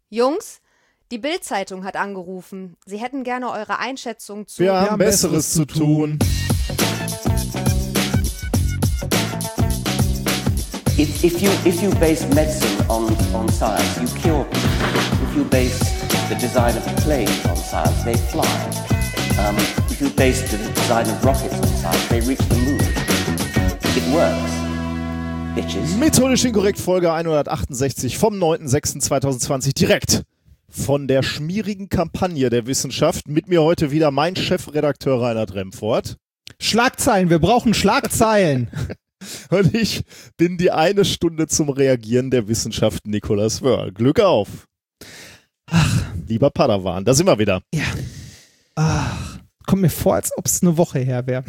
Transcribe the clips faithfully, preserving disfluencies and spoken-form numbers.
Jungs, die Bild-Zeitung hat angerufen. Sie hätten gerne eure Einschätzung zu... Wir haben Besseres zu tun. If, if, you, if you base medicine on, on science, you cure people. If you base the design of planes on science, they fly. Um, if you base the design of rockets on science, they reach the moon. It works. Bitches. Methodisch inkorrekt, Folge hundertachtundsechzig vom neunten sechsten zweitausendzwanzig, direkt von der schmierigen Kampagne der Wissenschaft. Mit mir heute wieder mein Chefredakteur Reinhard Remford. Schlagzeilen, wir brauchen Schlagzeilen. Und ich bin die eine Stunde zum Reagieren der Wissenschaft Nikolaus Wörl. Glück auf. Ach. Lieber Padawan, da sind wir wieder. Ja. Ach, kommt mir vor, als ob es eine Woche her wäre.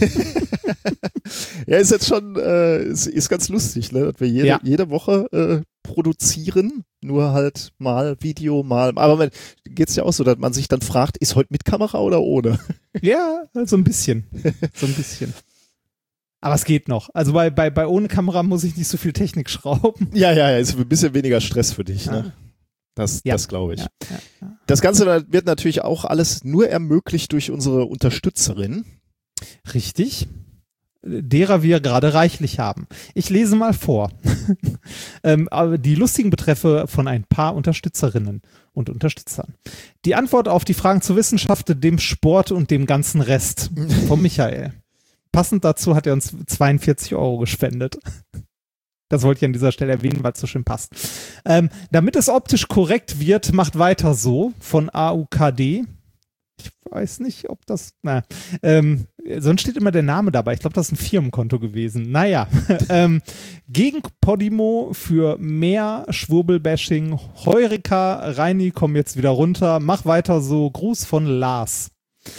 Ja, ist jetzt schon, äh, ist, ist ganz lustig, ne? Dass wir jede, ja. jede Woche äh, produzieren, nur halt mal Video, mal, aber geht es ja auch so, dass man sich dann fragt, ist heute mit Kamera oder ohne? Ja, so ein bisschen, so ein bisschen. Aber es geht noch. Also bei, bei, bei ohne Kamera muss ich nicht so viel Technik schrauben. Ja, ja, ja, ist ein bisschen weniger Stress für dich, ne? Das, ja. das glaube ich. Ja, ja, ja. Das Ganze wird natürlich auch alles nur ermöglicht durch unsere Unterstützerin. Richtig. Derer wir gerade reichlich haben. Ich lese mal vor. ähm, aber die lustigen Betreffe von ein paar Unterstützerinnen und Unterstützern. Die Antwort auf die Fragen zur Wissenschaft, dem Sport und dem ganzen Rest von Michael. Passend dazu hat er uns zweiundvierzig Euro gespendet. Das wollte ich an dieser Stelle erwähnen, weil es so schön passt. Ähm, damit es optisch korrekt wird, macht weiter so von A U K D. Ich weiß nicht, ob das, na, ähm, sonst steht immer der Name dabei. Ich glaube, das ist ein Firmenkonto gewesen. Naja, ähm, gegen Podimo für mehr Schwurbelbashing. Heureka, Reini, komm jetzt wieder runter. Mach weiter so. Gruß von Lars.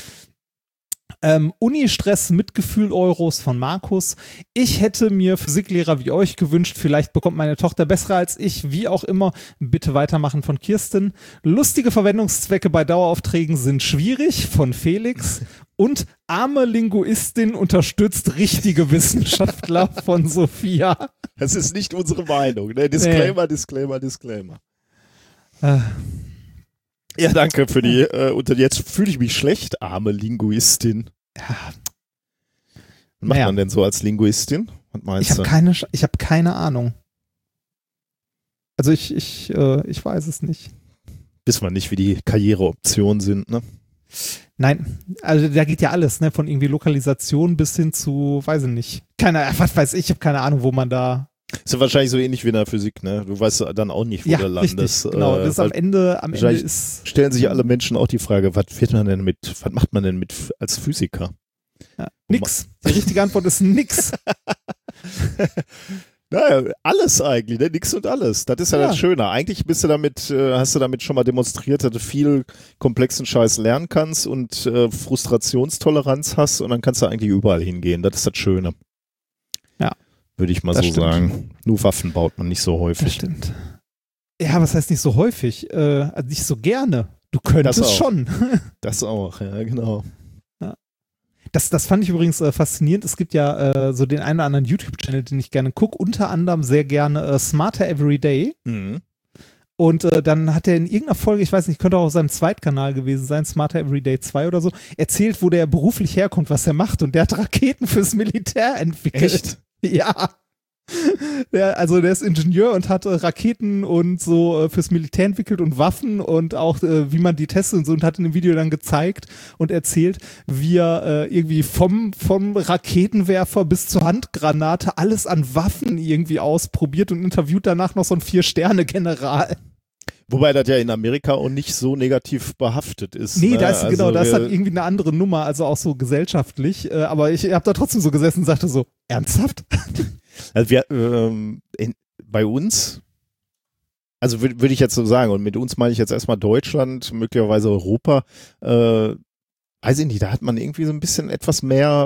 Ähm, Uni-Stress, Mitgefühl, Euros von Markus. Ich hätte mir Physiklehrer wie euch gewünscht. Vielleicht bekommt meine Tochter bessere als ich. Wie auch immer. Bitte weitermachen von Kirsten. Lustige Verwendungszwecke bei Daueraufträgen sind schwierig von Felix. Und arme Linguistin unterstützt richtige Wissenschaftler von Sophia. Das ist nicht unsere Meinung. Ne? Disclaimer, nee. Disclaimer, Disclaimer. Äh. Ja, danke für die, äh, und jetzt fühle ich mich schlecht, arme Linguistin. Ja. Was macht naja. man denn so als Linguistin? Was meinst ich habe du? keine, ich habe keine Ahnung. Also ich, ich, äh, ich weiß es nicht. Wissen wir nicht, wie die Karriereoptionen sind, ne? Nein, also da geht ja alles, ne? Von irgendwie Lokalisation bis hin zu, weiß ich nicht. Keine, was weiß ich, ich habe keine Ahnung, wo man da. Ist ja wahrscheinlich so ähnlich wie in der Physik, ne? Du weißt dann auch nicht, wo ja, du landest. Richtig, genau, äh, das am Ende, am Ende ist. Stellen sich alle Menschen auch die Frage, was wird man denn mit, was macht man denn mit als Physiker? Ja, nix. Die richtige Antwort ist nix. Naja, alles eigentlich, ne? Nix und alles. Das ist ja, ja das Schöne. Eigentlich bist du damit, äh, hast du damit schon mal demonstriert, dass du viel komplexen Scheiß lernen kannst und äh, Frustrationstoleranz hast und dann kannst du eigentlich überall hingehen. Das ist das Schöne. Ja. Würde ich mal das so stimmt. sagen. Nur Waffen baut man nicht so häufig. Das stimmt. Ja, was heißt nicht so häufig? Äh, also nicht so gerne. Du könntest das schon. Das auch, ja, genau. Ja. Das, das fand ich übrigens äh, faszinierend. Es gibt ja äh, so den einen oder anderen YouTube-Channel, den ich gerne gucke. Unter anderem sehr gerne äh, Smarter Everyday. Mhm. Und äh, dann hat er in irgendeiner Folge, ich weiß nicht, könnte auch auf seinem Zweitkanal gewesen sein, Smarter Everyday zwei oder so, erzählt, wo der beruflich herkommt, was er macht. Und der hat Raketen fürs Militär entwickelt. Echt? Ja. Der, also der ist Ingenieur und hat äh, Raketen und so äh, fürs Militär entwickelt und Waffen und auch äh, wie man die testet und so, und hat in dem Video dann gezeigt und erzählt, wie er äh, irgendwie vom, vom Raketenwerfer bis zur Handgranate alles an Waffen irgendwie ausprobiert und interviewt danach noch so einen Vier-Sterne-General. Wobei das ja in Amerika auch nicht so negativ behaftet ist. Nee, ne? da ist, also genau, da ist wir, dann irgendwie eine andere Nummer, also auch so gesellschaftlich. Äh, aber ich habe da trotzdem so gesessen und sagte so, ernsthaft? Also wir, ähm, in, bei uns, also würde würd ich jetzt so sagen, und mit uns meine ich jetzt erstmal Deutschland, möglicherweise Europa, äh, weiß ich nicht, da hat man irgendwie so ein bisschen etwas mehr,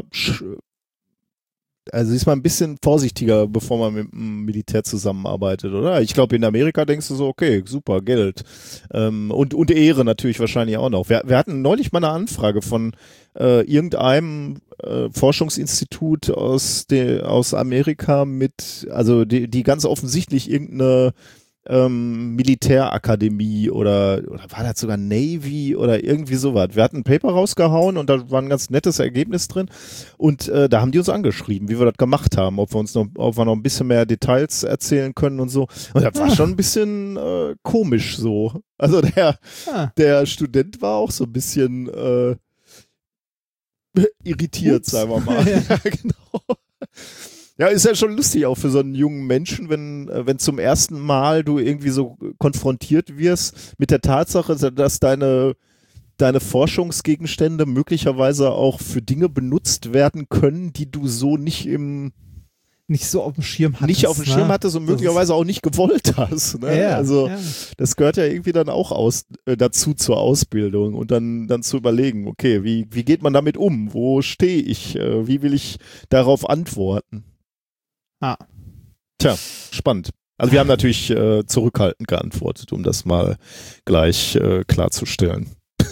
also ist man ein bisschen vorsichtiger, bevor man mit dem Militär zusammenarbeitet, oder? Ich glaube, in Amerika denkst du so, okay, super, Geld. Ähm, und, und Ehre natürlich wahrscheinlich auch noch. Wir, wir hatten neulich mal eine Anfrage von äh, irgendeinem äh, Forschungsinstitut aus, de, aus Amerika mit, also die, die ganz offensichtlich irgendeine ähm, Militärakademie oder, oder war das sogar Navy oder irgendwie sowas. Wir hatten ein Paper rausgehauen und da war ein ganz nettes Ergebnis drin und äh, da haben die uns angeschrieben, wie wir das gemacht haben, ob wir uns noch, ob wir noch ein bisschen mehr Details erzählen können und so. Und das war schon ein bisschen äh, komisch so. Also der, Ah. der Student war auch so ein bisschen äh, irritiert, Ups. sagen wir mal. Ja. Ja, genau. Ja, ist ja schon lustig auch für so einen jungen Menschen, wenn, äh, wenn zum ersten Mal du irgendwie so konfrontiert wirst mit der Tatsache, dass deine, deine Forschungsgegenstände möglicherweise auch für Dinge benutzt werden können, die du so nicht im Nicht so auf dem Schirm hattest. nicht auf dem Schirm ne? hattest und Das möglicherweise auch nicht gewollt hast. Ne? Ja, also ja. das gehört ja irgendwie dann auch aus, äh, dazu zur Ausbildung und dann, dann zu überlegen, okay, wie, wie geht man damit um? Wo stehe ich? Äh, wie will ich darauf antworten? Ah. Tja, spannend. Also wir haben natürlich äh, zurückhaltend geantwortet, um das mal gleich äh, klarzustellen.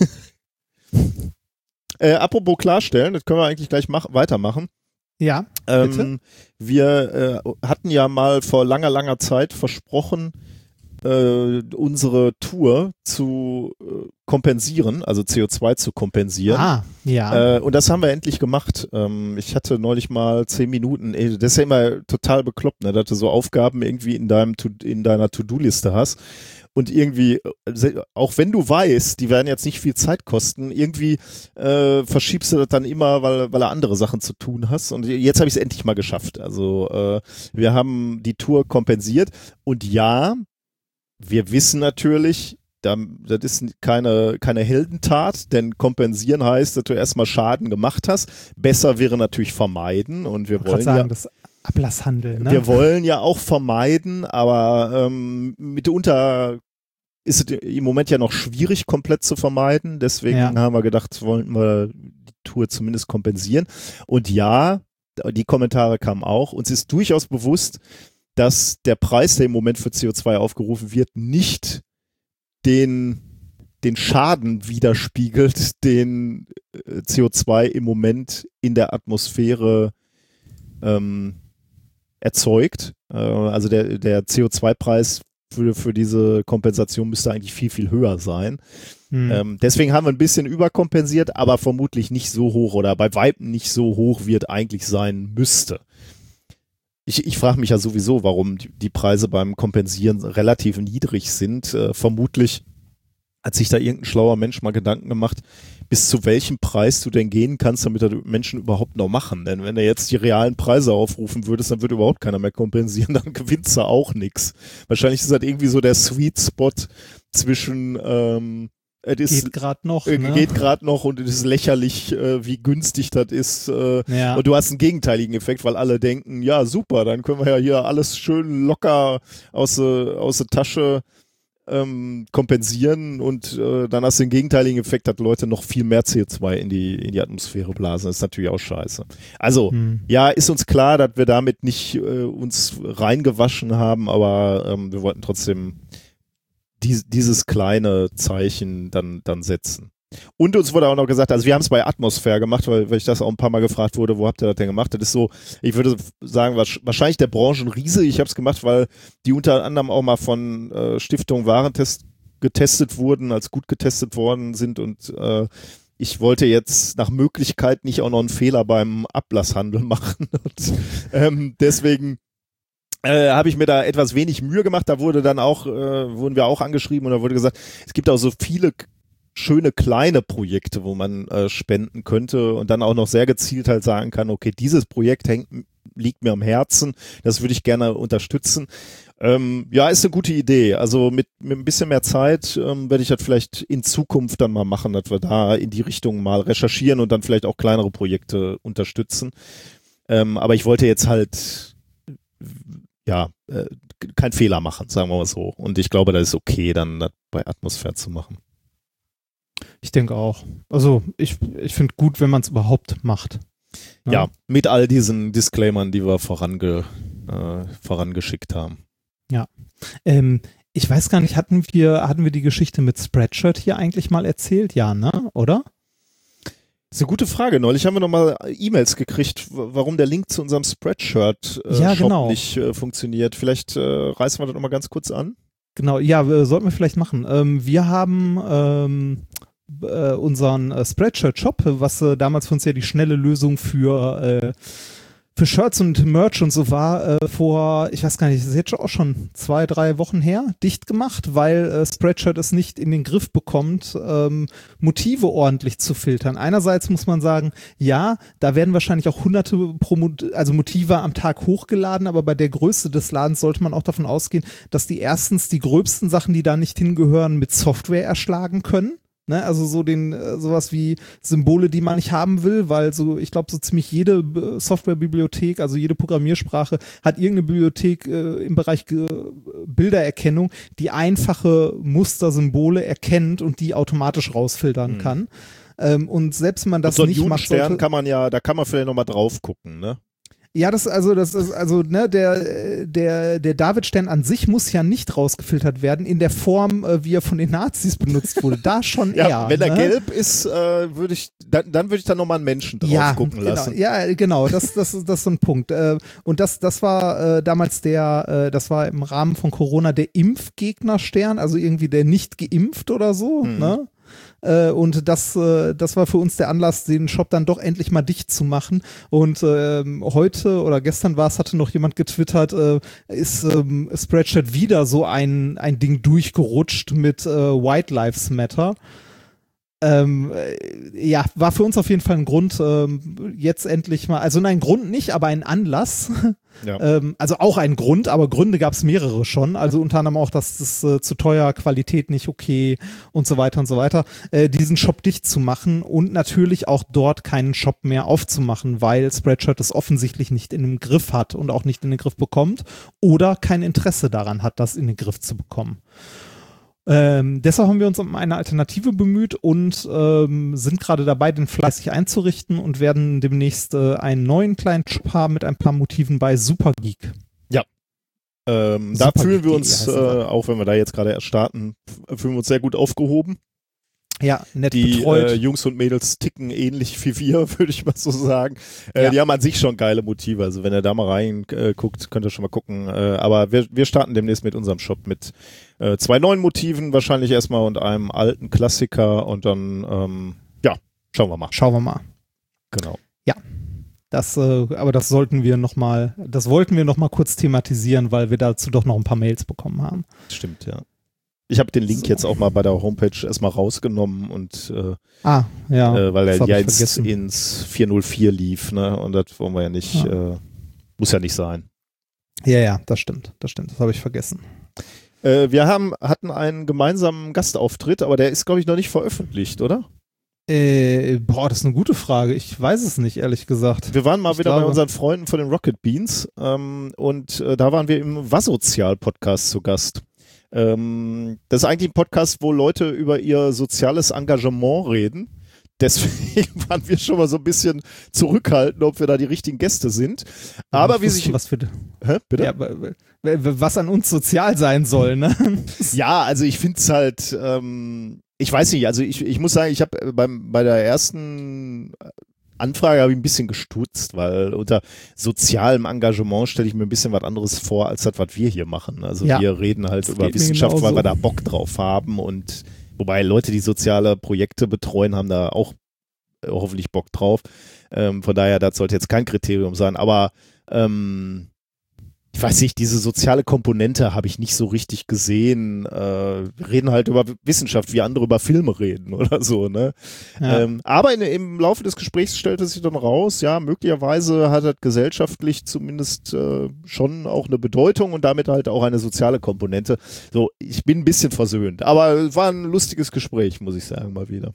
äh, apropos klarstellen, das können wir eigentlich gleich mach- weitermachen. Ja, Ähm, bitte? wir äh, hatten ja mal vor langer, langer Zeit versprochen, äh, unsere Tour zu äh, kompensieren, also C O zwei zu kompensieren. Ah, ja. Äh, und das haben wir endlich gemacht. Ähm, ich hatte neulich mal zehn Minuten, ey, das ist ja immer total bekloppt, ne, dass du so Aufgaben irgendwie in deinem To- in deiner To-Do-Liste hast. Und irgendwie, äh, auch wenn du weißt, die werden jetzt nicht viel Zeit kosten, irgendwie äh, verschiebst du das dann immer, weil, weil du andere Sachen zu tun hast. Und jetzt habe ich es endlich mal geschafft. Also äh, wir haben die Tour kompensiert. Und ja, wir wissen natürlich, da, das ist keine, keine Heldentat, denn kompensieren heißt, dass du erstmal Schaden gemacht hast. Besser wäre natürlich vermeiden. Und wir Ich wollte wollen sagen, ja das Ablasshandel, ne? wir wollen ja auch vermeiden, aber ähm, mitunter ist es im Moment ja noch schwierig, komplett zu vermeiden. Deswegen Ja. haben wir gedacht, wollten wir die Tour zumindest kompensieren. Und ja, die Kommentare kamen auch. Uns ist durchaus bewusst, dass der Preis, der im Moment für C O zwei aufgerufen wird, nicht den, den Schaden widerspiegelt, den äh, C O zwei im Moment in der Atmosphäre ähm, erzeugt. Äh, also der, der C O zwei Preis für, für diese Kompensation müsste eigentlich viel, viel höher sein. Hm. Ähm, deswegen haben wir ein bisschen überkompensiert, aber vermutlich nicht so hoch oder bei Weitem nicht so hoch, wie es eigentlich sein müsste. Ich, ich frage mich ja sowieso, warum die, die Preise beim Kompensieren relativ niedrig sind. Äh, vermutlich hat sich da irgendein schlauer Mensch mal Gedanken gemacht, bis zu welchem Preis du denn gehen kannst, damit das Menschen überhaupt noch machen. Denn wenn du jetzt die realen Preise aufrufen würdest, dann würde überhaupt keiner mehr kompensieren, dann gewinnst du auch nichts. Wahrscheinlich ist das irgendwie so der Sweet Spot zwischen ähm, es ist, Geht gerade noch, äh, ne? geht gerade noch und es ist lächerlich, äh, wie günstig das ist. Äh, Ja. Und du hast einen gegenteiligen Effekt, weil alle denken, ja super, dann können wir ja hier alles schön locker aus der aus der Tasche ähm, kompensieren und äh, dann hast du den gegenteiligen Effekt, dass Leute noch viel mehr C O zwei in die in die Atmosphäre blasen. Das ist natürlich auch scheiße. Also Hm. ja, ist uns klar, dass wir damit nicht äh, uns reingewaschen haben, aber ähm, wir wollten trotzdem dies, dieses kleine Zeichen dann, dann setzen. Und uns wurde auch noch gesagt, also wir haben es bei Atmosphäre gemacht, weil, weil ich das auch ein paar Mal gefragt wurde, wo habt ihr das denn gemacht? Das ist so, ich würde sagen, wahrscheinlich der Branchenriese. Ich habe es gemacht, weil die unter anderem auch mal von äh, Stiftung Warentest getestet wurden, als gut getestet worden sind und äh, ich wollte jetzt nach Möglichkeit nicht auch noch einen Fehler beim Ablasshandel machen. Und, ähm, deswegen Äh, habe ich mir da etwas wenig Mühe gemacht. Da wurde dann auch, äh, wurden wir auch angeschrieben und da wurde gesagt, es gibt auch so viele k- schöne kleine Projekte, wo man äh, spenden könnte und dann auch noch sehr gezielt halt sagen kann, okay, dieses Projekt hängt, liegt mir am Herzen, das würde ich gerne unterstützen. Ähm, ja, ist eine gute Idee. Also mit, mit ein bisschen mehr Zeit ähm, werde ich das vielleicht in Zukunft dann mal machen, dass wir da in die Richtung mal recherchieren und dann vielleicht auch kleinere Projekte unterstützen. Ähm, aber ich wollte jetzt halt ja, äh, kein Fehler machen, sagen wir mal so. Und ich glaube, das ist okay, dann das bei Atmosphäre zu machen. Ich denke auch. Also ich, ich finde gut, wenn man es überhaupt macht. Ne? Ja, mit all diesen Disclaimern, die wir vorange, äh, vorangeschickt haben. Ähm, ich weiß gar nicht, hatten wir, hatten wir die Geschichte mit Spreadshirt hier eigentlich mal erzählt? Ja, ne? Oder? Das ist eine gute Frage. Neulich haben wir nochmal E-Mails gekriegt, w- warum der Link zu unserem Spreadshirt-Shop Ja, genau. nicht äh, funktioniert. Vielleicht äh, reißen wir das nochmal ganz kurz an. Genau, ja, wir- sollten wir vielleicht machen. Ähm, wir haben ähm, äh, unseren äh, Spreadshirt-Shop, was äh, damals für uns ja die schnelle Lösung für, äh, für Shirts und Merch und so war, äh, vor, ich weiß gar nicht, das ist jetzt auch schon zwei, drei Wochen her, dicht gemacht, weil äh, Spreadshirt es nicht in den Griff bekommt, ähm, Motive ordentlich zu filtern. Einerseits muss man sagen, ja, da werden wahrscheinlich auch hunderte Promo also Motive am Tag hochgeladen, aber bei der Größe des Ladens sollte man auch davon ausgehen, dass die erstens die gröbsten Sachen, die da nicht hingehören, mit Software erschlagen können. Ne, also so den äh, sowas wie Symbole, die man nicht haben will, weil so, ich glaube, so ziemlich jede äh, Softwarebibliothek, also jede Programmiersprache hat irgendeine Bibliothek äh, im Bereich äh, Bildererkennung, die einfache Mustersymbole erkennt und die automatisch rausfiltern Mhm. kann. Ähm, und selbst wenn man das so ein nicht macht, Judenstern sollte, kann man ja, da kann man vielleicht nochmal drauf gucken, ne? ja, das also das ist also ne der der der Davidstern an sich muss ja nicht rausgefiltert werden in der Form, äh, wie er von den Nazis benutzt wurde. Da schon Ja, eher. wenn er ne? gelb ist, äh, würde ich, dann, dann würde ich da nochmal einen Menschen drauf ja, gucken genau, lassen. ja, genau, das, das, ist- das ist so ein Punkt. Äh, Und das, das war äh, damals der, äh, das war im Rahmen von Corona der Impfgegnerstern, also irgendwie der nicht geimpft oder so, Mhm. ne? Äh, Und das, äh, das war für uns der Anlass, den Shop dann doch endlich mal dicht zu machen. Und ähm, heute oder gestern war es, hatte noch jemand getwittert, äh, ist ähm, Spreadshirt wieder so ein, ein Ding durchgerutscht mit äh, White Lives Matter. Ähm, äh, ja, war für uns auf jeden Fall ein Grund, ähm, jetzt endlich mal, also nein, Grund nicht, aber ein Anlass. Ja. ähm, also auch ein Grund, aber Gründe gab es mehrere schon. Also unter anderem auch, dass das äh, zu teuer, Qualität nicht okay und so weiter und so weiter. Äh, diesen Shop dicht zu machen und natürlich auch dort keinen Shop mehr aufzumachen, weil Spreadshirt es offensichtlich nicht in den Griff hat und auch nicht in den Griff bekommt oder kein Interesse daran hat, das in den Griff zu bekommen. Ähm, deshalb haben wir uns um eine Alternative bemüht und ähm, sind gerade dabei, den fleißig einzurichten und werden demnächst äh, einen neuen kleinen Shop haben mit ein paar Motiven bei Supergeek. Ähm, da Super fühlen wir Idee, uns, heißt äh, das. auch wenn wir da jetzt gerade erst starten, f- fühlen wir uns sehr gut aufgehoben. Ja, nett Die betreut. äh, Jungs und Mädels ticken ähnlich wie wir, würde ich mal so sagen. Äh, Ja. Die haben an sich schon geile Motive. Also wenn ihr da mal reinguckt, äh, guckt, könnt ihr schon mal gucken. Äh, aber wir, wir starten demnächst mit unserem Shop mit äh, zwei neuen Motiven wahrscheinlich erstmal und einem alten Klassiker und dann, ähm, ja, schauen wir mal. Schauen wir mal. Genau. Das, äh, aber das sollten wir noch mal, das wollten wir noch mal kurz thematisieren, weil wir dazu doch noch ein paar Mails bekommen haben. Stimmt, ja. Ich habe den Link So. jetzt auch mal bei der Homepage erstmal rausgenommen und äh, Ah, ja. äh, weil das er hab ja ich ins, vergessen. ins vier null vier lief, ne? Und das wollen wir ja nicht, Ja. Äh, muss ja nicht sein. Ja, ja, das stimmt, das stimmt, das habe ich vergessen. Äh, wir haben, hatten einen gemeinsamen Gastauftritt, aber der ist, glaube ich, noch nicht veröffentlicht, oder? Äh, boah, das ist eine gute Frage. Ich weiß es nicht, ehrlich gesagt. Wir waren mal Ich wieder bei glaube- unseren Freunden von den Rocket Beans ähm, und äh, da waren wir im Wassozial-Podcast zu Gast. Ähm, das ist eigentlich ein Podcast, wo Leute über ihr soziales Engagement reden. Deswegen waren wir schon mal so ein bisschen zurückhaltend, ob wir da die richtigen Gäste sind. Aber Ich wie wusste, sich... was, für, Hä, bitte? ja, w- w- was an uns sozial sein soll, ne? Ja, also ich finde es halt, ähm, ich weiß nicht, also ich, ich muss sagen, ich habe beim bei der ersten Anfrage habe ich ein bisschen gestutzt, weil unter sozialem Engagement stelle ich mir ein bisschen was anderes vor, als das, was wir hier machen. Also Ja. wir reden halt Das über geht mir Wissenschaft, weil genauso. wir da Bock drauf haben und wobei Leute, die soziale Projekte betreuen, haben da auch äh, hoffentlich Bock drauf. Ähm, von daher, das sollte jetzt kein Kriterium sein, aber ähm, ich weiß nicht, diese soziale Komponente habe ich nicht so richtig gesehen. Äh, wir reden halt über Wissenschaft, wie andere über Filme reden oder so, ne? Ja. Ähm, aber in, im Laufe des Gesprächs stellte sich dann raus, ja, möglicherweise hat das gesellschaftlich zumindest äh, schon auch eine Bedeutung und damit halt auch eine soziale Komponente. So, ich bin ein bisschen versöhnt, aber es war ein lustiges Gespräch, muss ich sagen, mal wieder.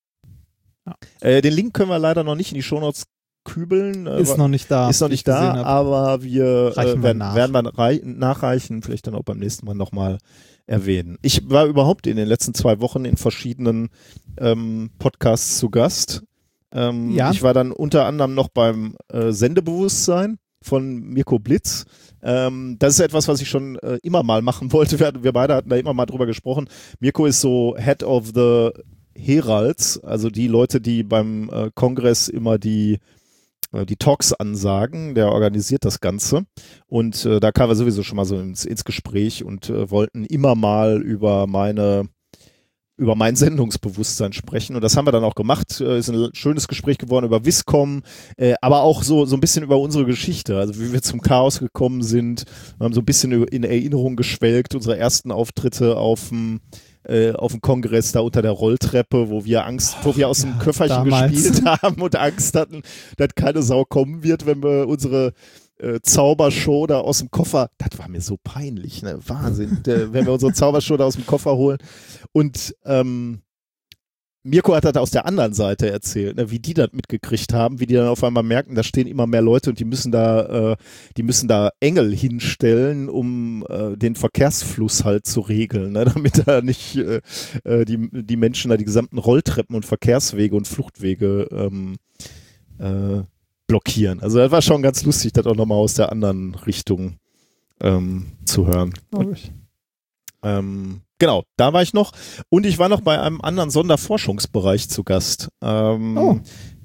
Ja. Äh, den Link können wir leider noch nicht in die Shownotes kübeln. äh, Ist noch nicht da. ist noch wie ich nicht da, gesehen hab. aber wir Reichen äh, wir werden, nach. werden wir rei- nachreichen, vielleicht dann auch beim nächsten Mal nochmal erwähnen. Ich war überhaupt in den letzten zwei Wochen in verschiedenen ähm, Podcasts zu Gast. Ähm, Ja. Ich war dann unter anderem noch beim äh, Sendebewusstsein von Mirko Blitz. Ähm, das ist etwas, was ich schon äh, immer mal machen wollte. Wir, wir beide hatten da immer mal drüber gesprochen. Mirko ist so Head of the Heralds, also die Leute, die beim äh, Kongress immer die die Talks ansagen, der organisiert das Ganze und äh, da kamen wir sowieso schon mal so ins, ins Gespräch und äh, wollten immer mal über meine über mein Sendungsbewusstsein sprechen und das haben wir dann auch gemacht. Äh, ist ein schönes Gespräch geworden über Viscom, äh, aber auch so so ein bisschen über unsere Geschichte, also wie wir zum Chaos gekommen sind. Wir haben so ein bisschen in Erinnerung geschwelgt, unsere ersten Auftritte auf dem äh, auf dem Kongress da unter der Rolltreppe, wo wir Angst, wo wir aus dem ja, Köfferchen damals. gespielt haben und Angst hatten, dass keine Sau kommen wird, wenn wir unsere äh, Zaubershow da aus dem Koffer, das war mir so peinlich, ne? Wahnsinn, äh, wenn wir unsere Zaubershow da aus dem Koffer holen. Und ähm, Mirko hat das aus der anderen Seite erzählt, ne, wie die das mitgekriegt haben, wie die dann auf einmal merken, da stehen immer mehr Leute und die müssen da, äh, die müssen da Engel hinstellen, um äh, den Verkehrsfluss halt zu regeln, ne, damit da nicht äh, äh, die, die Menschen da die gesamten Rolltreppen und Verkehrswege und Fluchtwege ähm, äh, blockieren. Also das war schon ganz lustig, das auch nochmal aus der anderen Richtung ähm, zu hören. Glaub ich. Ähm, genau, da war ich noch und ich war noch bei einem anderen Sonderforschungsbereich zu Gast. Ähm, Oh.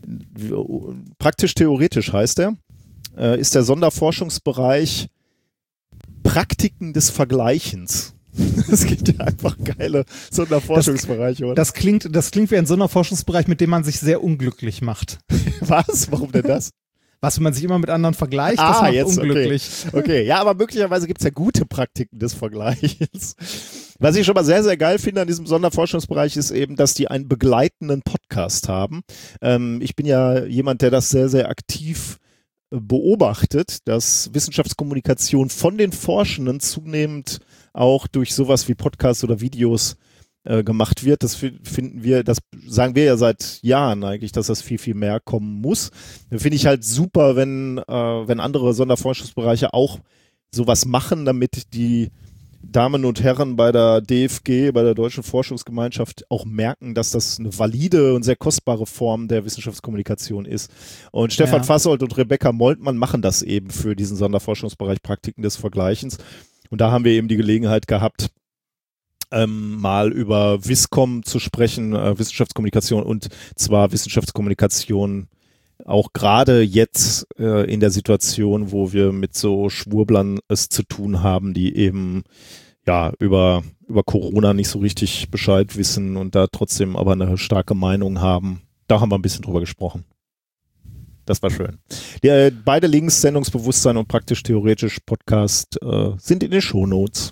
Praktisch-theoretisch heißt er. Äh, ist der Sonderforschungsbereich Praktiken des Vergleichens. Es gibt ja einfach geile Sonderforschungsbereiche, oder? Das klingt, das klingt wie ein Sonderforschungsbereich, mit dem man sich sehr unglücklich macht. Was? Warum denn das? Was, wenn man sich immer mit anderen vergleicht, das Ah, macht jetzt, unglücklich. Okay. okay, ja, aber möglicherweise gibt es ja gute Praktiken des Vergleichs. Was ich schon mal sehr, sehr geil finde an diesem Sonderforschungsbereich ist eben, dass die einen begleitenden Podcast haben. Ähm, ich bin ja jemand, der das sehr, sehr aktiv äh, beobachtet, dass Wissenschaftskommunikation von den Forschenden zunehmend auch durch sowas wie Podcasts oder Videos äh, gemacht wird. Das fi- finden wir, das sagen wir ja seit Jahren eigentlich, dass das viel, viel mehr kommen muss. Finde ich halt super, wenn, äh, wenn andere Sonderforschungsbereiche auch sowas machen, damit die Damen und Herren bei der D F G, bei der Deutschen Forschungsgemeinschaft auch merken, dass das eine valide und sehr kostbare Form der Wissenschaftskommunikation ist. Und Stefan Ja. Fassold und Rebecca Moltmann machen das eben für diesen Sonderforschungsbereich Praktiken des Vergleichens. Und da haben wir eben die Gelegenheit gehabt, ähm, mal über Viscom zu sprechen, äh, Wissenschaftskommunikation und zwar Wissenschaftskommunikation auch gerade jetzt äh, in der Situation, wo wir mit so Schwurblern es zu tun haben, die eben ja über, über Corona nicht so richtig Bescheid wissen und da trotzdem aber eine starke Meinung haben. Da haben wir ein bisschen drüber gesprochen. Das war schön. Die, äh, beide Links, Sendungsbewusstsein und praktisch-theoretisch Podcast, äh, sind in den Shownotes.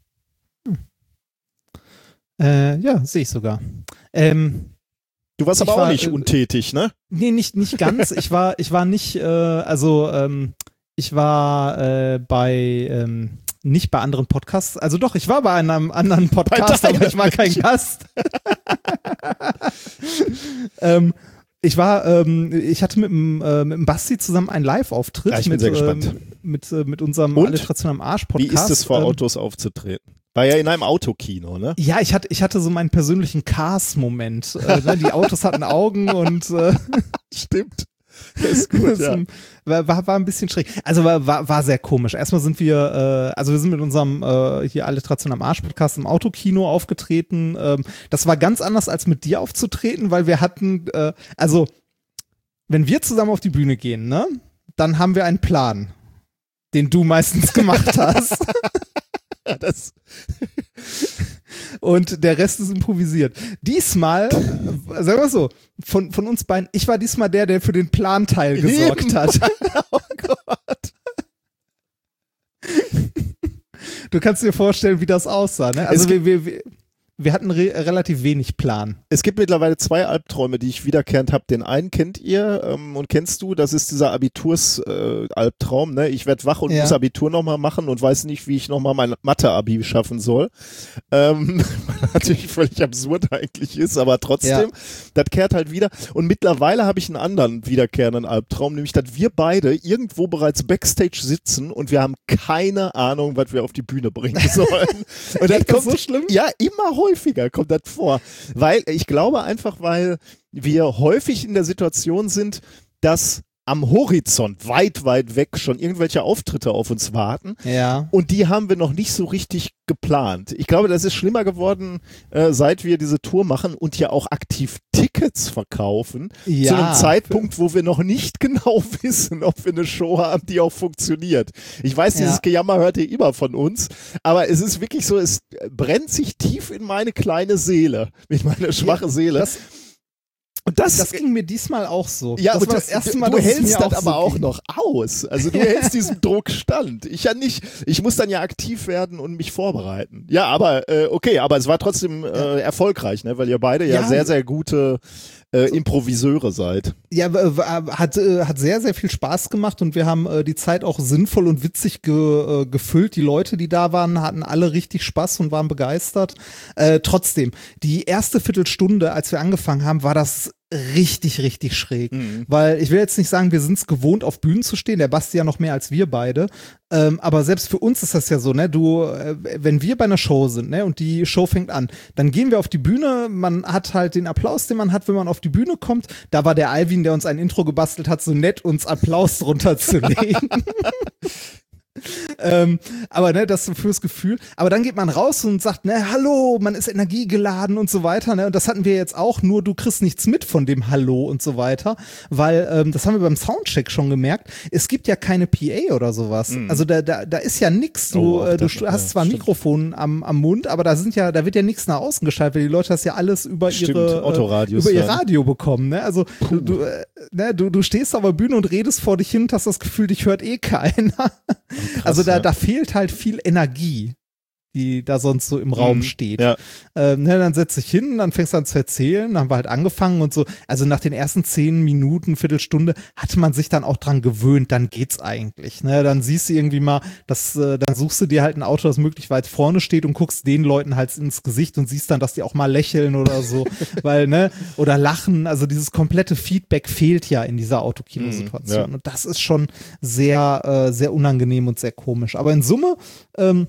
Äh, ja, sehe ich sogar. Ähm, Du warst Ich aber auch war, nicht äh, untätig, ne? nee, nicht, nicht ganz. Ich war, ich war nicht, äh, also ähm, ich war äh, bei ähm, nicht bei anderen Podcasts. Also doch, ich war bei einem anderen Podcast, deinem aber ich war kein nicht. Gast. ähm, ich war, ähm, ich hatte mit dem, äh, mit dem Basti zusammen einen Live-Auftritt Ja, ich bin mit, sehr gespannt. ähm, mit, äh, mit unserem Und? Alliteration am Arsch Wie Podcast. ist es vor Ähm, Autos aufzutreten? War ja in einem Autokino, ne? Ja, ich hatte, ich hatte so meinen persönlichen Cars-Moment. Äh, ne? Die Autos hatten Augen und äh, Stimmt. Das ist gut, ja. so, war, war, war ein bisschen schräg. Also war, war, war sehr komisch. Erstmal sind wir, äh, also wir sind mit unserem äh, hier Alliteration am Arsch Podcast im Autokino aufgetreten. Ähm, das war ganz anders als mit dir aufzutreten, weil wir hatten, äh, also wenn wir zusammen auf die Bühne gehen, ne, dann haben wir einen Plan, den du meistens gemacht hast. Das, Und der Rest ist improvisiert. Diesmal, äh, sagen wir so, von, von uns beiden, ich war diesmal der, der für den Planteil gesorgt Eben. hat. oh Gott. Du kannst dir vorstellen, wie das aussah. Ne? Also Es wir, wir, wir, wir hatten re relativ wenig Plan. Es gibt mittlerweile zwei Albträume, die ich wiederkehrend habe. Den einen kennt ihr ähm, und kennst du, das ist dieser Abiturs-Albtraum. Äh, ne? Ich werde wach und Ja. muss Abitur nochmal machen und weiß nicht, wie ich nochmal mein Mathe-Abi schaffen soll. Ähm, natürlich völlig absurd eigentlich ist, aber trotzdem, das kehrt halt wieder. Und mittlerweile habe ich einen anderen wiederkehrenden Albtraum, nämlich, dass wir beide irgendwo bereits Backstage sitzen und wir haben keine Ahnung, was wir auf die Bühne bringen sollen. Und Echt, das ist so schlimm? Ja, immer häufiger kommt das vor. Weil, ich glaube einfach, weil wir häufig in der Situation sind, dass am Horizont, weit, weit weg, schon irgendwelche Auftritte auf uns warten. Ja. Und die haben wir noch nicht so richtig geplant. Ich glaube, das ist schlimmer geworden, äh, seit wir diese Tour machen und ja auch aktiv Tickets verkaufen. Ja. Zu einem Zeitpunkt, wo wir noch nicht genau wissen, ob wir eine Show haben, die auch funktioniert. Ich weiß, dieses Ja. Gejammer hört ihr immer von uns, aber es ist wirklich so, es brennt sich tief in meine kleine Seele, in meine schwache Seele. Das, Und das, das ging mir diesmal auch so. ja, das und war das, das erste du, Mal, du dass es hältst mir das auch aber so auch ging. noch aus. Also du hältst diesem Druck stand. Ich ja nicht. Ich muss dann ja aktiv werden und mich vorbereiten. Ja, aber äh, okay, aber es war trotzdem äh, erfolgreich, ne, weil ihr beide ja, Ja. sehr, sehr gute äh, Improviseure seid. Ja, w- w- hat, äh, hat sehr, sehr viel Spaß gemacht und wir haben äh, die Zeit auch sinnvoll und witzig ge, äh, gefüllt. Die Leute, die da waren, hatten alle richtig Spaß und waren begeistert. Äh, trotzdem, die erste Viertelstunde, als wir angefangen haben, war das richtig, richtig schräg. Mhm. Weil ich will jetzt nicht sagen, wir sind es gewohnt, auf Bühnen zu stehen, der Basti ja noch mehr als wir beide. Ähm, aber selbst für uns ist das ja so, ne, du, äh, wenn wir bei einer Show sind, ne, und die Show fängt an, dann gehen wir auf die Bühne, man hat halt den Applaus, den man hat, wenn man auf die Bühne kommt. Da war der Alvin, der uns ein Intro gebastelt hat, so nett, uns Applaus drunter zu legen. ähm, aber ne, das fürs Gefühl. Aber dann geht man raus und sagt, ne, hallo, man ist energiegeladen und so weiter, ne, und das hatten wir jetzt auch, nur du kriegst nichts mit von dem Hallo und so weiter, weil, ähm, das haben wir beim Soundcheck schon gemerkt, es gibt ja keine P A oder sowas. Mhm. Also da, da, da ist ja nix, du, Oh, äh, du das- st- hast ja, zwar ein stimmt. Mikrofon am, am Mund, aber da sind ja, da wird ja nichts nach außen geschaltet, weil die Leute das ja alles über Stimmt, ihre, Autoradios über ihr dann. Radio bekommen, ne, also du, du, äh, ne, du, du stehst auf der Bühne und redest vor dich hin und hast das Gefühl, dich hört eh keiner. Also da, ja. da fehlt halt viel Energie, die da sonst so im Raum Mhm. steht. Ja. Ähm, ne, dann setz dich hin, dann fängst du an zu erzählen, dann haben wir halt angefangen und so. Also nach den ersten zehn Minuten, Viertelstunde hatte man sich dann auch dran gewöhnt, dann geht's eigentlich. Ne? Dann siehst du irgendwie mal, dass, äh, dann suchst du dir halt ein Auto, das möglichst weit vorne steht und guckst den Leuten halt ins Gesicht und siehst dann, dass die auch mal lächeln oder so, weil, ne, oder lachen. Also dieses komplette Feedback fehlt ja in dieser Autokino-Situation. Mhm, ja. Und das ist schon sehr, äh, sehr unangenehm und sehr komisch. Aber in Summe, ähm,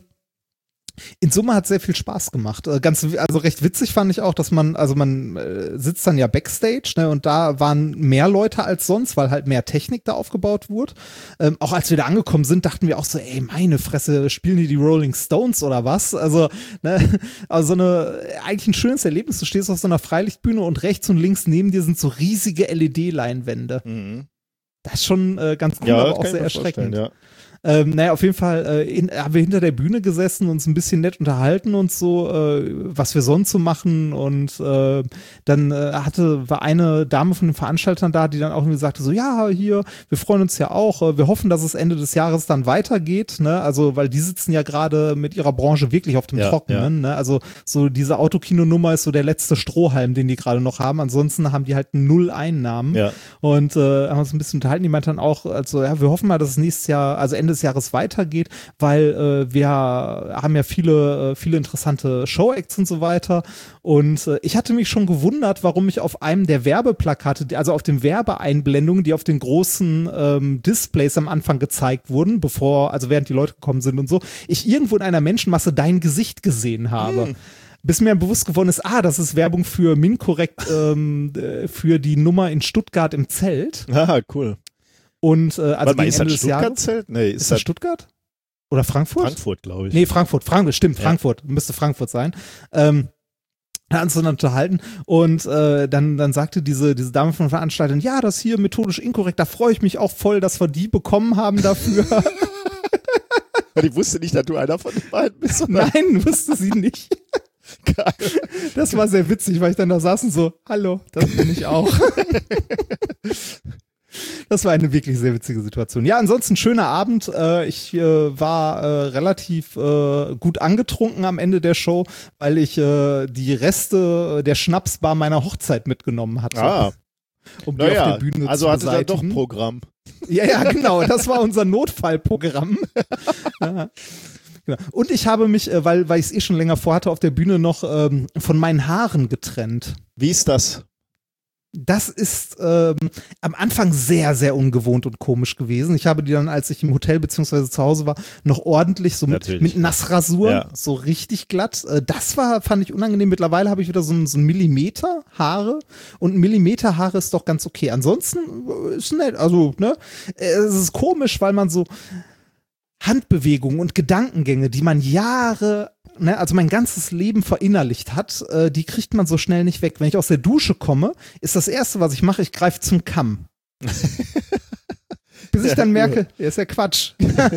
in Summe hat sehr viel Spaß gemacht. Äh, Ganz, also recht witzig fand ich auch, dass man, also man äh, sitzt dann ja Backstage, ne, und da waren mehr Leute als sonst, weil halt mehr Technik da aufgebaut wurde. Ähm, auch als wir da angekommen sind, dachten wir auch so, ey, meine Fresse, spielen die die Rolling Stones oder was? Also, ne, also so eine, eigentlich ein schönes Erlebnis. Du stehst auf so einer Freilichtbühne und rechts und links neben dir sind so riesige L E D-Leinwände. Mhm. Das ist schon äh, ganz cool, Ja, aber das auch kann ich sehr mir vorstellen, erschreckend. ja. Ähm, naja, auf jeden Fall äh, in, haben wir hinter der Bühne gesessen, uns ein bisschen nett unterhalten und so, äh, was wir sonst so machen. Und äh, dann äh, hatte, war eine Dame von den Veranstaltern da, die dann auch irgendwie sagte, so, ja, hier, wir freuen uns ja auch, äh, wir hoffen, dass es Ende des Jahres dann weitergeht, ne? Also, weil die sitzen ja gerade mit ihrer Branche wirklich auf dem Ja, Trockenen, ne? Also, so diese Autokino-Nummer ist so der letzte Strohhalm, den die gerade noch haben. Ansonsten haben die halt null Einnahmen. Ja. Und äh, haben uns ein bisschen unterhalten. Die meinten dann auch, also ja, wir hoffen mal, dass es nächstes Jahr, also Ende des Jahres weitergeht, weil äh, wir haben ja viele, äh, viele interessante Show-Acts und so weiter. Und äh, ich hatte mich schon gewundert, warum ich auf einem der Werbeplakate, die- also auf den Werbeeinblendungen, die auf den großen ähm, Displays am Anfang gezeigt wurden, bevor, also während die Leute gekommen sind und so, ich irgendwo in einer Menschenmasse dein Gesicht gesehen habe. Hm. Bis mir bewusst geworden ist, ah, das ist Werbung für Minkorrekt, ähm, äh, für die Nummer in Stuttgart im Zelt. Ah, cool. Und äh, also Warte mal, gegen ist das Ende des Jahres. Stuttgart-Zelt? Nee, ist, Ist das das Stuttgart? Oder Frankfurt? Frankfurt, glaube ich. Nee, Frankfurt. Frankfurt, stimmt, Ja. Frankfurt. Müsste Frankfurt sein. Ähm, da haben uns dann unterhalten und äh, dann, dann sagte diese, diese Dame von Veranstaltern, ja, das hier methodisch inkorrekt, da freue ich mich auch voll, dass wir die bekommen haben dafür. Ich wusste nicht, dass du einer von den beiden bist. Oder? Nein, wusste sie nicht. Geil. Das war sehr witzig, weil ich dann da saß und so, hallo, das bin ich auch. Das war eine wirklich sehr witzige Situation. Ja, ansonsten schöner Abend. Äh, ich äh, war äh, relativ äh, gut angetrunken am Ende der Show, weil ich äh, die Reste der Schnapsbar meiner Hochzeit mitgenommen hatte. Ah, um die auf naja, der Bühne also zu hatte er doch beseitigen. Programm. Ja, ja, genau. Das war unser Notfallprogramm. Ja. Genau. Und ich habe mich, äh, weil, weil ich es eh schon länger vorhatte, auf der Bühne noch ähm, von meinen Haaren getrennt. Wie ist das? Das ist ähm, am Anfang sehr, sehr ungewohnt und komisch gewesen. Ich habe die dann, als ich im Hotel beziehungsweise zu Hause war, noch ordentlich so mit, mit Nassrasur, ja. so richtig glatt. Äh, das war, fand ich unangenehm. Mittlerweile habe ich wieder so ein, so ein Millimeter Haare und ein Millimeter Haare ist doch ganz okay. Ansonsten ist nett. Also, ne, es ist komisch, weil man so Handbewegungen und Gedankengänge, die man Jahre Ne, also mein ganzes Leben verinnerlicht hat, äh, die kriegt man so schnell nicht weg. Wenn ich aus der Dusche komme, ist das Erste, was ich mache, ich greife zum Kamm. Bis ich dann merke, ja, ist ja Quatsch.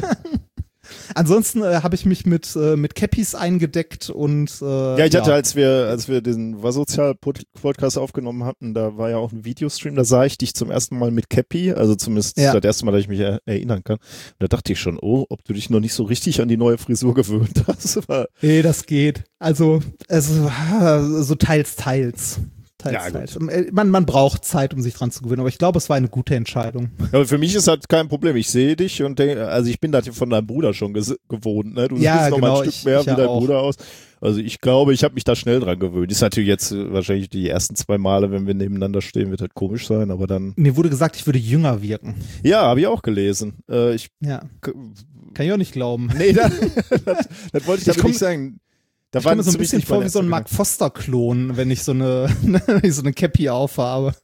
Ansonsten äh, habe ich mich mit, äh, mit Cappies eingedeckt und äh, ja, ich hatte, ja. als wir, als wir den Warsozial-Podcast aufgenommen hatten, da war ja auch ein Videostream, da sah ich dich zum ersten Mal mit Cappy, also zumindest ja. das erste Mal, dass ich mich er- erinnern kann. Und da dachte ich schon, oh, ob du dich noch nicht so richtig an die neue Frisur gewöhnt hast. Nee, das geht. Also, also so teils, teils. Ja, Zeit. Man, man braucht Zeit, um sich dran zu gewöhnen, aber ich glaube, es war eine gute Entscheidung. Ja, für mich ist halt kein Problem. Ich sehe dich und denke, also ich bin da von deinem Bruder schon ges- gewohnt. Ne? Du ja, siehst noch genau, mal ein Stück ich, mehr ich wie ja dein auch. Bruder aus. Also ich glaube, ich habe mich da schnell dran gewöhnt. Ist natürlich jetzt äh, wahrscheinlich die ersten zwei Male, wenn wir nebeneinander stehen, wird halt komisch sein, aber dann. Mir wurde gesagt, ich würde jünger wirken. Ja, habe ich auch gelesen. Äh, ich ja. K- Kann ich auch nicht glauben. Nee, das, das, das wollte ich damit ich komm, nicht sagen. Da ich komme mir so ein bisschen vor wie so ein Mark Foster-Klon, wenn ich so eine, so eine Cappy aufhabe.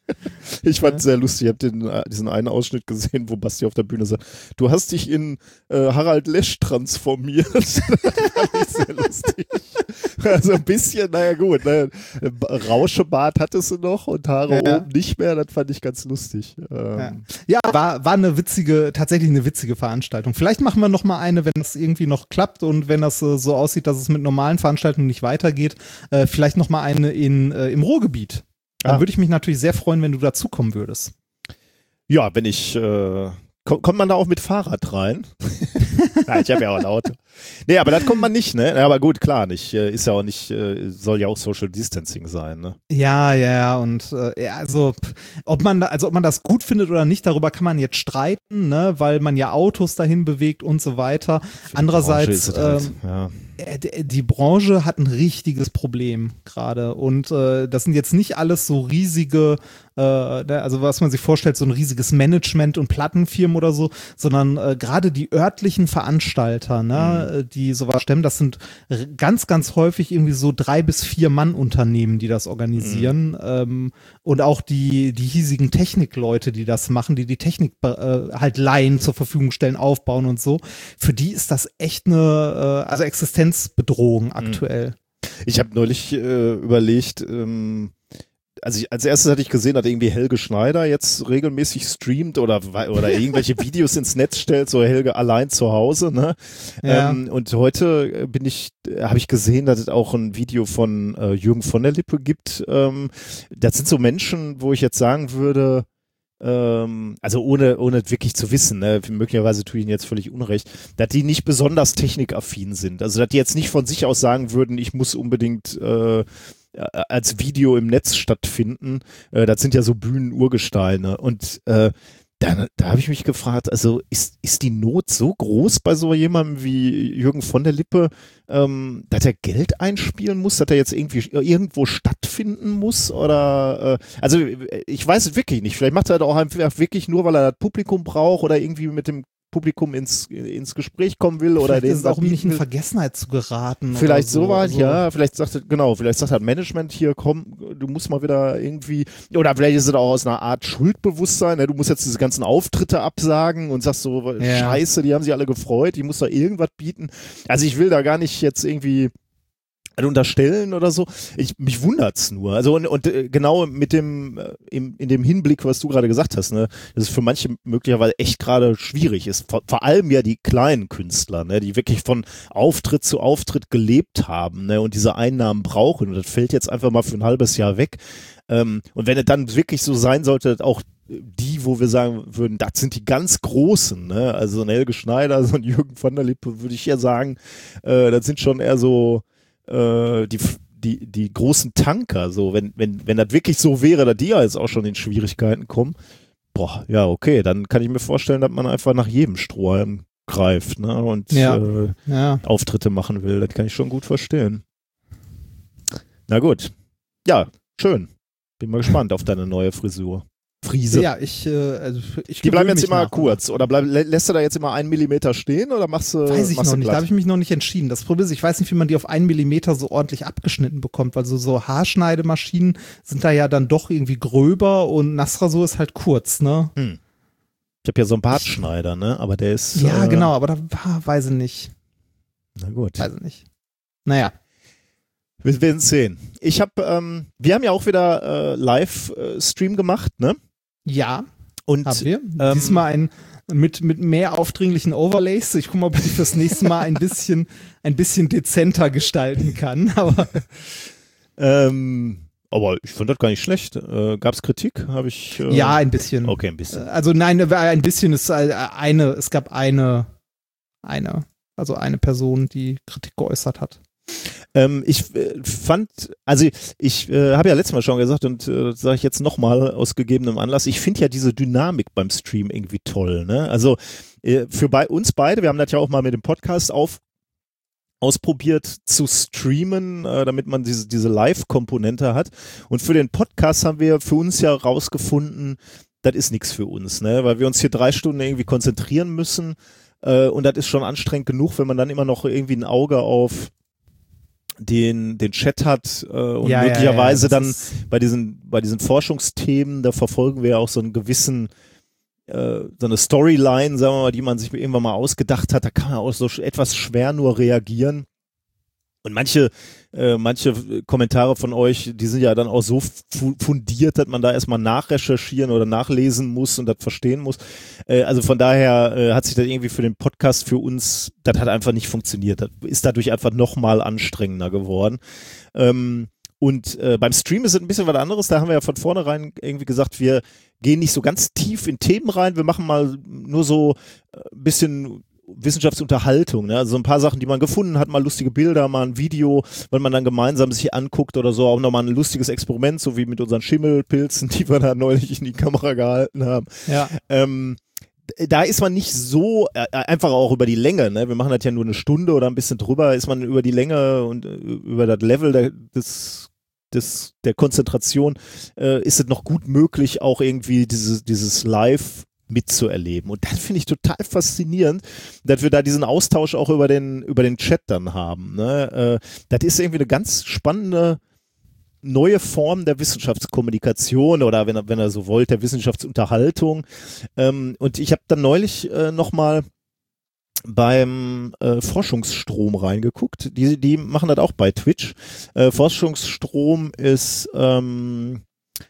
Ich fand es sehr lustig. Ich habe den, diesen einen Ausschnitt gesehen, wo Basti auf der Bühne sagt, du hast dich in äh, Harald Lesch transformiert. Das fand ich sehr lustig. Also ein bisschen, naja gut, ne, Rauschebart hattest du noch und Haare ja. oben nicht mehr. Das fand ich ganz lustig. Ähm. Ja, ja war, war eine witzige, tatsächlich eine witzige Veranstaltung. Vielleicht machen wir noch mal eine, wenn es irgendwie noch klappt und wenn das äh, so aussieht, dass es mit normalen Veranstaltungen nicht weitergeht. Äh, vielleicht noch mal eine in, äh, im Ruhrgebiet. Dann ah. würde ich mich natürlich sehr freuen, wenn du dazukommen würdest. Ja, wenn ich, äh, kommt, kommt man da auch mit Fahrrad rein? Nein, ich habe ja auch ein Auto. Nee, aber das kommt man nicht, ne? Aber gut, klar, nicht, ist ja auch nicht, soll ja auch Social Distancing sein, ne? Ja, ja, und äh, ja, also ob man da, also ob man das gut findet oder nicht, darüber kann man jetzt streiten, ne? Weil man ja Autos dahin bewegt und so weiter. Für Andererseits, ähm, halt, ja. Die Branche hat ein richtiges Problem gerade und äh, das sind jetzt nicht alles so riesige, äh, also was man sich vorstellt, so ein riesiges Management und Plattenfirmen oder so, sondern äh, gerade die örtlichen Veranstalter, ne, mhm. die sowas stemmen, das sind ganz, ganz häufig irgendwie so drei bis vier Mann-Unternehmen, die das organisieren mhm. ähm, und auch die, die hiesigen Technikleute, die das machen, die die Technik äh, halt leihen, zur Verfügung stellen, aufbauen und so. Für die ist das echt eine, äh, also Existenz Bedrohung aktuell. Ich habe neulich äh, überlegt, ähm, also ich, als erstes hatte ich gesehen, dass irgendwie Helge Schneider jetzt regelmäßig streamt oder, oder irgendwelche Videos ins Netz stellt, so Helge allein zu Hause, ne? Ja. Ähm, und heute bin ich, habe ich gesehen, dass es auch ein Video von äh, Jürgen von der Lippe gibt. Ähm, das sind so Menschen, wo ich jetzt sagen würde, also ohne, ohne wirklich zu wissen, ne, möglicherweise tue ich ihnen jetzt völlig unrecht, dass die nicht besonders technikaffin sind. Also dass die jetzt nicht von sich aus sagen würden, ich muss unbedingt äh, als Video im Netz stattfinden. Äh, das sind ja so Bühnen-Urgesteine. Und äh, da, da habe ich mich gefragt, also ist, ist die Not so groß bei so jemandem wie Jürgen von der Lippe, ähm, dass er Geld einspielen muss, dass er jetzt irgendwie irgendwo stattfinden muss oder, äh, also ich weiß es wirklich nicht, vielleicht macht er das auch einfach wirklich nur, weil er das Publikum braucht oder irgendwie mit dem Publikum ins, ins Gespräch kommen will oder den ist es auch, um nicht in Vergessenheit zu geraten. Vielleicht so, so weit, so. ja, vielleicht sagt er, genau, vielleicht sagt halt Management hier, komm, du musst mal wieder irgendwie, oder vielleicht ist es auch aus einer Art Schuldbewusstsein, ne? Du musst jetzt diese ganzen Auftritte absagen und sagst so, ja. Scheiße, die haben sich alle gefreut, ich muss da irgendwas bieten. Also ich will da gar nicht jetzt irgendwie unterstellen oder so. Ich, mich wundert's nur. Also und, und genau mit dem äh, im, in dem Hinblick, was du gerade gesagt hast, ne, dass es für manche möglicherweise echt gerade schwierig ist. Vor, vor allem ja die kleinen Künstler, ne, die wirklich von Auftritt zu Auftritt gelebt haben, ne, und diese Einnahmen brauchen. Und das fällt jetzt einfach mal für ein halbes Jahr weg. Ähm, und wenn es dann wirklich so sein sollte, dass auch die, wo wir sagen würden, das sind die ganz Großen, ne, also ein Helge Schneider, so ein Jürgen von der Lippe, würde ich ja sagen, äh, das sind schon eher so Die, die, die großen Tanker, so, wenn, wenn, wenn das wirklich so wäre, dass die ja jetzt auch schon in Schwierigkeiten kommen, boah, ja, okay, dann kann ich mir vorstellen, dass man einfach nach jedem Strohhalm greift, ne, und ja. Äh, ja. Auftritte machen will, das kann ich schon gut verstehen. Na gut. Ja, schön. Bin mal gespannt auf deine neue Frisur. Friese. Ja, ich, äh, also ich Die bleiben gewöhne jetzt mich immer nach. kurz. Oder bleib, lä- lässt du da jetzt immer einen Millimeter stehen oder machst du Weiß ich machst noch du nicht, da glatt? habe ich mich noch nicht entschieden. Das Problem ist, ich weiß nicht, wie man die auf einen Millimeter so ordentlich abgeschnitten bekommt, weil so, so Haarschneidemaschinen sind da ja dann doch irgendwie gröber und Nassrasur ist halt kurz, ne? Hm. Ich habe ja so einen Bartschneider, ne? Aber der ist. Ja, äh, genau, aber da ah, weiß ich nicht. Na gut. Weiß ich nicht. Naja. Wir werden sehen. Ich habe, ähm, wir haben ja auch wieder äh, Live-Stream gemacht, ne? Ja, Und haben wir. ähm, Diesmal ein mit, mit mehr aufdringlichen Overlays. Ich gucke mal, ob ich das nächste Mal ein bisschen, ein bisschen dezenter gestalten kann. Aber ähm, aber ich fand das gar nicht schlecht. Äh, Gab es Kritik? Habe ich. Äh, ja, ein bisschen. Okay, ein bisschen. Also nein, ein bisschen ist eine, es gab eine, eine, also eine Person, die Kritik geäußert hat. Ähm, ich äh, fand, also ich äh, habe ja letztes Mal schon gesagt und äh, sage ich jetzt nochmal aus gegebenem Anlass, ich finde ja diese Dynamik beim Stream irgendwie toll. Ne? Also äh, für bei uns beide, wir haben das ja auch mal mit dem Podcast auf ausprobiert zu streamen, äh, damit man diese, diese Live-Komponente hat. Und für den Podcast haben wir für uns ja rausgefunden, das ist nichts für uns, ne? Weil wir uns hier drei Stunden irgendwie konzentrieren müssen äh, und das ist schon anstrengend genug, wenn man dann immer noch irgendwie ein Auge auf den, den Chat hat äh, und Ja, ja, möglicherweise ja, das dann ist- bei diesen, bei diesen Forschungsthemen, da verfolgen wir ja auch so einen gewissen, äh, so eine Storyline, sagen wir mal, die man sich irgendwann mal ausgedacht hat, da kann man auch so sch- etwas schwer nur reagieren. Und manche, äh, manche Kommentare von euch, die sind ja dann auch so fu- fundiert, dass man da erstmal nachrecherchieren oder nachlesen muss und das verstehen muss. Äh, also von daher äh, hat sich das irgendwie für den Podcast für uns, das hat einfach nicht funktioniert. Das ist dadurch einfach nochmal anstrengender geworden. Ähm, und äh, beim Stream ist es ein bisschen was anderes. Da haben wir ja von vornherein irgendwie gesagt, wir gehen nicht so ganz tief in Themen rein. Wir machen mal nur so ein äh, bisschen Wissenschaftsunterhaltung, ne? Also so ein paar Sachen, die man gefunden hat, mal lustige Bilder, mal ein Video, weil man dann gemeinsam sich anguckt oder so, auch nochmal ein lustiges Experiment, so wie mit unseren Schimmelpilzen, die wir da neulich in die Kamera gehalten haben. Ja. Ähm, da ist man nicht so, äh, einfach auch über die Länge, ne? Wir machen das ja nur eine Stunde oder ein bisschen drüber, ist man über die Länge und äh, über das Level der, des, des, der Konzentration, äh, ist es noch gut möglich, auch irgendwie dieses, dieses Live mitzuerleben. Und das finde ich total faszinierend, dass wir da diesen Austausch auch über den, über den Chat dann haben. Ne? Äh, das ist irgendwie eine ganz spannende neue Form der Wissenschaftskommunikation oder wenn er, wenn er so wollt, der Wissenschaftsunterhaltung. Ähm, und ich habe dann neulich äh, nochmal beim äh, Forschungsstrom reingeguckt. Die, die machen das auch bei Twitch. Äh, Forschungsstrom ist ähm,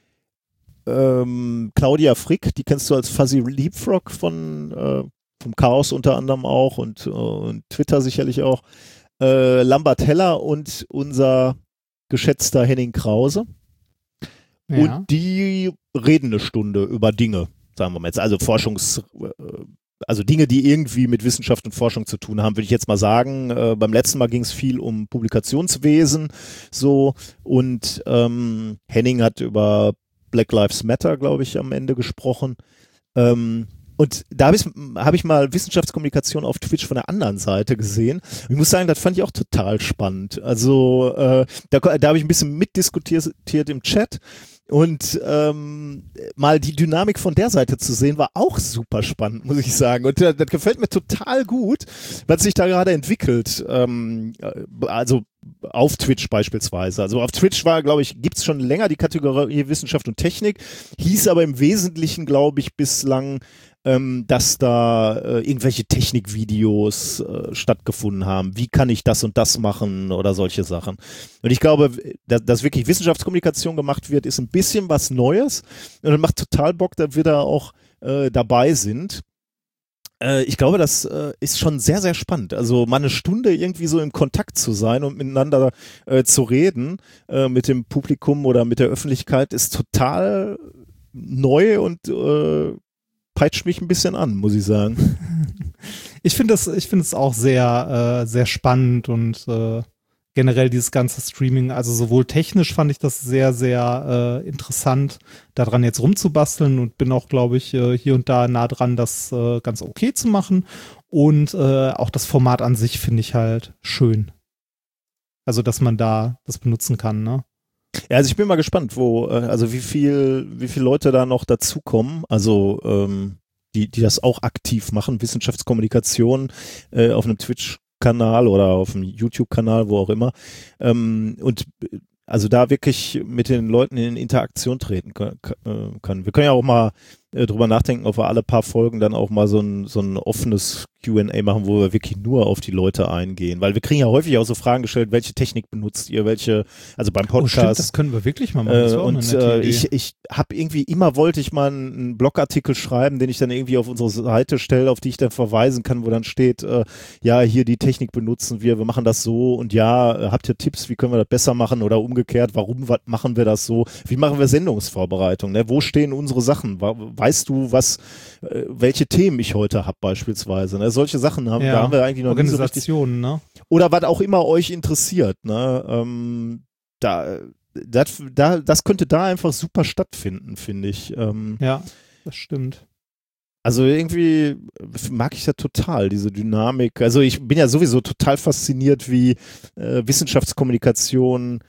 ähm, Claudia Frick, die kennst du als Fuzzy Leapfrog von äh, vom Chaos unter anderem auch und, äh, und Twitter sicherlich auch. Äh, Lambert Heller und unser geschätzter Henning Krause. Ja. Und die reden eine Stunde über Dinge, sagen wir mal jetzt. Also Forschungs, äh, also Dinge, die irgendwie mit Wissenschaft und Forschung zu tun haben, würde ich jetzt mal sagen. Äh, beim letzten Mal ging es viel um Publikationswesen, so. Und ähm, Henning hat über Black Lives Matter, glaube ich, am Ende gesprochen. Ähm, und da habe ich, hab ich mal Wissenschaftskommunikation auf Twitch von der anderen Seite gesehen. Und ich muss sagen, das fand ich auch total spannend. Also äh, da, da habe ich ein bisschen mitdiskutiert im Chat. Und ähm, mal die Dynamik von der Seite zu sehen, war auch super spannend, muss ich sagen. Und das, das gefällt mir total gut, was sich da gerade entwickelt. Ähm, also auf Twitch beispielsweise. Also auf Twitch war, glaube ich, gibt es schon länger die Kategorie Wissenschaft und Technik, hieß aber im Wesentlichen, glaube ich, bislang, ähm, dass da äh, irgendwelche Technikvideos äh, stattgefunden haben. Wie kann ich das und das machen oder solche Sachen. Und ich glaube, dass, dass wirklich Wissenschaftskommunikation gemacht wird, ist ein bisschen was Neues. Und das macht total Bock, dass wir da auch äh, dabei sind. Äh, ich glaube, das äh, ist schon sehr, sehr spannend. Also mal eine Stunde irgendwie so im Kontakt zu sein und miteinander äh, zu reden äh, mit dem Publikum oder mit der Öffentlichkeit ist total neu und äh, peitscht mich ein bisschen an, muss ich sagen. Ich finde das, ich finde es auch sehr, äh, sehr spannend und äh, generell dieses ganze Streaming, also sowohl technisch fand ich das sehr, sehr äh, interessant, daran jetzt rumzubasteln und bin auch, glaube ich, äh, hier und da nah dran, das äh, ganz okay zu machen. Und äh, auch das Format an sich finde ich halt schön. Also, dass man da das benutzen kann, ne? Ja, also ich bin mal gespannt, wo, äh, also wie viel, wie viele Leute da noch dazukommen, also ähm, die, die das auch aktiv machen, Wissenschaftskommunikation äh, auf einem Twitch-Kanal oder auf einem YouTube-Kanal, wo auch immer. Ähm, und also da wirklich mit den Leuten in Interaktion treten können. Wir können ja auch mal äh, drüber nachdenken, ob wir alle paar Folgen dann auch mal so ein, so ein offenes Q and A machen, wo wir wirklich nur auf die Leute eingehen. Weil wir kriegen ja häufig auch so Fragen gestellt, welche Technik benutzt ihr, welche, also beim Podcast. Oh, stimmt, das können wir wirklich mal machen. Das Äh, war auch und eine nette äh, Idee. ich, ich habe irgendwie immer, wollte ich mal einen Blogartikel schreiben, den ich dann irgendwie auf unsere Seite stelle, auf die ich dann verweisen kann, wo dann steht, äh, ja, hier die Technik benutzen wir, wir machen das so und ja, äh, habt ihr Tipps, wie können wir das besser machen oder umgekehrt, warum wat, machen wir das so? Wie machen wir Sendungsvorbereitung? Ne? Wo stehen unsere Sachen? Weißt du, was, äh, welche Themen ich heute habe beispielsweise? Ne? Solche Sachen haben, Ja, da haben wir eigentlich noch nie so richtig. Organisationen, ne? Oder was auch immer euch interessiert. Ne? Ähm, da, das, da, das könnte da einfach super stattfinden, finde ich. Ähm, Ja, das stimmt. Also irgendwie mag ich das total, diese Dynamik. Also ich bin ja sowieso total fasziniert, wie äh, Wissenschaftskommunikation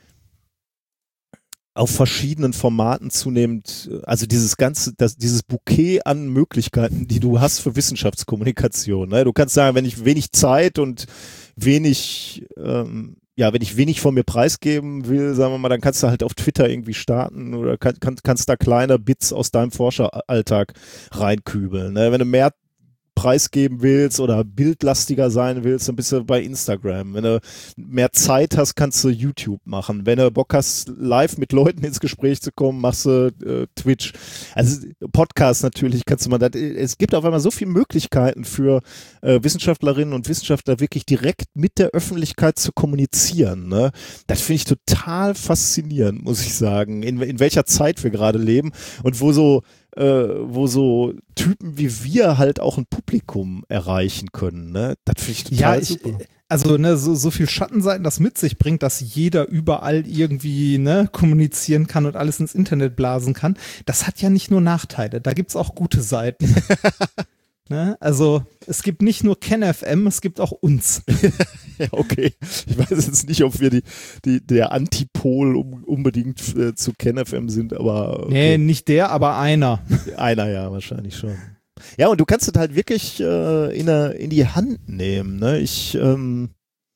auf verschiedenen Formaten zunehmend, also dieses ganze, das, dieses Bouquet an Möglichkeiten, die du hast für Wissenschaftskommunikation. Ne? Du kannst sagen, wenn ich wenig Zeit und wenig, ähm, ja, wenn ich wenig von mir preisgeben will, sagen wir mal, dann kannst du halt auf Twitter irgendwie starten oder kann, kann, kannst da kleine Bits aus deinem Forscheralltag reinkübeln. Ne? Wenn du mehr preisgeben willst oder bildlastiger sein willst, dann bist du bei Instagram. Wenn du mehr Zeit hast, kannst du YouTube machen. Wenn du Bock hast, live mit Leuten ins Gespräch zu kommen, machst du äh, Twitch. Also Podcast natürlich kannst du mal, das, es gibt auf einmal so viele Möglichkeiten für äh, Wissenschaftlerinnen und Wissenschaftler wirklich direkt mit der Öffentlichkeit zu kommunizieren. Ne? Das finde ich total faszinierend, muss ich sagen, in, in welcher Zeit wir gerade leben und wo so Äh, wo so Typen wie wir halt auch ein Publikum erreichen können. Ne? Das finde ich total Ja, ich, super. also ne, so, so viel Schattenseiten das mit sich bringt, dass jeder überall irgendwie ne, kommunizieren kann und alles ins Internet blasen kann, das hat ja nicht nur Nachteile, da gibt's auch gute Seiten. Ne? Also es gibt nicht nur KenFM, es gibt auch uns. Ja, okay. Ich weiß jetzt nicht, ob wir die, die, der Antipol um, unbedingt äh, zu KenFM sind, aber Nee, okay. nicht der, aber einer. Einer ja, wahrscheinlich schon. Ja, und du kannst es halt wirklich äh, in, der, in die Hand nehmen. Ne? Ich, ähm,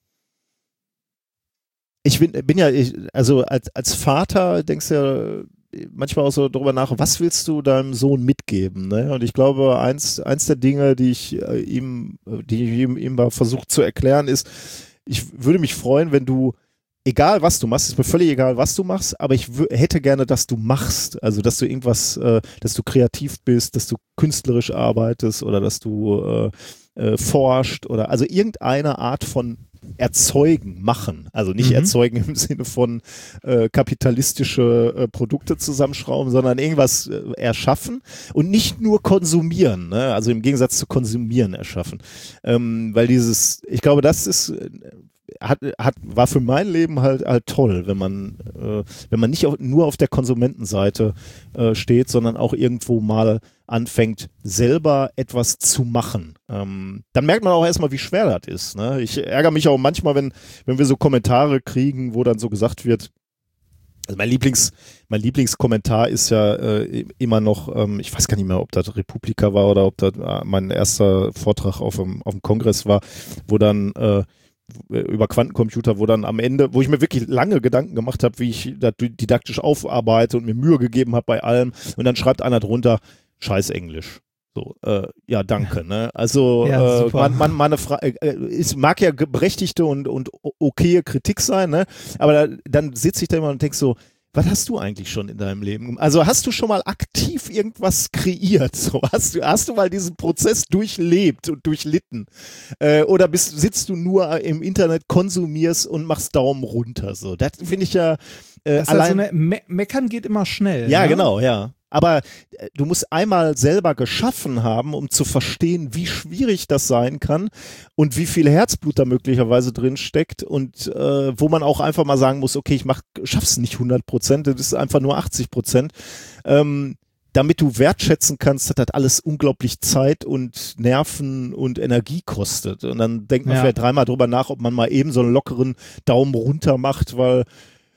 ich bin, bin ja, ich, also als, als Vater denkst du ja manchmal auch so drüber nach, was willst du deinem Sohn mitgeben? Ne? Und ich glaube, eins, eins der Dinge, die ich äh, ihm, die ich ihm, ihm mal versucht zu erklären, ist, ich würde mich freuen, wenn du, egal was du machst, ist mir völlig egal, was du machst, aber ich hätte gerne, dass du machst, also dass du irgendwas, äh, dass du kreativ bist, dass du künstlerisch arbeitest oder dass du äh, äh, forscht oder also irgendeine Art von erzeugen, machen. Also nicht Mhm. erzeugen im Sinne von äh, kapitalistische äh, Produkte zusammenschrauben, sondern irgendwas äh, erschaffen und nicht nur konsumieren. Ne? Also im Gegensatz zu konsumieren erschaffen. Ähm, weil dieses, ich glaube, das ist äh, hat, hat, war für mein Leben halt, halt toll, wenn man, äh, wenn man nicht auf, nur auf der Konsumentenseite äh, steht, sondern auch irgendwo mal anfängt, selber etwas zu machen. Ähm, dann merkt man auch erstmal, wie schwer das ist. Ne? Ich ärgere mich auch manchmal, wenn, wenn wir so Kommentare kriegen, wo dann so gesagt wird, also mein Lieblings, mein Lieblingskommentar ist ja äh, immer noch, ähm, ich weiß gar nicht mehr, ob das Republika war oder ob das äh, mein erster Vortrag auf dem, auf dem Kongress war, wo dann äh, über Quantencomputer, wo dann am Ende, wo ich mir wirklich lange Gedanken gemacht habe, wie ich das didaktisch aufarbeite und mir Mühe gegeben habe bei allem und dann schreibt einer drunter, scheiß Englisch. So, äh, ja, danke. Ne? Also Ja, äh, super. man, man, meine Fra äh, es mag ja berechtigte und, und okaye Kritik sein, ne? Aber da, dann sitze ich da immer und denke so, was hast du eigentlich schon in deinem Leben? Also hast du schon mal aktiv irgendwas kreiert? So, hast du, hast du mal diesen Prozess durchlebt und durchlitten? Äh, oder bist, sitzt du nur im Internet, konsumierst und machst Daumen runter? So, das finde ich ja äh, Das ist allein. halt so eine, Me Meckern geht immer schnell. Ja, ne? genau, ja. Aber äh, du musst einmal selber geschaffen haben, um zu verstehen, wie schwierig das sein kann und wie viel Herzblut da möglicherweise drin steckt und äh, wo man auch einfach mal sagen muss, okay, ich mach, schaff's nicht hundert Prozent, das ist einfach nur achtzig Prozent. Ähm, damit du wertschätzen kannst, dass das alles unglaublich Zeit und Nerven und Energie kostet. Und dann denkt man Ja. vielleicht dreimal drüber nach, ob man mal eben so einen lockeren Daumen runter macht, weil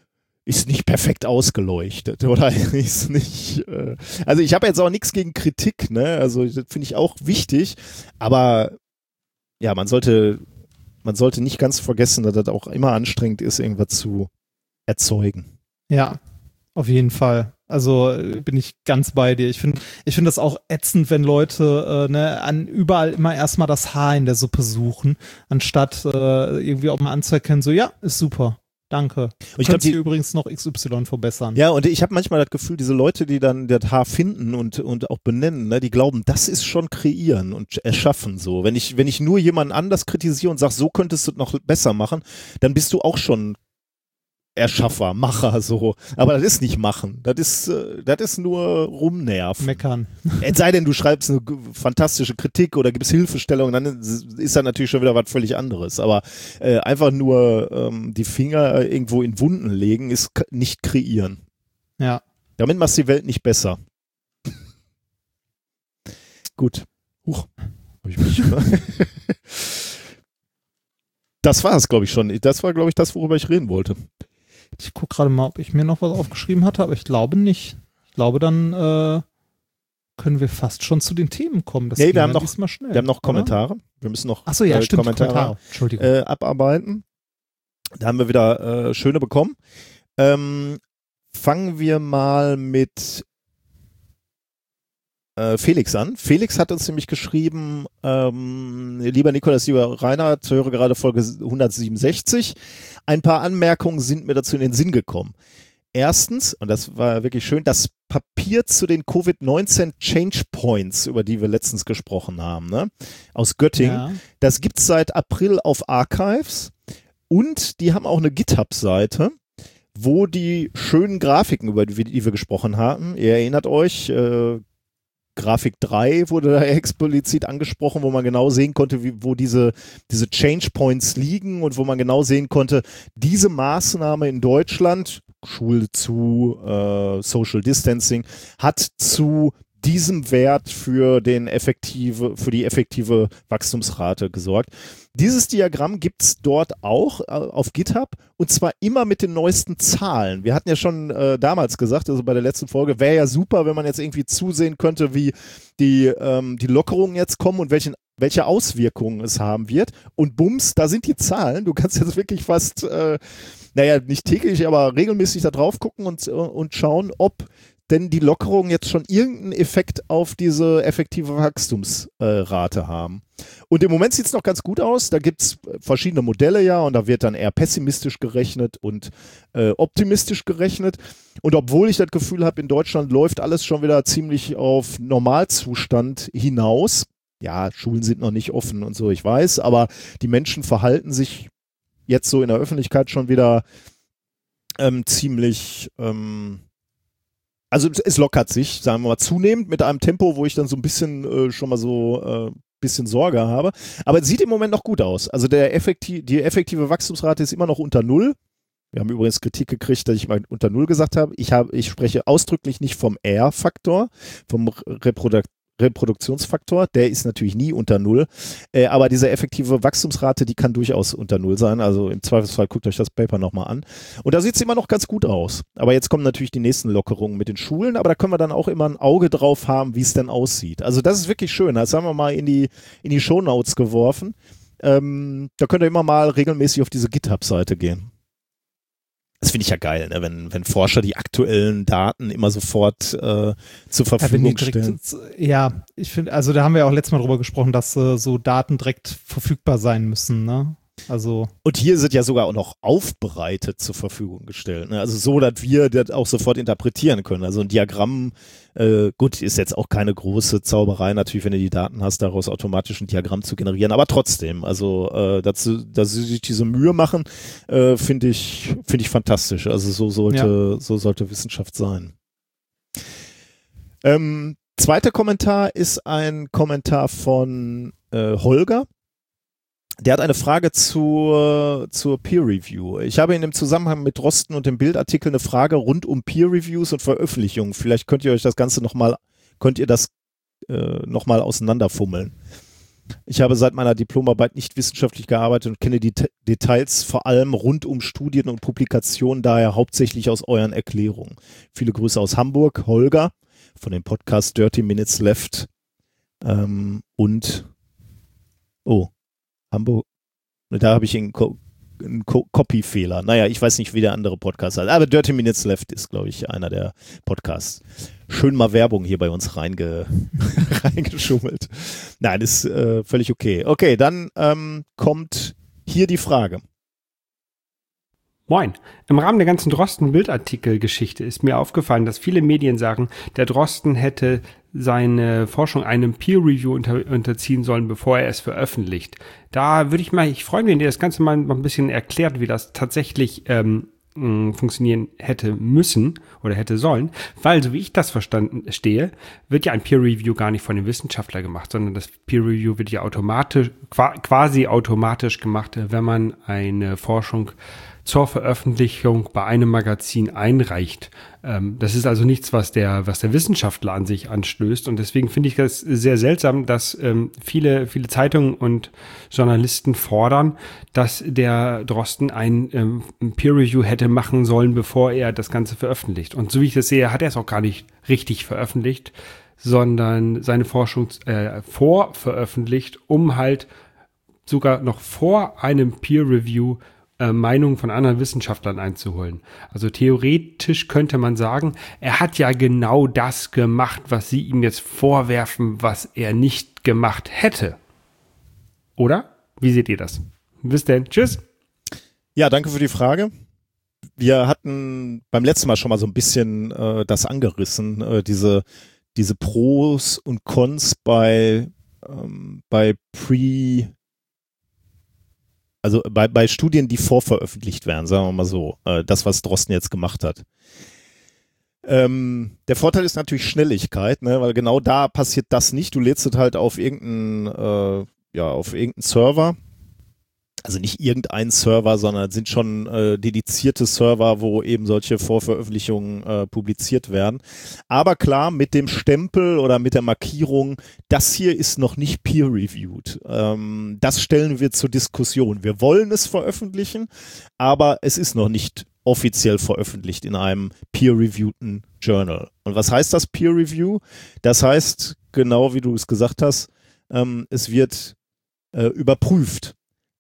ist nicht perfekt ausgeleuchtet oder ist nicht, äh, also ich habe jetzt auch nichts gegen Kritik, ne, also das finde ich auch wichtig, aber ja, man sollte, man sollte nicht ganz vergessen, dass das auch immer anstrengend ist, irgendwas zu erzeugen. Ja, auf jeden Fall. Also äh, bin ich ganz bei dir. Ich finde ich finde das auch ätzend, wenn Leute äh, ne, an überall immer erstmal das Haar in der Suppe suchen, anstatt äh, irgendwie auch mal anzuerkennen, so ja, ist super. Danke. Und Du ich kannst glaub, hier übrigens noch X Y verbessern. Ja, und ich habe manchmal das Gefühl, diese Leute, die dann das Haar finden und, und auch benennen, ne, die glauben, das ist schon kreieren und erschaffen so. Wenn ich, wenn ich nur jemanden anders kritisiere und sage, so könntest du es noch besser machen, dann bist du auch schon Erschaffer, Macher so. Aber das ist nicht machen. Das ist, äh, das ist nur rumnerven. Meckern. Es sei denn, du schreibst eine g- fantastische Kritik oder gibst Hilfestellung, dann ist das natürlich schon wieder was völlig anderes. Aber äh, einfach nur ähm, die Finger irgendwo in Wunden legen, ist k- nicht kreieren. Ja. Damit machst du die Welt nicht besser. Gut. Huch. Hab ich mich das war es, glaube ich, schon. Das war, glaube ich, das, worüber ich reden wollte. Ich gucke gerade mal, ob ich mir noch was aufgeschrieben hatte, aber ich glaube nicht. Ich glaube, dann äh, können wir fast schon zu den Themen kommen. Das Nee, ging wir haben ja noch- diesmal schnell, Wir haben noch oder? Kommentare. Wir müssen noch Achso, ja, äh, stimmt, Kommentare, Kommentare. Entschuldigung. Äh, abarbeiten. Da haben wir wieder äh, schöne bekommen. Ähm, fangen wir mal mit äh, Felix an. Felix hat uns nämlich geschrieben, ähm, lieber Nikolaus, lieber Rainer, ich höre gerade Folge hundertsiebenundsechzig. Ein paar Anmerkungen sind mir dazu in den Sinn gekommen. Erstens, und das war wirklich schön, das Papier zu den Covid neunzehn Change Points, über die wir letztens gesprochen haben, ne? Aus Göttingen. Ja. Das gibt es seit April auf Archives und die haben auch eine GitHub-Seite, wo die schönen Grafiken, über die, die wir gesprochen hatten, ihr erinnert euch, äh, Grafik drei wurde da explizit angesprochen, wo man genau sehen konnte, wie, wo diese, diese Change Points liegen und wo man genau sehen konnte, diese Maßnahme in Deutschland, Schule zu, äh, Social Distancing, hat zu diesem Wert für den effektive, für die effektive Wachstumsrate gesorgt. Dieses Diagramm gibt es dort auch äh, auf GitHub und zwar immer mit den neuesten Zahlen. Wir hatten ja schon äh, damals gesagt, also bei der letzten Folge, wäre ja super, wenn man jetzt irgendwie zusehen könnte, wie die, ähm, die Lockerungen jetzt kommen und welchen, welche Auswirkungen es haben wird. Und bums, da sind die Zahlen. Du kannst jetzt wirklich fast, äh, naja, nicht täglich, aber regelmäßig da drauf gucken und, und schauen, ob denn die Lockerungen jetzt schon irgendeinen Effekt auf diese effektive Wachstumsrate äh, haben. Und im Moment sieht es noch ganz gut aus. Da gibt es verschiedene Modelle ja und da wird dann eher pessimistisch gerechnet und äh, optimistisch gerechnet. Und obwohl ich das Gefühl habe, in Deutschland läuft alles schon wieder ziemlich auf Normalzustand hinaus. Ja, Schulen sind noch nicht offen und so, ich weiß, aber die Menschen verhalten sich jetzt so in der Öffentlichkeit schon wieder ähm, ziemlich... Ähm, Also es lockert sich, sagen wir mal, zunehmend mit einem Tempo, wo ich dann so ein bisschen äh, schon mal so ein äh, bisschen Sorge habe. Aber es sieht im Moment noch gut aus. Also der effektiv, die effektive Wachstumsrate ist immer noch unter Null. Wir haben übrigens Kritik gekriegt, dass ich mal unter Null gesagt habe. Ich, habe, ich spreche ausdrücklich nicht vom R-Faktor, vom Reprodukt Reproduktionsfaktor, der ist natürlich nie unter Null, äh, aber diese effektive Wachstumsrate, die kann durchaus unter Null sein, also im Zweifelsfall guckt euch das Paper nochmal an. Und da sieht es immer noch ganz gut aus. Aber jetzt kommen natürlich die nächsten Lockerungen mit den Schulen, aber da können wir dann auch immer ein Auge drauf haben, wie es denn aussieht. Also das ist wirklich schön, das haben wir mal in die, in die Shownotes geworfen. Ähm, da könnt ihr immer mal regelmäßig auf diese GitHub-Seite gehen. Das finde ich ja geil, ne? wenn, wenn Forscher die aktuellen Daten immer sofort äh, zur Verfügung ja, stellen. Direkt, ja, ich finde, also da haben wir ja auch letztes Mal drüber gesprochen, dass äh, so Daten direkt verfügbar sein müssen, ne? Also. Und hier sind ja sogar auch noch aufbereitet zur Verfügung gestellt. Ne? Also so, dass wir das auch sofort interpretieren können. Also ein Diagramm, äh, gut, ist jetzt auch keine große Zauberei natürlich, wenn du die Daten hast, daraus automatisch ein Diagramm zu generieren. Aber trotzdem, also äh, dazu, dass sie sich diese Mühe machen, äh, finde ich, finde ich fantastisch. Also so sollte, ja. so sollte Wissenschaft sein. Ähm, zweiter Kommentar ist ein Kommentar von äh, Holger. Der hat eine Frage zur, zur Peer Review. Ich habe in dem Zusammenhang mit Drosten und dem Bildartikel eine Frage rund um Peer Reviews und Veröffentlichungen. Vielleicht könnt ihr euch das Ganze nochmal, könnt ihr das äh, nochmal auseinanderfummeln. Ich habe seit meiner Diplomarbeit nicht wissenschaftlich gearbeitet und kenne die T- Details vor allem rund um Studien und Publikationen, daher hauptsächlich aus euren Erklärungen. Viele Grüße aus Hamburg, Holger von dem Podcast Dirty Minutes Left ähm, und oh, Hamburg, da habe ich einen, Co- einen Co- Copy-Fehler. Naja, ich weiß nicht, wie der andere Podcast heißt, aber Dirty Minutes Left ist, glaube ich, einer der Podcasts. Schön mal Werbung hier bei uns reinge reingeschummelt. Nein, ist äh, völlig okay. Okay, dann ähm, kommt hier die Frage. Moin. Im Rahmen der ganzen Drosten-Bildartikel-Geschichte ist mir aufgefallen, dass viele Medien sagen, der Drosten hätte seine Forschung einem Peer-Review unter, unterziehen sollen, bevor er es veröffentlicht. Da würde ich mal, ich freue mich, wenn ihr das Ganze mal noch ein bisschen erklärt, wie das tatsächlich ähm, funktionieren hätte müssen oder hätte sollen, weil, so wie ich das verstanden stehe, wird ja ein Peer-Review gar nicht von dem Wissenschaftler gemacht, sondern das Peer-Review wird ja automatisch, quasi automatisch gemacht, wenn man eine Forschung zur Veröffentlichung bei einem Magazin einreicht. Ähm, das ist also nichts, was der, was der Wissenschaftler an sich anstößt. Und deswegen finde ich das sehr seltsam, dass ähm, viele, viele Zeitungen und Journalisten fordern, dass der Drosten ein, ähm, ein Peer-Review hätte machen sollen, bevor er das Ganze veröffentlicht. Und so wie ich das sehe, hat er es auch gar nicht richtig veröffentlicht, sondern seine Forschung äh, vorveröffentlicht, um halt sogar noch vor einem Peer-Review Äh, Meinungen von anderen Wissenschaftlern einzuholen. Also theoretisch könnte man sagen, er hat ja genau das gemacht, was sie ihm jetzt vorwerfen, was er nicht gemacht hätte. Oder? Wie seht ihr das? Bis denn. Tschüss. Ja, danke für die Frage. Wir hatten beim letzten Mal schon mal so ein bisschen äh, das angerissen, äh, diese, diese Pros und Cons bei, ähm, bei Pre- Also bei, bei Studien, die vorveröffentlicht werden, sagen wir mal so, äh, das, was Drosten jetzt gemacht hat. Ähm, der Vorteil ist natürlich Schnelligkeit, ne, weil genau da passiert das nicht. Du lädst es halt auf irgendeinen, äh, ja, auf irgendeinen Server. Also nicht irgendein Server, sondern es sind schon äh, dedizierte Server, wo eben solche Vorveröffentlichungen äh, publiziert werden. Aber klar, mit dem Stempel oder mit der Markierung, das hier ist noch nicht peer-reviewed. Ähm, das stellen wir zur Diskussion. Wir wollen es veröffentlichen, aber es ist noch nicht offiziell veröffentlicht in einem peer-reviewten Journal. Und was heißt das Peer-Review? Das heißt, genau wie du es gesagt hast, ähm, es wird äh, überprüft.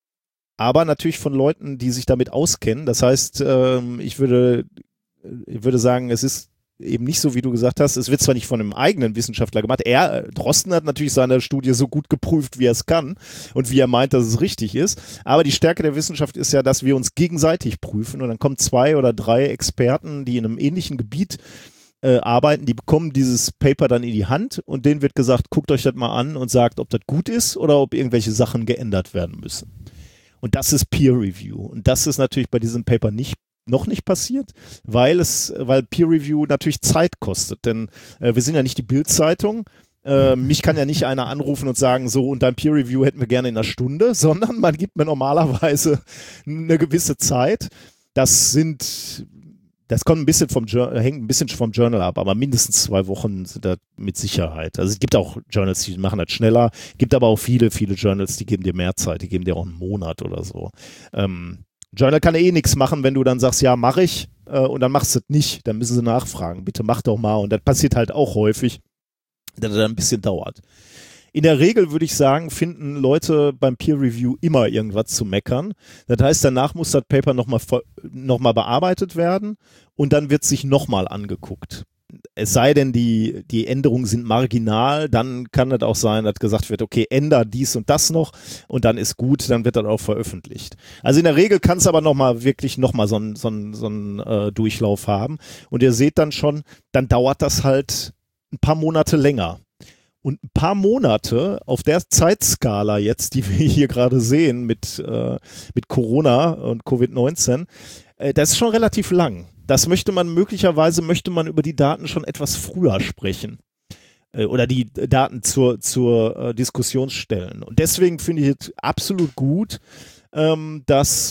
Aber natürlich von Leuten, die sich damit auskennen. Das heißt, ähm, ich würde, ich würde sagen, es ist eben nicht so, wie du gesagt hast. Es wird zwar nicht von einem eigenen Wissenschaftler gemacht. Er, Drosten hat natürlich seine Studie so gut geprüft, wie er es kann und wie er meint, dass es richtig ist. Aber die Stärke der Wissenschaft ist ja, dass wir uns gegenseitig prüfen und dann kommen zwei oder drei Experten, die in einem ähnlichen Gebiet äh, arbeiten, die bekommen dieses Paper dann in die Hand und denen wird gesagt, guckt euch das mal an und sagt, ob das gut ist oder ob irgendwelche Sachen geändert werden müssen. Und das ist Peer Review. Und das ist natürlich bei diesem Paper nicht, noch nicht passiert, weil es, weil Peer Review natürlich Zeit kostet. Denn äh, wir sind ja nicht die Bild-Zeitung. Äh, mich kann ja nicht einer anrufen und sagen, so, und dein Peer Review hätten wir gerne in einer Stunde, sondern man gibt mir normalerweise eine gewisse Zeit. Das sind, das kommt ein bisschen vom, hängt ein bisschen vom Journal ab, aber mindestens zwei Wochen sind da mit Sicherheit. Also es gibt auch Journals, die machen das schneller, gibt aber auch viele, viele Journals, die geben dir mehr Zeit, die geben dir auch einen Monat oder so. Ähm, Journal kann eh nichts machen, wenn du dann sagst, ja, mache ich, äh, und dann machst du es nicht, dann müssen sie nachfragen, bitte mach doch mal, und das passiert halt auch häufig, dass das ein bisschen dauert. In der Regel würde ich sagen, finden Leute beim Peer Review immer irgendwas zu meckern. Das heißt, danach muss das Paper nochmal noch mal bearbeitet werden und dann wird sich nochmal angeguckt. Es sei denn, die, die Änderungen sind marginal, dann kann es auch sein, dass gesagt wird, okay, änder dies und das noch und dann ist gut, dann wird das auch veröffentlicht. Also in der Regel kann es aber nochmal wirklich nochmal so einen so einen, so einen äh, Durchlauf haben und ihr seht dann schon, dann dauert das halt ein paar Monate länger. Und ein paar Monate auf der Zeitskala jetzt, die wir hier gerade sehen mit, äh, mit Corona und Covid neunzehn, äh, das ist schon relativ lang. Das möchte man möglicherweise, möchte man über die Daten schon etwas früher sprechen äh, oder die Daten zur, zur äh, Diskussion stellen. Und deswegen finde ich es absolut gut, ähm, dass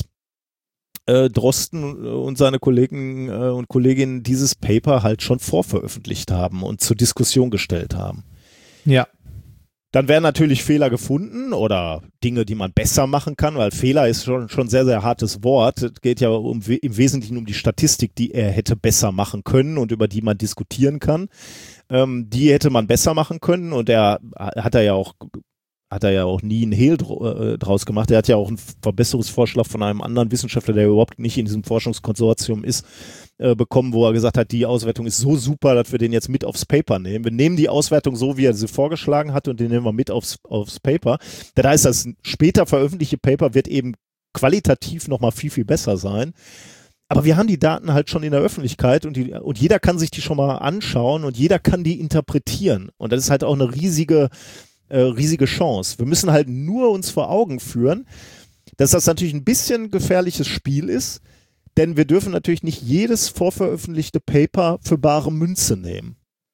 äh, Drosten und seine Kollegen äh, und Kolleginnen dieses Paper halt schon vorveröffentlicht haben und zur Diskussion gestellt haben. Ja. Dann werden natürlich Fehler gefunden oder Dinge, die man besser machen kann, weil Fehler ist schon schon sehr, sehr hartes Wort. Es geht ja um, im Wesentlichen um die Statistik, die er hätte besser machen können und über die man diskutieren kann. Ähm, die hätte man besser machen können und er hat er ja auch hat er ja auch nie einen Hehl draus gemacht. Er hat ja auch einen Verbesserungsvorschlag von einem anderen Wissenschaftler, der überhaupt nicht in diesem Forschungskonsortium ist, äh, bekommen, wo er gesagt hat, die Auswertung ist so super, dass wir den jetzt mit aufs Paper nehmen. Wir nehmen die Auswertung so, wie er sie vorgeschlagen hat und den nehmen wir mit aufs, aufs Paper. Das heißt, das später veröffentlichte Paper wird eben qualitativ nochmal viel, viel besser sein. Aber wir haben die Daten halt schon in der Öffentlichkeit und, die, und jeder kann sich die schon mal anschauen und jeder kann die interpretieren. Und das ist halt auch eine riesige Äh, riesige Chance. Wir müssen halt nur uns vor Augen führen, dass das natürlich ein bisschen gefährliches Spiel ist, denn wir dürfen natürlich nicht jedes vorveröffentlichte Paper für bare Münze nehmen.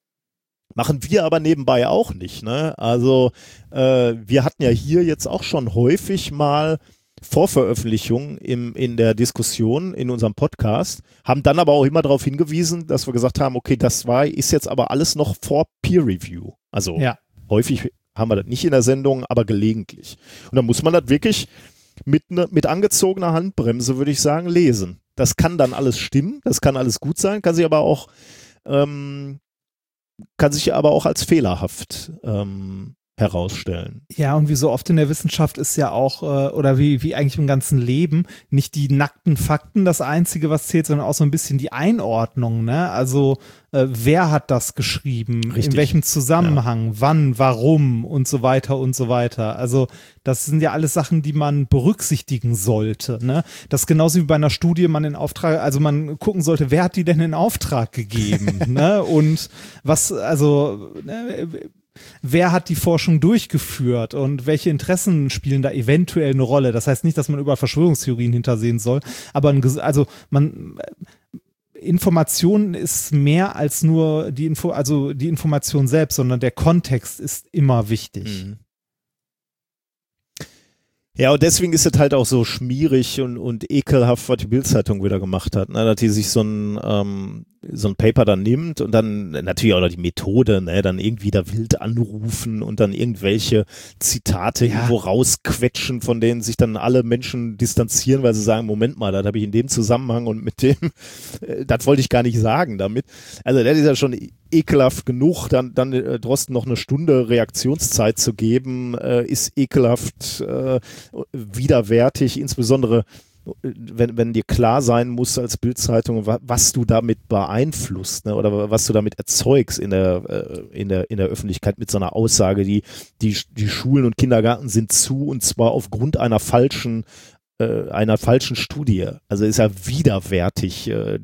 Machen wir aber nebenbei auch nicht, ne? Also äh, wir hatten ja hier jetzt auch schon häufig mal Vorveröffentlichungen im, in der Diskussion in unserem Podcast, haben dann aber auch immer darauf hingewiesen, dass wir gesagt haben, okay, das war, ist jetzt aber alles noch vor Peer Review. Also ja. häufig haben wir das nicht in der Sendung, aber gelegentlich. Und dann muss man das wirklich mit, ne, mit angezogener Handbremse, würde ich sagen, lesen. Das kann dann alles stimmen, das kann alles gut sein, kann sich aber auch, ähm, kann sich aber auch als fehlerhaft ähm, herausstellen. Ja, und wie so oft in der Wissenschaft ist ja auch, äh, oder wie, wie eigentlich im ganzen Leben, nicht die nackten Fakten das Einzige, was zählt, sondern auch so ein bisschen die Einordnung, ne? Also, äh, wer hat das geschrieben? Richtig. In welchem Zusammenhang? Ja. Wann? Warum? Und so weiter und so weiter. Also, das sind ja alles Sachen, die man berücksichtigen sollte, ne? Das ist genauso wie bei einer Studie, man in Auftrag, also man gucken sollte, wer hat die denn in Auftrag gegeben, ne? Und was, also, ne, wer hat die Forschung durchgeführt und welche Interessen spielen da eventuell eine Rolle? Das heißt nicht, dass man überall Verschwörungstheorien hintersehen soll, aber ein, also man Information ist mehr als nur die Info, also die Information selbst, sondern der Kontext ist immer wichtig. Mhm. Ja, und deswegen ist es halt auch so schmierig und, und ekelhaft, was die Bild-Zeitung wieder gemacht hat, ne? Dass die sich so ein, ähm, so ein Paper dann nimmt und dann natürlich auch noch die Methode, ne? Dann irgendwie da wild anrufen und dann irgendwelche Zitate ja. irgendwo rausquetschen, von denen sich dann alle Menschen distanzieren, weil sie sagen, Moment mal, das habe ich in dem Zusammenhang und mit dem, äh, das wollte ich gar nicht sagen damit. Also das ist ja schon ekelhaft genug, dann, dann äh, Drosten noch eine Stunde Reaktionszeit zu geben, äh, ist ekelhaft äh, widerwärtig, insbesondere wenn, wenn dir klar sein muss als Bild-Zeitung, wa, was du damit beeinflusst, ne, oder was du damit erzeugst in der, äh, in der, in der Öffentlichkeit mit so einer Aussage, die, die, die Schulen und Kindergärten sind zu und zwar aufgrund einer falschen, äh, einer falschen Studie. Also ist ja widerwärtig, äh,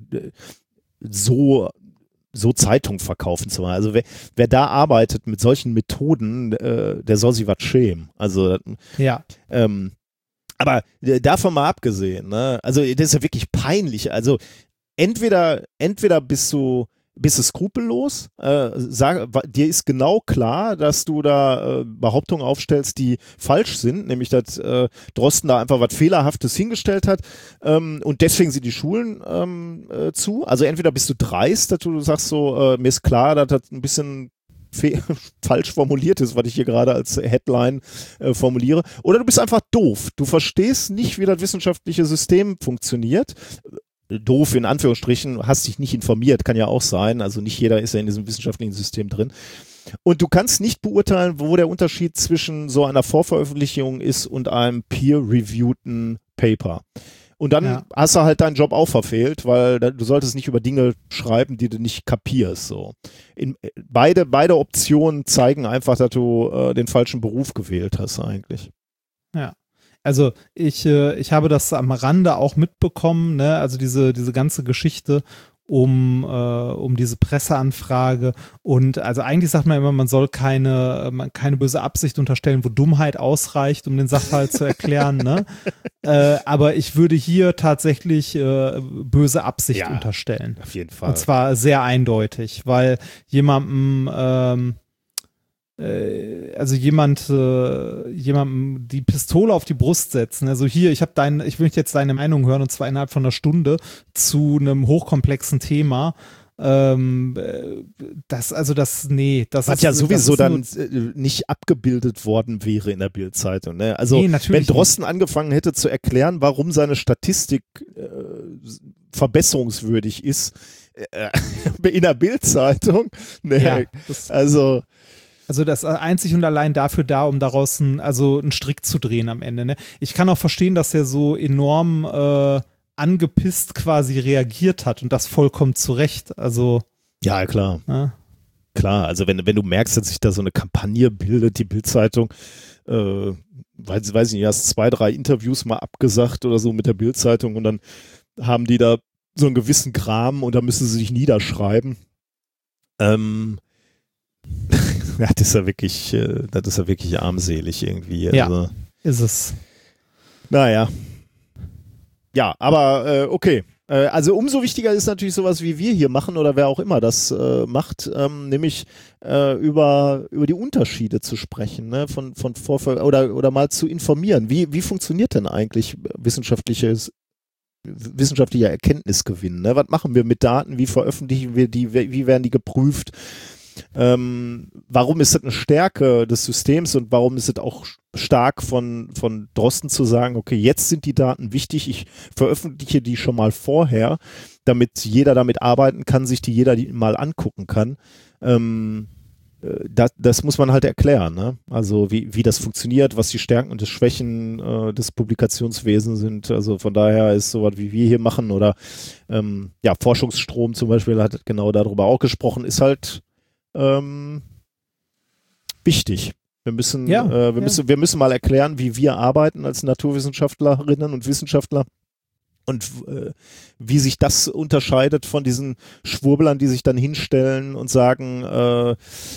so so Zeitung verkaufen zu machen. Also wer, wer da arbeitet mit solchen Methoden, äh, der soll sich was schämen. Also ja. Ähm, aber äh, davon mal abgesehen, ne? Also das ist ja wirklich peinlich. Also entweder entweder bist du bist du skrupellos, äh, sag, dir ist genau klar, dass du da äh, Behauptungen aufstellst, die falsch sind, nämlich dass äh, Drosten da einfach was Fehlerhaftes hingestellt hat ähm, und deswegen sind die Schulen ähm, äh, zu. Also entweder bist du dreist, dass du sagst so, äh, mir ist klar, dass das ein bisschen falsch formuliert ist, was ich hier gerade als Headline äh, formuliere, oder du bist einfach doof. Du verstehst nicht, wie das wissenschaftliche System funktioniert. Doof in Anführungsstrichen, hast dich nicht informiert, kann ja auch sein, also nicht jeder ist ja in diesem wissenschaftlichen System drin. Und du kannst nicht beurteilen, wo der Unterschied zwischen so einer Vorveröffentlichung ist und einem peer-reviewten Paper. Und dann ja. hast du halt deinen Job auch verfehlt, weil du solltest nicht über Dinge schreiben, die du nicht kapierst. So. In, beide, beide Optionen zeigen einfach, dass du äh, den falschen Beruf gewählt hast eigentlich. Ja. Also ich, äh, ich habe das am Rande auch mitbekommen, ne? Also diese, diese ganze Geschichte um, äh, um diese Presseanfrage und also eigentlich sagt man immer, man soll keine, man, keine böse Absicht unterstellen, wo Dummheit ausreicht, um den Sachverhalt zu erklären, ne? Äh, aber ich würde hier tatsächlich äh, böse Absicht ja, unterstellen. Auf jeden Fall. Und zwar sehr eindeutig, weil jemandem ähm, also jemand, äh, jemandem die Pistole auf die Brust setzen, also hier, ich habe dein, ich möchte jetzt deine Meinung hören und zwar innerhalb von einer Stunde zu einem hochkomplexen Thema Ähm, das, also das, nee, das Was ist ja sowieso das ist dann äh, nicht abgebildet worden wäre in der Bild-Zeitung. Ne? Also Nee, wenn natürlich Drosten angefangen hätte zu erklären, warum seine Statistik äh, verbesserungswürdig ist äh, in der Bild-Zeitung, ne? Ja, das- also Also das ist einzig und allein dafür da, um daraus ein, also einen Strick zu drehen am Ende. Ne? Ich kann auch verstehen, dass er so enorm äh, angepisst quasi reagiert hat und das vollkommen zu Recht. Also ja, klar. ja. Klar, also wenn, wenn du merkst, dass sich da so eine Kampagne bildet, die Bild-Zeitung, äh, weiß, weiß ich nicht, erst zwei, drei Interviews mal abgesagt oder so mit der Bild-Zeitung und dann haben die da so einen gewissen Kram und da müssen sie sich niederschreiben. Ähm, ja, das ist ja wirklich, äh, das ist ja wirklich armselig irgendwie. Ja. Also, Ist es. naja. Ja, aber äh, okay. Äh, also umso wichtiger ist natürlich sowas, wie wir hier machen oder wer auch immer das äh, macht, ähm, nämlich äh, über, über die Unterschiede zu sprechen, ne? von, von Vorfall oder, oder mal zu informieren. Wie, wie funktioniert denn eigentlich wissenschaftliches wissenschaftlicher Erkenntnisgewinn? Ne? Was machen wir mit Daten? Wie veröffentlichen wir die? Wie werden die geprüft? Ähm, warum ist das eine Stärke des Systems und warum ist es auch stark von, von Drosten zu sagen, okay, jetzt sind die Daten wichtig, ich veröffentliche die schon mal vorher, damit jeder damit arbeiten kann, sich die jeder die mal angucken kann. Ähm, das, das muss man halt erklären, ne? Also wie, wie das funktioniert, was die Stärken und die Schwächen äh, des Publikationswesens sind. Also von daher ist sowas, wie wir hier machen oder ähm, ja, Forschungsstrom zum Beispiel hat genau darüber auch gesprochen, ist halt Ähm, wichtig. Wir müssen, Ja, äh, wir ja. müssen, wir müssen mal erklären, wie wir arbeiten als Naturwissenschaftlerinnen und Wissenschaftler und äh, wie sich das unterscheidet von diesen Schwurblern, die sich dann hinstellen und sagen, äh,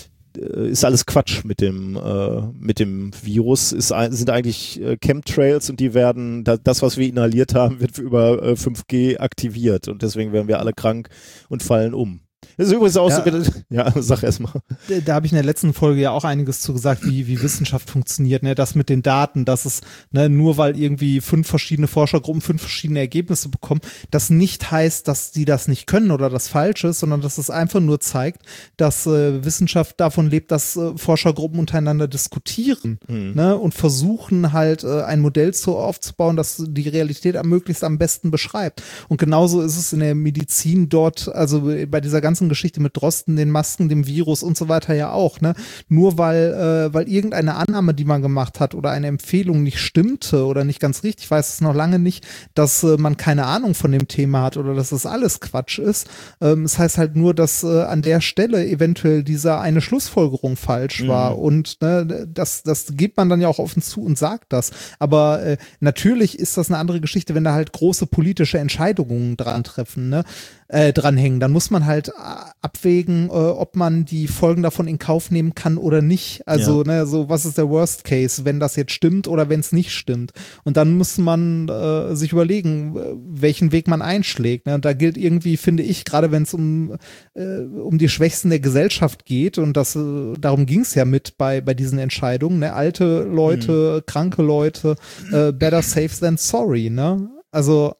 ist alles Quatsch mit dem äh, mit dem Virus, ist, sind eigentlich äh, Chemtrails und die werden, da, das, was wir inhaliert haben, wird über äh, fünf G aktiviert und deswegen werden wir alle krank und fallen um. Das ist übrigens auch Ja. so, ja, sag erst mal. Da, da habe ich in der letzten Folge ja auch einiges zu gesagt, wie, wie Wissenschaft funktioniert, ne? Das mit den Daten, dass es, ne, nur weil irgendwie fünf verschiedene Forschergruppen fünf verschiedene Ergebnisse bekommen, das nicht heißt, dass die das nicht können oder das falsch ist, sondern dass es einfach nur zeigt, dass äh, Wissenschaft davon lebt, dass äh, Forschergruppen untereinander diskutieren, Mhm. ne? Und versuchen halt äh, ein Modell so aufzubauen, dass die Realität am möglichst am besten beschreibt. Und genauso ist es in der Medizin dort, also bei dieser ganzen Geschichte mit Drosten, den Masken, dem Virus und so weiter ja auch, ne? Nur weil, äh, weil irgendeine Annahme, die man gemacht hat oder eine Empfehlung nicht stimmte oder nicht ganz richtig, weiß es noch lange nicht, dass äh, man keine Ahnung von dem Thema hat oder dass das alles Quatsch ist. Ähm, es heißt halt nur, dass äh, an der Stelle eventuell diese eine Schlussfolgerung falsch war und ne, das, das gibt man dann ja auch offen zu und sagt das. Aber äh, natürlich ist das eine andere Geschichte, wenn da halt große politische Entscheidungen dran treffen, ne? Äh, dranhängen. Dann muss man halt äh, abwägen, äh, ob man die Folgen davon in Kauf nehmen kann oder nicht. Also, Ja. ne, so was ist der Worst Case, wenn das jetzt stimmt oder wenn es nicht stimmt. Und dann muss man äh, sich überlegen, äh, welchen Weg man einschlägt. Ne? Und da gilt irgendwie, finde ich, gerade wenn es um, äh, um die Schwächsten der Gesellschaft geht, und das äh, darum ging es ja mit bei, bei diesen Entscheidungen, ne? Alte Leute, mhm. kranke Leute, äh, better safe than sorry, ne? Also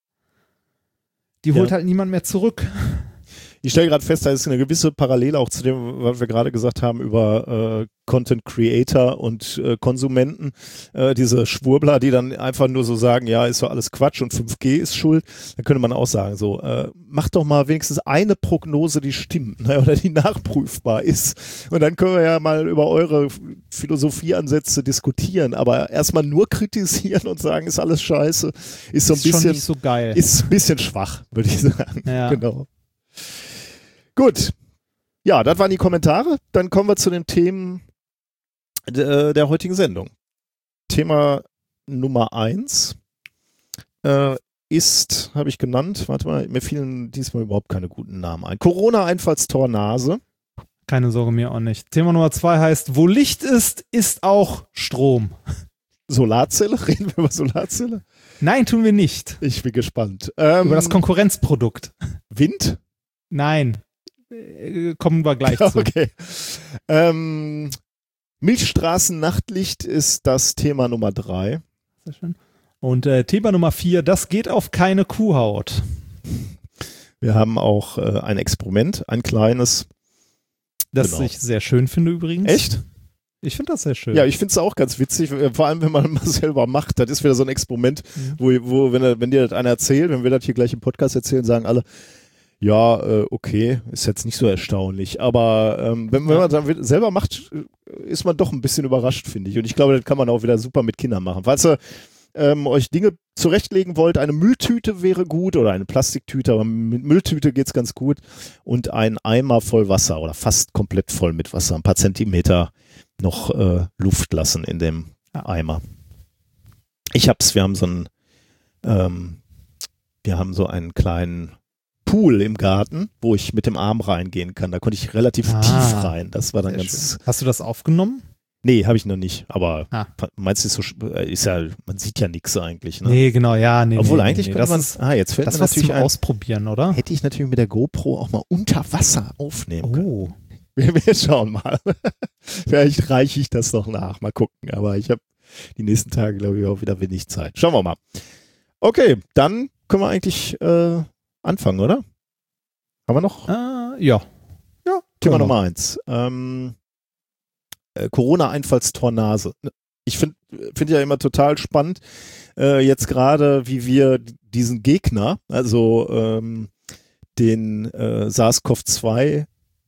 die holt Ja. halt niemand mehr zurück. Ich stelle gerade fest, da ist eine gewisse Parallele auch zu dem, was wir gerade gesagt haben über äh, Content Creator und äh, Konsumenten. Äh, diese Schwurbler, die dann einfach nur so sagen, ja, ist doch alles Quatsch und fünf G ist schuld. Dann könnte man auch sagen, so, äh, macht doch mal wenigstens eine Prognose, die stimmt, ne, oder die nachprüfbar ist. Und dann können wir ja mal über eure Philosophieansätze diskutieren. Aber erstmal nur kritisieren und sagen, ist alles scheiße, ist so ein Ist schon bisschen, nicht so geil. ist ein bisschen schwach, würde ich sagen. Ja. Genau. Gut. Ja, das waren die Kommentare. Dann kommen wir zu den Themen de, der heutigen Sendung. Thema Nummer eins äh, ist, habe ich genannt, warte mal, mir fielen diesmal überhaupt keine guten Namen ein. Corona-Einfallstor-Nase. Keine Sorge, mir auch nicht. Thema Nummer zwei heißt, wo Licht ist, ist auch Strom. Solarzelle? Reden wir über Solarzelle? Nein, tun wir nicht. Ich bin gespannt. Ähm, Über das Konkurrenzprodukt. Wind? Nein. Äh, Kommen wir gleich zu. Okay. Ähm, Milchstraßen-Nachtlicht ist das Thema Nummer drei. Sehr schön. Und äh, Thema Nummer vier, das geht auf keine Kuhhaut. Wir haben auch äh, ein Experiment, ein kleines. Das Genau. ich sehr schön finde übrigens. Echt? Ich finde das sehr schön. Ja, ich finde es auch ganz witzig, vor allem wenn man mal selber macht. Das ist wieder so ein Experiment, Mhm. wo, wo wenn, er- wenn dir das einer erzählt, wenn wir das hier gleich im Podcast erzählen, sagen alle, ja, äh, okay, ist jetzt nicht so erstaunlich. Aber ähm, wenn, wenn man dann wi- selber macht, äh, ist man doch ein bisschen überrascht, finde ich. Und ich glaube, das kann man auch wieder super mit Kindern machen. Falls ihr ähm, euch Dinge zurechtlegen wollt, eine Mülltüte wäre gut oder eine Plastiktüte, aber mit Mülltüte geht's ganz gut. Und ein Eimer voll Wasser oder fast komplett voll mit Wasser, ein paar Zentimeter noch äh, Luft lassen in dem Ja. Eimer. Ich hab's, wir haben so einen, ähm, wir haben so einen kleinen Pool im Garten, wo ich mit dem Arm reingehen kann. Da konnte ich relativ Ah, tief rein. Das war dann Sehr ganz. schön. Hast du das aufgenommen? Nee, habe ich noch nicht. Aber Ah. meinst du, ist, so, ist ja, man sieht ja nichts eigentlich. Ne? Nee, genau, ja. Nee, Obwohl nee, eigentlich nee, könnte das man. ist, Ah, jetzt fällt das mir was natürlich zum ein. Ausprobieren, oder? Hätte ich natürlich mit der GoPro auch mal unter Wasser aufnehmen können. Oh. Wir, wir schauen mal. Vielleicht reiche ich das noch nach. Mal gucken. Aber ich habe die nächsten Tage, glaube ich, auch wieder wenig Zeit. Schauen wir mal. Okay, dann können wir eigentlich äh, anfangen, oder? Haben wir noch? Ah, ja. Ja, Thema Genau. Nummer eins. Ähm, äh, Corona-Einfallstornase. Ich finde find ja immer total spannend, äh, jetzt gerade, wie wir diesen Gegner, also ähm, den äh, SARS-C o V zwei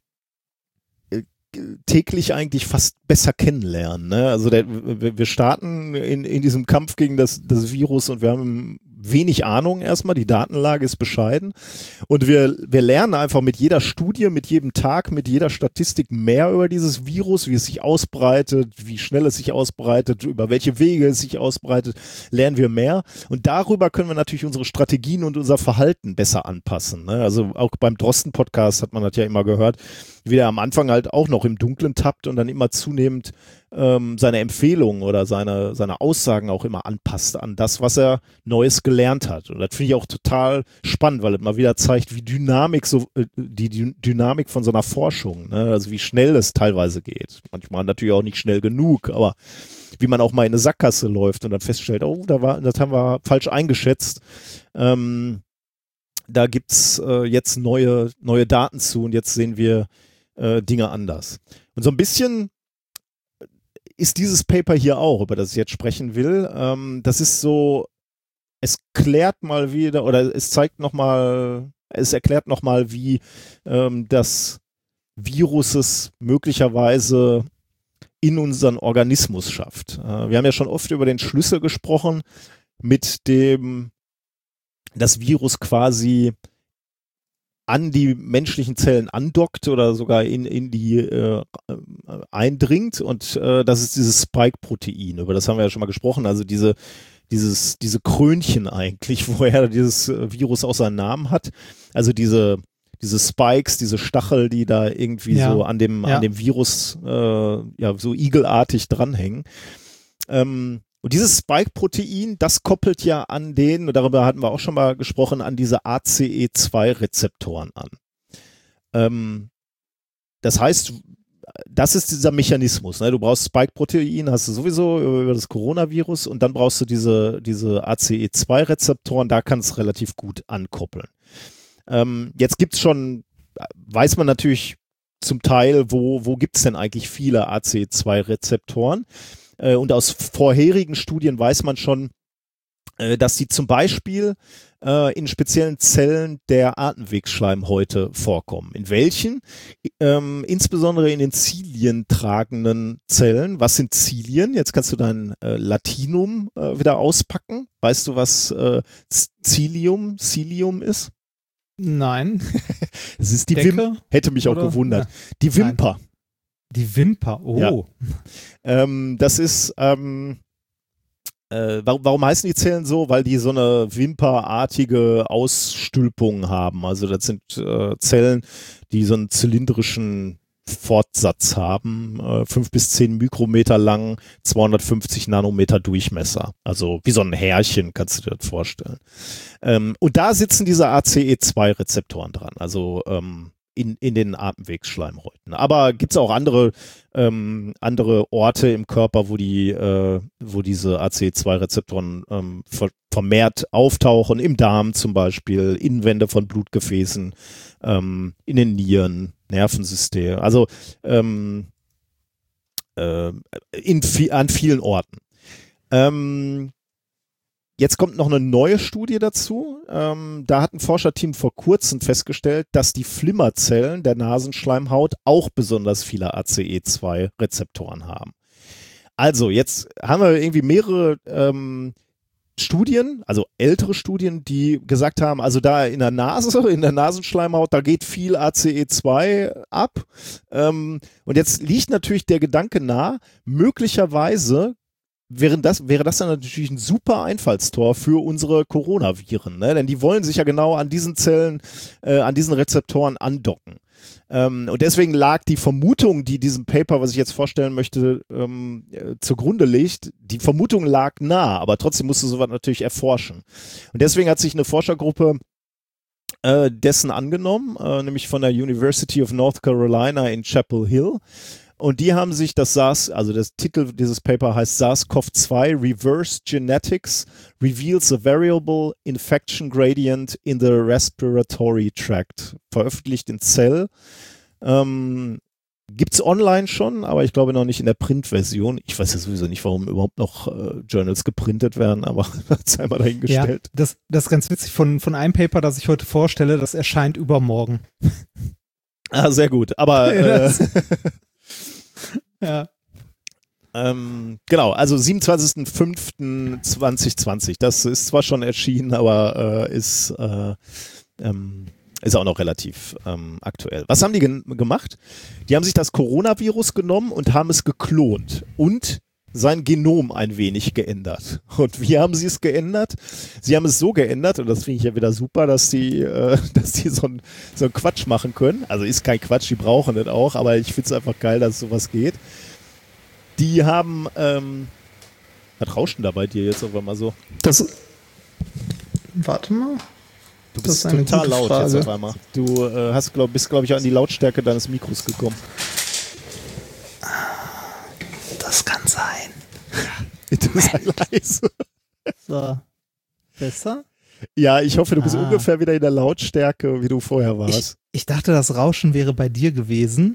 äh, täglich eigentlich fast besser kennenlernen. Ne? Also der, wir wir starten in, in diesem Kampf gegen das, das Virus und wir haben wenig Ahnung erstmal, die Datenlage ist bescheiden und wir, wir lernen einfach mit jeder Studie, mit jedem Tag, mit jeder Statistik mehr über dieses Virus, wie es sich ausbreitet, wie schnell es sich ausbreitet, über welche Wege es sich ausbreitet, lernen wir mehr und darüber können wir natürlich unsere Strategien und unser Verhalten besser anpassen. Ne? Also auch beim Drosten-Podcast hat man das ja immer gehört, wie der am Anfang halt auch noch im Dunkeln tappt und dann immer zunehmend ähm, seine Empfehlungen oder seine, seine Aussagen auch immer anpasst an das, was er Neues gelernt hat. Und das finde ich auch total spannend, weil es mal wieder zeigt, wie Dynamik so, äh, die, die Dynamik von so einer Forschung, ne? Also wie schnell es teilweise geht. Manchmal natürlich auch nicht schnell genug, aber wie man auch mal in eine Sackgasse läuft und dann feststellt, oh, da war, das haben wir falsch eingeschätzt. Ähm, da gibt's äh, jetzt neue, neue Daten zu und jetzt sehen wir äh, Dinge anders. Und so ein bisschen ist dieses Paper hier auch, über das ich jetzt sprechen will. Ähm, das ist so, es klärt mal wieder, oder es zeigt nochmal, es erklärt nochmal, wie ähm, das Virus es möglicherweise in unseren Organismus schafft. Äh, wir haben ja schon oft über den Schlüssel gesprochen, mit dem das Virus quasi an die menschlichen Zellen andockt oder sogar in, in die äh, eindringt und äh, das ist dieses Spike-Protein, über das haben wir ja schon mal gesprochen, also diese, dieses, diese Krönchen eigentlich, woher dieses Virus auch seinen Namen hat, also diese, diese Spikes, diese Stachel, die da irgendwie Ja. so an dem, Ja. an dem Virus äh, ja so igelartig dranhängen. Ähm, Und dieses Spike-Protein, das koppelt ja an den, und darüber hatten wir auch schon mal gesprochen, an diese A C E zwei Rezeptoren an. Ähm, das heißt, das ist dieser Mechanismus. Ne? Du brauchst Spike-Protein, hast du sowieso über das Coronavirus und dann brauchst du diese, diese A C E zwei Rezeptoren, da kann es relativ gut ankoppeln. Ähm, jetzt gibt's schon, weiß man natürlich zum Teil, wo, wo gibt's denn eigentlich viele A C E zwei Rezeptoren? Und aus vorherigen Studien weiß man schon, dass sie zum Beispiel in speziellen Zellen der Atemwegsschleimhäute vorkommen. In welchen? Ähm, insbesondere in den Zilientragenden Zellen. Was sind Zilien? Jetzt kannst du dein äh, Latinum äh, wieder auspacken. Weißt du, was äh, Cilium, Cilium ist? Nein. Es ist die Decke? Wimper. Hätte mich auch Oder? gewundert. Ja. Die Wimper. Die Wimper, oh. Ja. Ähm, das ist, ähm, äh, warum, warum heißen die Zellen so? Weil die so eine wimperartige Ausstülpung haben. Also das sind äh, Zellen, die so einen zylindrischen Fortsatz haben, äh, fünf bis zehn Mikrometer lang, zweihundertfünfzig Nanometer Durchmesser. Also wie so ein Härchen, kannst du dir das vorstellen. Ähm, und da sitzen diese A C E zwei Rezeptoren dran. Also ähm, in, in den Atemwegsschleimhäuten. Aber gibt es auch andere, ähm, andere Orte im Körper, wo die, äh, wo diese A C E zwei Rezeptoren ähm, ver vermehrt auftauchen, im Darm zum Beispiel, Innenwände von Blutgefäßen, ähm, in den Nieren, Nervensystem, also ähm, äh, in, an vielen Orten. Ähm, Jetzt kommt noch eine neue Studie dazu. Ähm, da hat ein Forscherteam vor kurzem festgestellt, dass die Flimmerzellen der Nasenschleimhaut auch besonders viele A C E zwei Rezeptoren haben. Also jetzt haben wir irgendwie mehrere ähm, Studien, also ältere Studien, die gesagt haben, also da in der Nase, in der Nasenschleimhaut, da geht viel A C E zwei ab. Ähm, und jetzt liegt natürlich der Gedanke nahe, möglicherweise Wäre das, wäre das dann natürlich ein super Einfallstor für unsere Coronaviren, ne? Denn die wollen sich ja genau an diesen Zellen, äh, an diesen Rezeptoren andocken. Ähm, und deswegen lag die Vermutung, die diesem Paper, was ich jetzt vorstellen möchte, ähm, äh, zugrunde liegt, die Vermutung lag nah, aber trotzdem musste sowas natürlich erforschen. Und deswegen hat sich eine Forschergruppe äh, dessen angenommen, äh, nämlich von der University of North Carolina in Chapel Hill. Und die haben sich das SARS, also das Titel dieses Paper heißt SARS-C o V zwei Reverse Genetics Reveals a Variable Infection Gradient in the Respiratory Tract. Veröffentlicht in Cell. Ähm, Gibt es online schon, aber ich glaube noch nicht in der Printversion. Ich weiß ja sowieso nicht, warum überhaupt noch äh, Journals geprintet werden, aber das sei mal dahingestellt. Ja, das, das ist ganz witzig. Von, von einem Paper, das ich heute vorstelle, das erscheint übermorgen. Ah, sehr gut. Aber äh, ja. Ähm, genau, also siebenundzwanzigster fünfter zweitausendzwanzig. Das ist zwar schon erschienen, aber äh, ist, äh, ähm, ist auch noch relativ ähm, aktuell. Was haben die gen- gemacht? Die haben sich das Coronavirus genommen und haben es geklont und sein Genom ein wenig geändert. Und wie haben sie es geändert? Sie haben es so geändert, und das finde ich ja wieder super, dass die, äh, dass die so einen so einen Quatsch machen können. Also ist kein Quatsch, die brauchen das auch, aber ich finde es einfach geil, dass sowas geht. Die haben, ähm, was rauscht denn da bei dir jetzt auf einmal so? Das, warte mal. Du bist total laut Frage. Jetzt auf einmal. Du äh, hast, glaub, bist, glaube ich, an die Lautstärke deines Mikros gekommen. Das kann sein. Du sei leise. So. Besser? Ja, ich hoffe, du bist ah. ungefähr wieder in der Lautstärke, wie du vorher warst. Ich, ich dachte, das Rauschen wäre bei dir gewesen.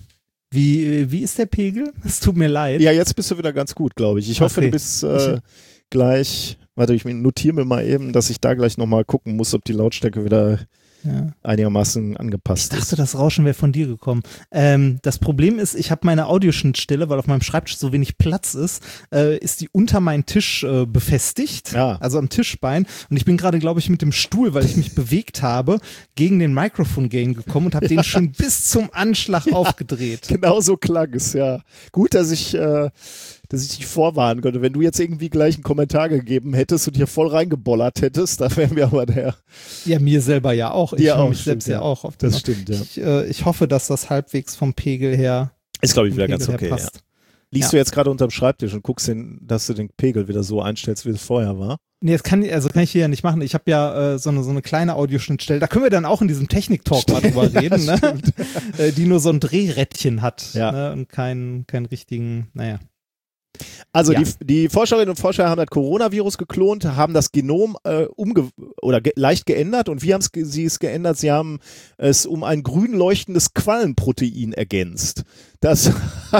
Wie, wie ist der Pegel? Es tut mir leid. Ja, jetzt bist du wieder ganz gut, glaube ich. Ich hoffe, okay. du bist äh, gleich, warte, ich notiere mir mal eben, dass ich da gleich nochmal gucken muss, ob die Lautstärke wieder ja. einigermaßen angepasst ist. Ich dachte, ist. das Rauschen wäre von dir gekommen. Ähm, das Problem ist, ich habe meine Audioschnittstelle, weil auf meinem Schreibtisch so wenig Platz ist, äh, ist die unter meinen Tisch äh, befestigt, ja. also am Tischbein. Und ich bin gerade, glaube ich, mit dem Stuhl, weil ich mich bewegt habe, gegen den Microphone-Gain gekommen und habe ja. den schon bis zum Anschlag ja. aufgedreht. Genau so klang es, ja. Gut, dass ich... Äh, dass ich dich vorwarnen könnte. Wenn du jetzt irgendwie gleich einen Kommentar gegeben hättest und hier voll reingebollert hättest, da wären wir aber der... Ja, mir selber ja auch. Ich ja, auch, mich stimmt, selbst ja, ja auch. Auf das den, stimmt, ja. Ich, äh, ich hoffe, dass das halbwegs vom Pegel her... Ist, glaube ich, wieder ganz okay, ja. Liegst ja. du jetzt gerade unterm Schreibtisch und guckst, den, dass du den Pegel wieder so einstellst, wie es vorher war? Nee, das kann, also kann ich hier ja nicht machen. Ich habe ja äh, so, eine, so eine kleine Audioschnittstelle. Da können wir dann auch in diesem Technik-Talk mal drüber reden, ja, ne? äh, die nur so ein Drehrädchen hat ja. ne? und keinen keinen richtigen, naja. Also ja. die, die Forscherinnen und Forscher haben das Coronavirus geklont, haben das Genom äh, umge oder ge leicht geändert. Und wie haben sie es geändert? Sie haben es um ein grün leuchtendes Quallenprotein ergänzt. Das,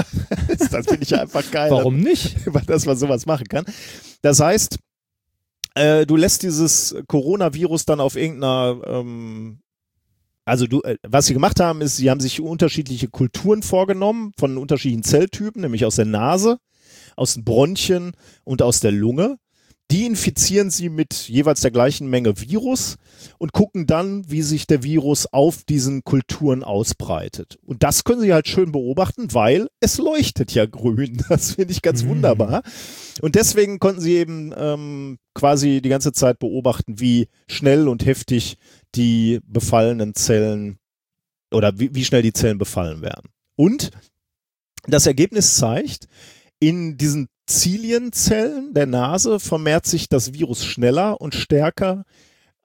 das finde ich einfach geil. Warum nicht? Dass man sowas machen kann. Das heißt, äh, du lässt dieses Coronavirus dann auf irgendeiner ähm, Also du, was sie gemacht haben, ist, sie haben sich unterschiedliche Kulturen vorgenommen von unterschiedlichen Zelltypen, nämlich aus der Nase, aus den Bronchien und aus der Lunge. Die infizieren sie mit jeweils der gleichen Menge Virus und gucken dann, wie sich der Virus auf diesen Kulturen ausbreitet. Und das können sie halt schön beobachten, weil es leuchtet ja grün. Das finde ich ganz mhm. wunderbar. Und deswegen konnten sie eben ähm, quasi die ganze Zeit beobachten, wie schnell und heftig die befallenen Zellen oder wie, wie schnell die Zellen befallen werden. Und das Ergebnis zeigt, in diesen Zilienzellen der Nase vermehrt sich das Virus schneller und stärker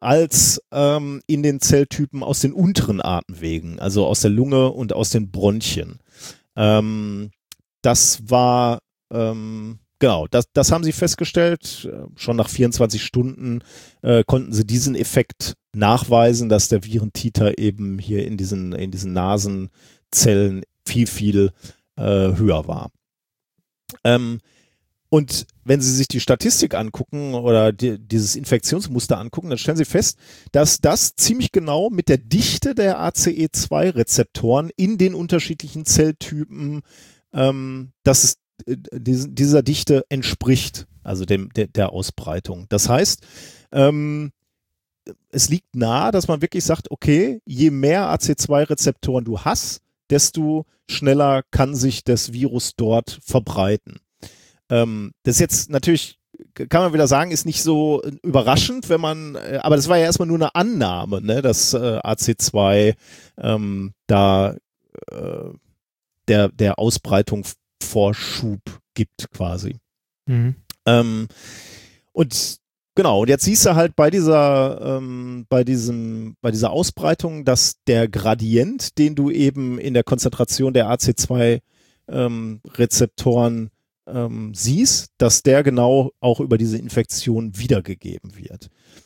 als ähm, in den Zelltypen aus den unteren Atemwegen, also aus der Lunge und aus den Bronchien. Ähm, das war, ähm, genau, das, das haben sie festgestellt. Schon nach vierundzwanzig Stunden äh, konnten sie diesen Effekt nachweisen, dass der Virentiter eben hier in diesen, in diesen Nasenzellen viel, viel äh, höher war. Ähm, Und wenn Sie sich die Statistik angucken oder die, dieses Infektionsmuster angucken, dann stellen Sie fest, dass das ziemlich genau mit der Dichte der A C E zwei Rezeptoren in den unterschiedlichen Zelltypen, ähm, dass es äh, diesen, dieser Dichte entspricht, also dem, der, der Ausbreitung. Das heißt, ähm, es liegt nahe, dass man wirklich sagt, okay, je mehr A C E zwei Rezeptoren du hast, desto schneller kann sich das Virus dort verbreiten. Das ist jetzt natürlich, kann man wieder sagen, ist nicht so überraschend, wenn man, aber das war ja erstmal nur eine Annahme, ne, dass äh, A C E zwei ähm, da äh, der, der Ausbreitung Vorschub gibt quasi. Mhm. Ähm, und genau, und jetzt siehst du halt bei dieser, ähm, bei diesem, bei dieser Ausbreitung, dass der Gradient, den du eben in der Konzentration der A C E zwei ähm, Rezeptoren Ähm, siehst, dass der genau auch über diese Infektion wiedergegeben wird.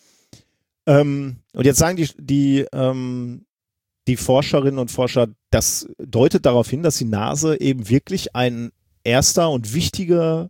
Ähm, und jetzt sagen die, die, ähm, die Forscherinnen und Forscher, das deutet darauf hin, dass die Nase eben wirklich ein erster und wichtiger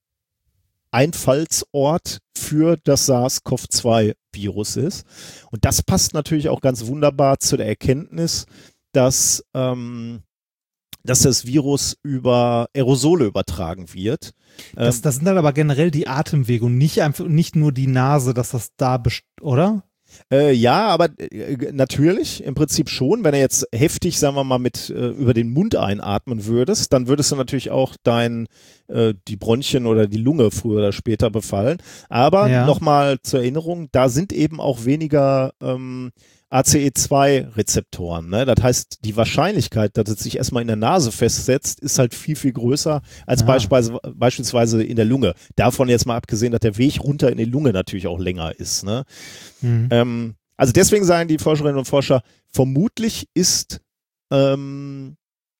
Einfallsort für das SARS-CoV zwei Virus ist. Und das passt natürlich auch ganz wunderbar zu der Erkenntnis, dass ähm, dass das Virus über Aerosole übertragen wird. Das, das sind dann aber generell die Atemwege und nicht einfach nicht nur die Nase, dass das da, best- oder? Äh, ja, aber äh, natürlich, im Prinzip schon. Wenn du jetzt heftig, sagen wir mal, mit äh, über den Mund einatmen würdest, dann würdest du natürlich auch dein, äh, die Bronchien oder die Lunge früher oder später befallen. Aber Ja. nochmal zur Erinnerung, da sind eben auch weniger ähm, A C E zwei Rezeptoren. Ne? Das heißt, die Wahrscheinlichkeit, dass es sich erstmal in der Nase festsetzt, ist halt viel, viel größer als Ah. beispielsweise, beispielsweise in der Lunge. Davon jetzt mal abgesehen, dass der Weg runter in die Lunge natürlich auch länger ist. Ne? Mhm. Ähm, also deswegen sagen die Forscherinnen und Forscher, vermutlich ist, ähm,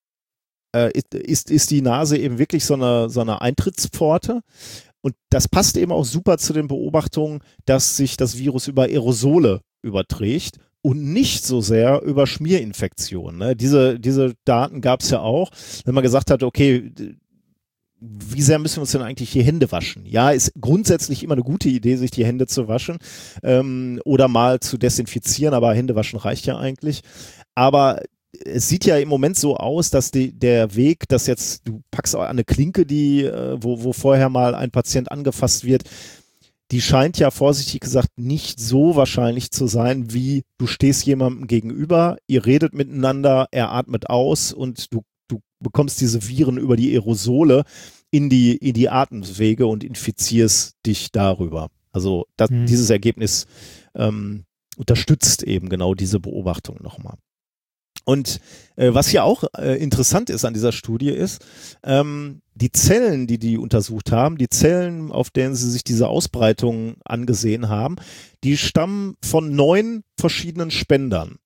äh, ist, ist die Nase eben wirklich so eine, so eine Eintrittspforte. Und das passt eben auch super zu den Beobachtungen, dass sich das Virus über Aerosole überträgt und nicht so sehr über Schmierinfektionen. Ne? Diese, diese Daten gab es ja auch, wenn man gesagt hat, okay, wie sehr müssen wir uns denn eigentlich die Hände waschen? Ja, ist grundsätzlich immer eine gute Idee, sich die Hände zu waschen ähm, oder mal zu desinfizieren, aber Hände waschen reicht ja eigentlich. Aber es sieht ja im Moment so aus, dass die, der Weg, dass jetzt, du packst auch eine Klinke, die, äh, wo, wo vorher mal ein Patient angefasst wird, die scheint ja vorsichtig gesagt nicht so wahrscheinlich zu sein, wie du stehst jemandem gegenüber, ihr redet miteinander, er atmet aus und du, du bekommst diese Viren über die Aerosole in die, in die Atemwege und infizierst dich darüber. Also das, Mhm. dieses Ergebnis ähm, unterstützt eben genau diese Beobachtung nochmal. Und äh, was hier auch äh, interessant ist an dieser Studie ist, ähm, die Zellen, die die untersucht haben, die Zellen, auf denen sie sich diese Ausbreitung angesehen haben, die stammen von neun verschiedenen Spendern.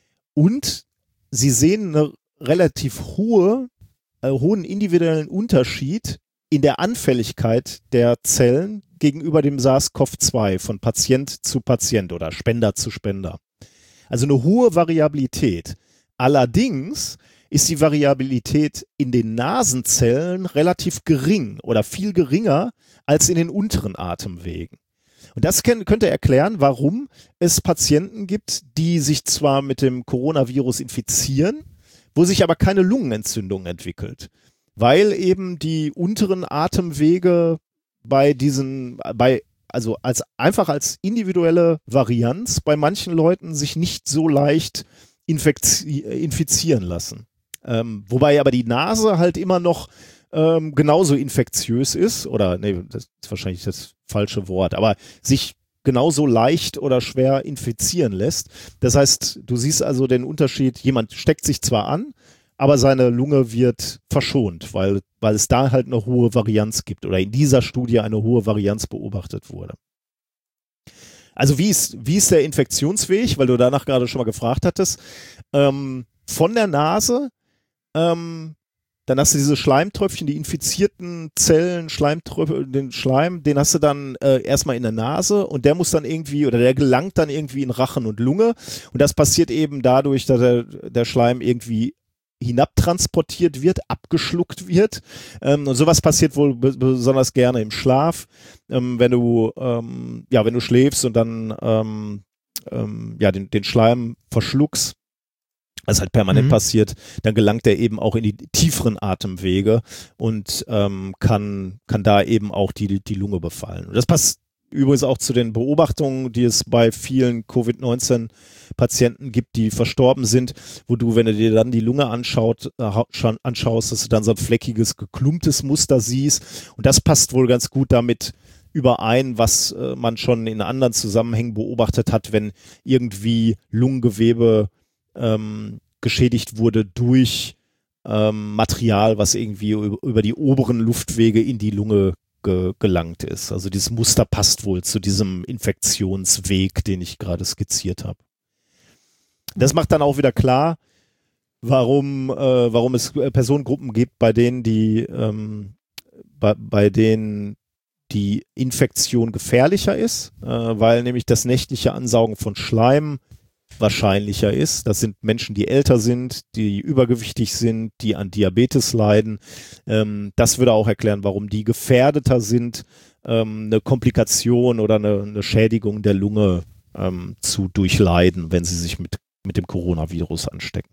Und sie sehen einen relativ hohe, äh, hohen individuellen Unterschied in der Anfälligkeit der Zellen gegenüber dem SARS-CoV zwei von Patient zu Patient oder Spender zu Spender. Also eine hohe Variabilität. Allerdings ist die Variabilität in den Nasenzellen relativ gering oder viel geringer als in den unteren Atemwegen. Und das könnte erklären, warum es Patienten gibt, die sich zwar mit dem Coronavirus infizieren, wo sich aber keine Lungenentzündung entwickelt, weil eben die unteren Atemwege bei diesen, bei also als einfach als individuelle Varianz bei manchen Leuten sich nicht so leicht infekti- infizieren lassen. Ähm, wobei aber die Nase halt immer noch ähm, genauso infektiös ist, oder nee, das ist wahrscheinlich das falsche Wort, aber sich genauso leicht oder schwer infizieren lässt. Das heißt, du siehst also den Unterschied, jemand steckt sich zwar an, aber seine Lunge wird verschont, weil, weil es da halt eine hohe Varianz gibt oder in dieser Studie eine hohe Varianz beobachtet wurde. also wie ist, wie ist der Infektionsweg, weil du danach gerade schon mal gefragt hattest, ähm, von der Nase, ähm, dann hast du diese Schleimtröpfchen, die infizierten Zellen, Schleimtröpfchen, den Schleim, den hast du dann äh, erstmal in der Nase und der muss dann irgendwie, oder der gelangt dann irgendwie in Rachen und Lunge und das passiert eben dadurch, dass der, der Schleim irgendwie hinabtransportiert wird, abgeschluckt wird. Ähm, und sowas passiert wohl b- besonders gerne im Schlaf, ähm, wenn du ähm, ja, wenn du schläfst und dann ähm, ähm, ja, den, den Schleim verschluckst, was halt permanent Mhm. passiert, dann gelangt er eben auch in die tieferen Atemwege und ähm, kann, kann da eben auch die, die Lunge befallen. Und das passt übrigens auch zu den Beobachtungen, die es bei vielen Covid neunzehn Patienten gibt, die verstorben sind, wo du, wenn du dir dann die Lunge anschaut, äh, schon anschaust, dass du dann so ein fleckiges, geklumptes Muster siehst. Und das passt wohl ganz gut damit überein, was äh, man schon in anderen Zusammenhängen beobachtet hat, wenn irgendwie Lungengewebe ähm, geschädigt wurde durch ähm, Material, was irgendwie über, über die oberen Luftwege in die Lunge ge- gelangt ist. Also dieses Muster passt wohl zu diesem Infektionsweg, den ich gerade skizziert habe. Das macht dann auch wieder klar, warum, äh, warum es Personengruppen gibt, bei denen die, ähm, bei, bei denen die Infektion gefährlicher ist, äh, weil nämlich das nächtliche Ansaugen von Schleim wahrscheinlicher ist. Das sind Menschen, die älter sind, die übergewichtig sind, die an Diabetes leiden. Ähm, das würde auch erklären, warum die gefährdeter sind, ähm, eine Komplikation oder eine, eine Schädigung der Lunge ähm, zu durchleiden, wenn sie sich mit, mit dem Coronavirus anstecken.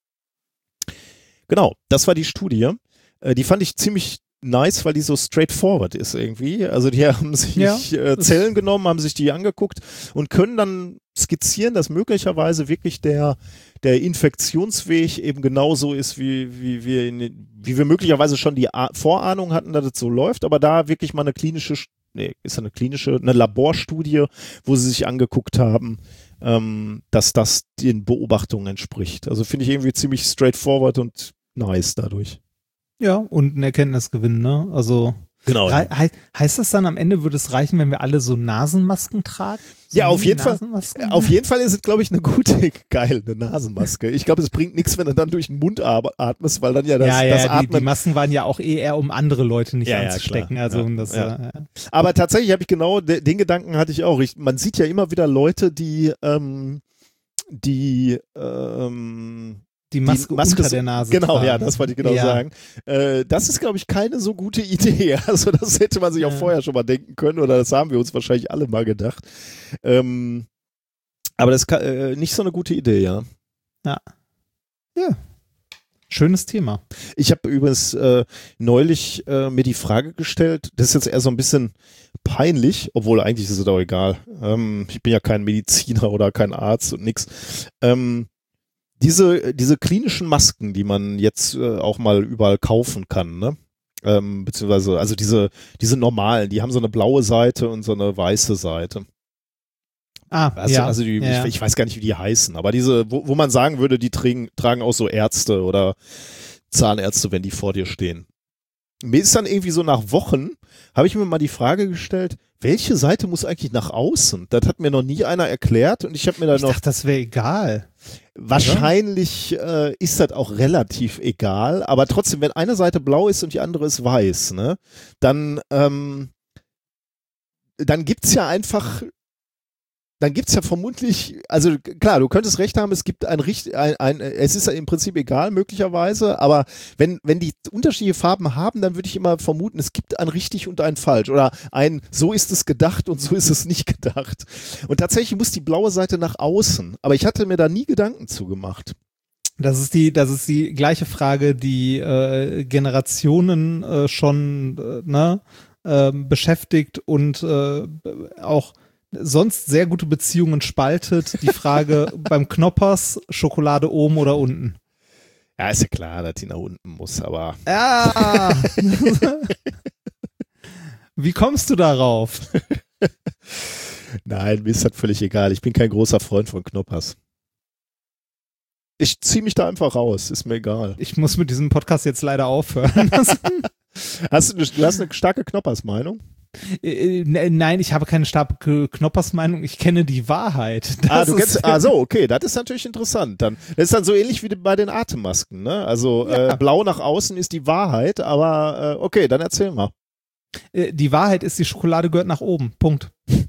Genau, das war die Studie. Äh, die fand ich ziemlich nice, weil die so straightforward ist irgendwie. Also die haben sich Ja, äh, Zellen genommen, haben sich die angeguckt und können dann skizzieren, dass möglicherweise wirklich der, der Infektionsweg eben genauso ist, wie, wie, wir in, wie wir möglicherweise schon die A- Vorahnung hatten, dass es so läuft, aber da wirklich mal eine klinische, nee, ist eine klinische, eine Laborstudie, wo sie sich angeguckt haben, ähm, dass das den Beobachtungen entspricht. Also finde ich irgendwie ziemlich straightforward und nice dadurch. Ja, und ein Erkenntnisgewinn, ne? Also Genau. rei- hei- heißt das dann am Ende, würde es reichen, wenn wir alle so Nasenmasken tragen? So Ja, auf jeden Fall. Nasenmasken? Auf jeden Fall ist es, glaube ich, eine gute, geile Nasenmaske. Ich glaube, es bringt nichts, wenn du dann durch den Mund atmest, weil dann ja das, ja, ja, das die, Atmen. die Masken waren ja auch eh eher, um andere Leute nicht Ja, ja, anzustecken. klar. Also Ja, um das, ja. äh, Aber tatsächlich habe ich genau de, den Gedanken hatte ich auch. Ich, man sieht ja immer wieder Leute, die, ähm, die, ähm, die Maske, die Maske unter so- der Nase Genau, tragen. ja, das wollte ich genau Ja. sagen. Äh, das ist, glaube ich, keine so gute Idee. Also das hätte man sich auch Ja. vorher schon mal denken können oder das haben wir uns wahrscheinlich alle mal gedacht. Ähm, aber das ist ka- äh, nicht so eine gute Idee, ja. Schönes Thema. Ich habe übrigens äh, neulich äh, mir die Frage gestellt, das ist jetzt eher so ein bisschen peinlich, obwohl eigentlich ist es auch egal. Ähm, ich bin ja kein Mediziner oder kein Arzt und nix. Ähm, diese, diese klinischen Masken, die man jetzt äh, auch mal überall kaufen kann, ne? Ähm, beziehungsweise, also diese, diese normalen, die haben so eine blaue Seite und so eine weiße Seite. Ah, Also, ja. also die, ja. ich, ich weiß gar nicht, wie die heißen, aber diese, wo, wo man sagen würde, die tragen, tragen auch so Ärzte oder Zahnärzte, wenn die vor dir stehen. Mir ist dann irgendwie so nach Wochen, habe ich mir mal die Frage gestellt, welche Seite muss eigentlich nach außen? Das hat mir noch nie einer erklärt und ich habe mir da ich noch, dachte, das wäre egal. wahrscheinlich äh, ist das auch relativ egal, aber trotzdem, wenn eine Seite blau ist und die andere ist weiß, ne, dann, ähm, dann gibt's ja einfach dann gibt's ja vermutlich, also klar, du könntest recht haben, es gibt ein, Richt- ein, ein es ist ja im Prinzip egal möglicherweise, aber wenn, wenn die unterschiedliche Farben haben, dann würde ich immer vermuten, es gibt ein richtig und ein falsch oder ein so ist es gedacht und so ist es nicht gedacht. Und tatsächlich muss die blaue Seite nach außen, aber ich hatte mir da nie Gedanken zu gemacht. Das ist die, das ist die gleiche Frage, die äh, Generationen äh, schon äh, ne, äh, beschäftigt und äh, auch sonst sehr gute Beziehungen spaltet. Die Frage beim Knoppers, Schokolade oben oder unten? Ja, ist ja klar, dass die nach unten muss, aber Ja. Wie kommst du darauf? nein, mir ist das völlig egal. Ich bin kein großer Freund von Knoppers. Ich ziehe mich da einfach raus, ist mir egal. Ich muss mit diesem Podcast jetzt leider aufhören. Hast du, du hast eine starke Knoppers-Meinung? Äh, ne- nein, ich habe keine starke Knoppers-Meinung, ich kenne die Wahrheit. Das Ah, du ist- kennst, ah, so, okay, das ist natürlich interessant. Dann, das ist dann so ähnlich wie bei den Atemmasken, ne? Also, Ja. äh, blau nach außen ist die Wahrheit, aber, äh, okay, dann erzähl mal. Äh, Die Wahrheit ist, die Schokolade gehört nach oben. Punkt.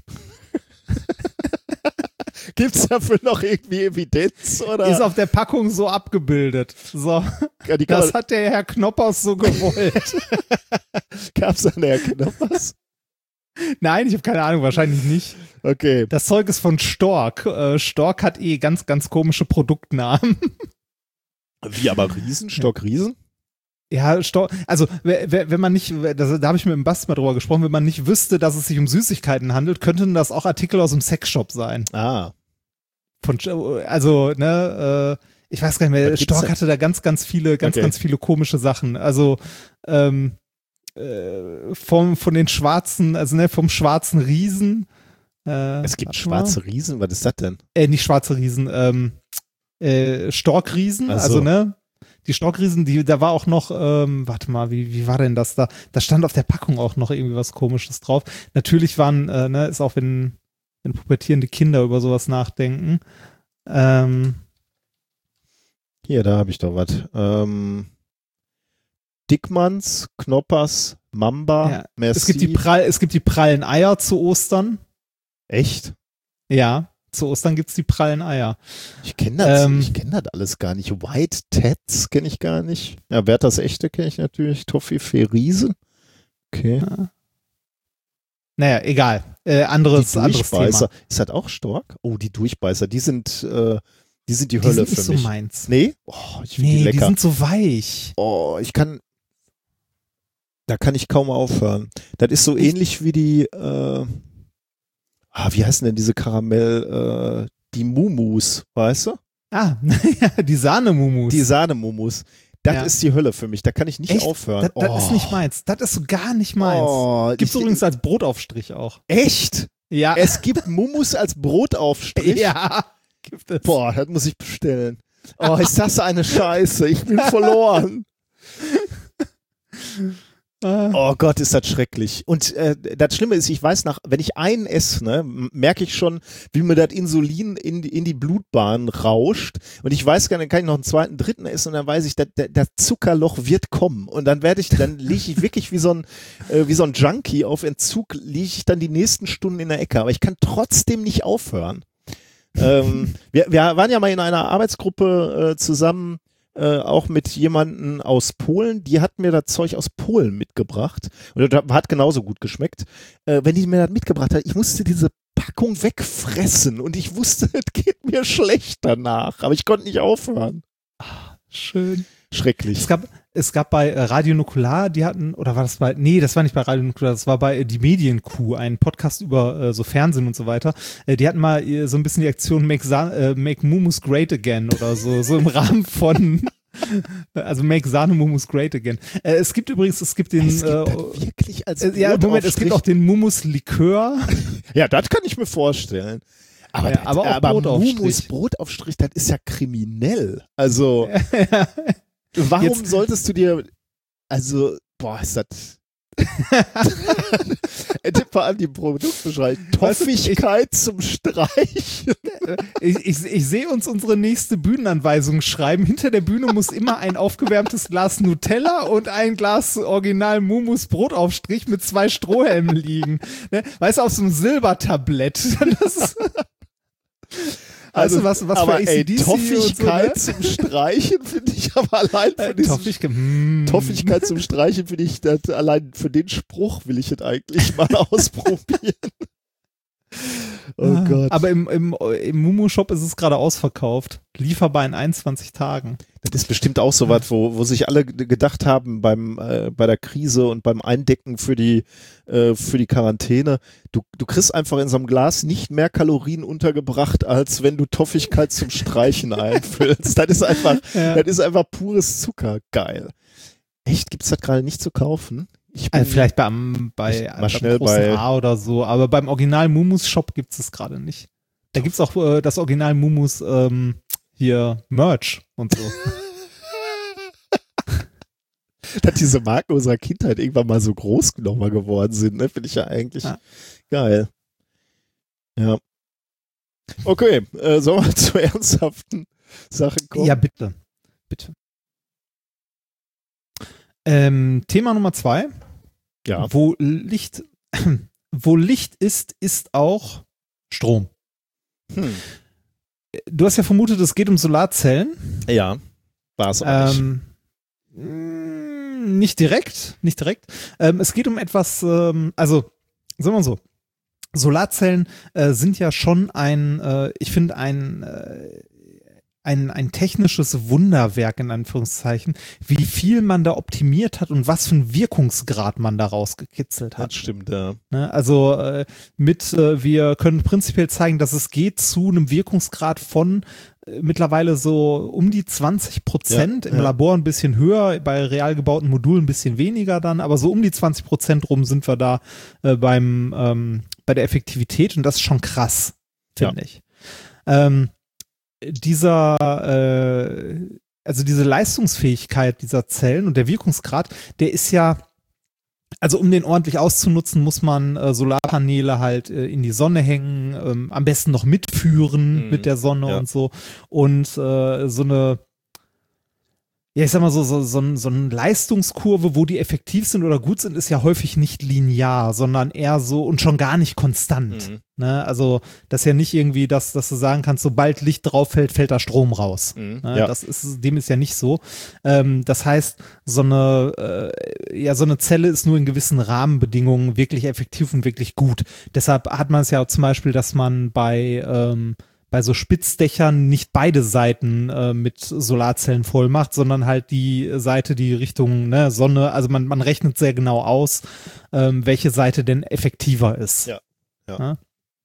Gibt's dafür noch irgendwie Evidenz, oder? Ist auf der Packung so abgebildet. So, ja, die kann das hat der Herr Knoppers so gewollt. gab's an der Knoppers? Nein, ich habe keine Ahnung, wahrscheinlich nicht. Okay. Das Zeug ist von Stork. Äh, Stork hat eh ganz, ganz komische Produktnamen. Wie, aber Riesen? Stock Riesen? Ja, Stork, also w- w- wenn man nicht, das, da habe ich mit dem Bast mal drüber gesprochen, wenn man nicht wüsste, dass es sich um Süßigkeiten handelt, könnten das auch Artikel aus dem Sexshop sein. Ah. Von, also, ne, äh, ich weiß gar nicht mehr, Was gibt's Stork da? hatte da ganz, ganz viele, ganz, Okay. ganz viele komische Sachen. Also, ähm, äh, vom, von den schwarzen, also ne, vom schwarzen Riesen. Äh, Es gibt warte mal. schwarze Riesen, was ist das denn? Äh, nicht schwarze Riesen, ähm, äh, Storkriesen, Ach so. also ne, die Storkriesen, die, da war auch noch, ähm, warte mal, wie, wie war denn das da? Da stand auf der Packung auch noch irgendwie was Komisches drauf. Natürlich waren, äh, ne, ist auch wenn, wenn pubertierende Kinder über sowas nachdenken. Ähm, Hier, da habe ich doch was. Ähm, Dickmanns, Knoppers, Mamba, Ja, Merci. es gibt die prall, es gibt die prallen Eier zu Ostern. Echt? Ja, zu Ostern gibt's die prallen Eier. Ich kenne das, Ähm, ich kenne das alles gar nicht. White Tats kenne ich gar nicht. Ja, Werthers Echte kenne ich natürlich. Toffifee Riesen. Okay. Naja, egal. Äh, anderes, Die anderes Durchbeißer. Thema. Ist das auch Stork? Oh, die Durchbeißer, die sind, äh, die sind die Die Hölle sind für nicht so mich. meins. Nee? Oh, ich finde Nee, die die, lecker. sind so weich. Oh, ich kann, da kann ich kaum aufhören. Das ist so Ich- ähnlich wie die, äh, ah, wie heißen denn diese Karamell, äh, die Mumus, weißt du? Ah, ja, die Sahnemumus. Die Sahnemumus. Das Ja. ist die Hölle für mich. Da kann ich nicht Echt? aufhören. Das, das oh. ist nicht meins. Das ist so gar nicht meins. Oh, Gibt's ich- übrigens als Brotaufstrich auch. Echt? Ja. Es gibt Mumus als Brotaufstrich? Ja. Gibt es. Boah, das muss ich bestellen. Oh, ist das eine Scheiße. Ich bin verloren. Ah. Oh Gott, ist das schrecklich. Und äh, das Schlimme ist, ich weiß nach, wenn ich einen esse, ne, m- merke ich schon, wie mir das Insulin in die, in die Blutbahn rauscht. Und ich weiß gar nicht, dann kann ich noch einen zweiten, dritten essen und dann weiß ich, das, das, das Zuckerloch wird kommen. Und dann werde ich, dann liege ich wirklich wie so ein, äh, wie so ein Junkie auf Entzug, liege ich dann die nächsten Stunden in der Ecke. Aber ich kann trotzdem nicht aufhören. ähm, wir, wir waren ja mal in einer Arbeitsgruppe äh, zusammen, äh, auch mit jemanden aus Polen, die hat mir das Zeug aus Polen mitgebracht und das hat genauso gut geschmeckt. Äh, wenn die mir das mitgebracht hat, ich musste diese Packung wegfressen und ich wusste, es geht mir schlecht danach, aber ich konnte nicht aufhören. Schön. Schrecklich. Es gab, es gab bei äh, Radio Nukular, die hatten, oder war das bei, nee, das war nicht bei Radio Nukular, das war bei äh, Die Medienkuh, ein Podcast über äh, so Fernsehen und so weiter. Äh, die hatten mal äh, so ein bisschen die Aktion Make, Sa äh, Make Mumus Great Again oder so, so im Rahmen von, also Make Sahne Mumus Great Again. Äh, es gibt übrigens, es gibt den, es gibt äh, das wirklich als äh, ja, Moment, es gibt Brotaufstrich. auch den Mumus Likör. Ja, das kann ich mir vorstellen. Aber, Ja, das, aber auch aber Brotaufstrich. Mumus Brotaufstrich, das ist ja kriminell. Also, warum Jetzt- solltest du dir, also, boah, ist das, tipp mal an die Produktbeschreibung. Weißt du, ich- Toffigkeit zum Streichen. Ich, ich, ich sehe uns unsere nächste Bühnenanweisung schreiben. Hinter der Bühne muss immer ein aufgewärmtes Glas Nutella und ein Glas Original Mumus Brotaufstrich mit zwei Strohhelmen liegen. Ne? Weißt du, auf so einem Silbertablett. Das ist, weißt du, was, was aber für ey, A C D C Toffigkeit und so, ne? zum Streichen finde ich aber allein Äh, von diesem Toffig, mm. Toffigkeit zum Streichen finde ich, das, allein für den Spruch will ich es eigentlich mal ausprobieren. Oh Gott. Aber im, im, im Mumu-Shop ist es gerade ausverkauft. Lieferbar in einundzwanzig Tagen. Das ist bestimmt auch so was, wo, wo sich alle g- gedacht haben beim, äh, bei der Krise und beim Eindecken für die, äh, für die Quarantäne. Du, du kriegst einfach in so einem Glas nicht mehr Kalorien untergebracht, als wenn du Toffigkeit zum Streichen einfüllst. Das ist einfach, Ja. das ist einfach pures Zucker. Geil. Echt? Gibt's das gerade nicht zu kaufen? Ich bin, Also vielleicht beim, bei, Ich- mal beim schnell großen bei- A oder so, aber beim Original Mumus Shop gibt es es gerade nicht. Da gibt es auch äh, das Original Mumus ähm, hier Merch und so. dass diese Marken unserer Kindheit irgendwann mal so groß nochmal geworden sind, ne? Finde ich ja eigentlich Ja. geil. Ja. Okay, äh, sollen wir zu ernsthaften Sachen kommen? Ja, bitte. Bitte. Ähm, Thema Nummer zwei. Ja. Wo Licht, wo Licht ist, ist auch Strom. Hm. Du hast ja vermutet, es geht um Solarzellen. Ja, war es auch nicht. Ähm, mh, nicht direkt, nicht direkt. Ähm, es geht um etwas, ähm, also, sagen wir mal so, Solarzellen äh, sind ja schon ein, äh, ich finde, ein, äh, ein, ein technisches Wunderwerk in Anführungszeichen, wie viel man da optimiert hat und was für einen Wirkungsgrad man da rausgekitzelt hat. Das stimmt, ja. Ne, also äh, mit, äh, wir können prinzipiell zeigen, dass es geht zu einem Wirkungsgrad von äh, mittlerweile so um die zwanzig Prozent, Ja, im ja. Labor ein bisschen höher, bei real gebauten Modulen ein bisschen weniger dann, aber so um die zwanzig Prozent rum sind wir da äh, beim ähm, bei der Effektivität und das ist schon krass, finde ich. Ähm, dieser äh, also diese Leistungsfähigkeit dieser Zellen und der Wirkungsgrad, der ist ja, also um den ordentlich auszunutzen, muss man äh, Solarpaneele halt äh, in die Sonne hängen, ähm, am besten noch mitführen Mhm. mit der Sonne Ja. und so. Und äh, so eine, ja, ich sag mal so, so, so, ein, so eine Leistungskurve, wo die effektiv sind oder gut sind, ist ja häufig nicht linear, sondern eher so und schon gar nicht konstant. Mhm. Ne? Also das ist ja nicht irgendwie, dass, dass du sagen kannst, sobald Licht drauf fällt, fällt da Strom raus. Mhm. Ne? Ja. Das ist, dem ist ja nicht so. Ähm, das heißt, so eine, äh, ja, so eine Zelle ist nur in gewissen Rahmenbedingungen wirklich effektiv und wirklich gut. Deshalb hat man es ja zum Beispiel, dass man bei, ähm, bei so Spitzdächern nicht beide Seiten äh, mit Solarzellen voll macht, sondern halt die Seite, die Richtung ne, Sonne, also man, man rechnet sehr genau aus, ähm, welche Seite denn effektiver ist. Ja, ja. Ne?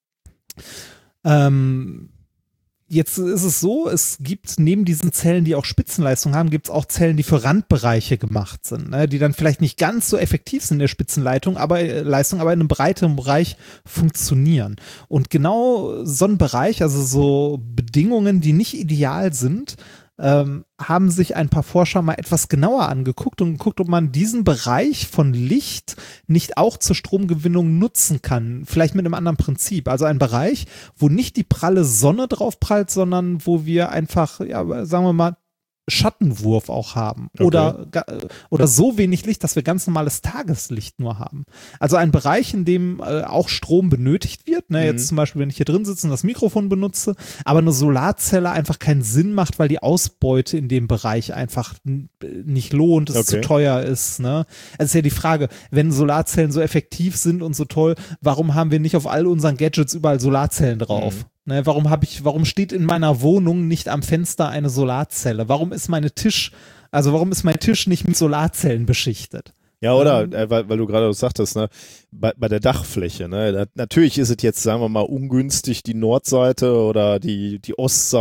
Ähm, jetzt ist es so, es gibt neben diesen Zellen, die auch Spitzenleistung haben, gibt es auch Zellen, die für Randbereiche gemacht sind, ne, die dann vielleicht nicht ganz so effektiv sind in der Spitzenleitung, aber äh, Leistung, aber in einem breiteren Bereich funktionieren. Und genau so ein Bereich, also so Bedingungen, die nicht ideal sind, ähm, haben sich ein paar Forscher mal etwas genauer angeguckt und geguckt, ob man diesen Bereich von Licht nicht auch zur Stromgewinnung nutzen kann. Vielleicht mit einem anderen Prinzip. Also ein Bereich, wo nicht die pralle Sonne drauf prallt, sondern wo wir einfach, ja, sagen wir mal, Schattenwurf auch haben. Okay. Oder, ga- oder so wenig Licht, dass wir ganz normales Tageslicht nur haben. Also ein Bereich, in dem äh, auch Strom benötigt wird. Ne? Mhm. Jetzt zum Beispiel, wenn ich hier drin sitze und das Mikrofon benutze, aber eine Solarzelle einfach keinen Sinn macht, weil die Ausbeute in dem Bereich einfach n- nicht lohnt, es Okay. zu teuer ist. Ne? Also ist ja die Frage, wenn Solarzellen so effektiv sind und so toll, warum haben wir nicht auf all unseren Gadgets überall Solarzellen drauf? Mhm. Ne, warum habe ich, warum steht in meiner Wohnung nicht am Fenster eine Solarzelle? Warum ist meine Tisch, also warum ist mein Tisch nicht mit Solarzellen beschichtet? Ja, oder, äh, weil, weil du gerade das sagtest, ne, bei, bei der Dachfläche, ne, da, natürlich ist es jetzt, sagen wir mal, ungünstig, die Nordseite oder die, die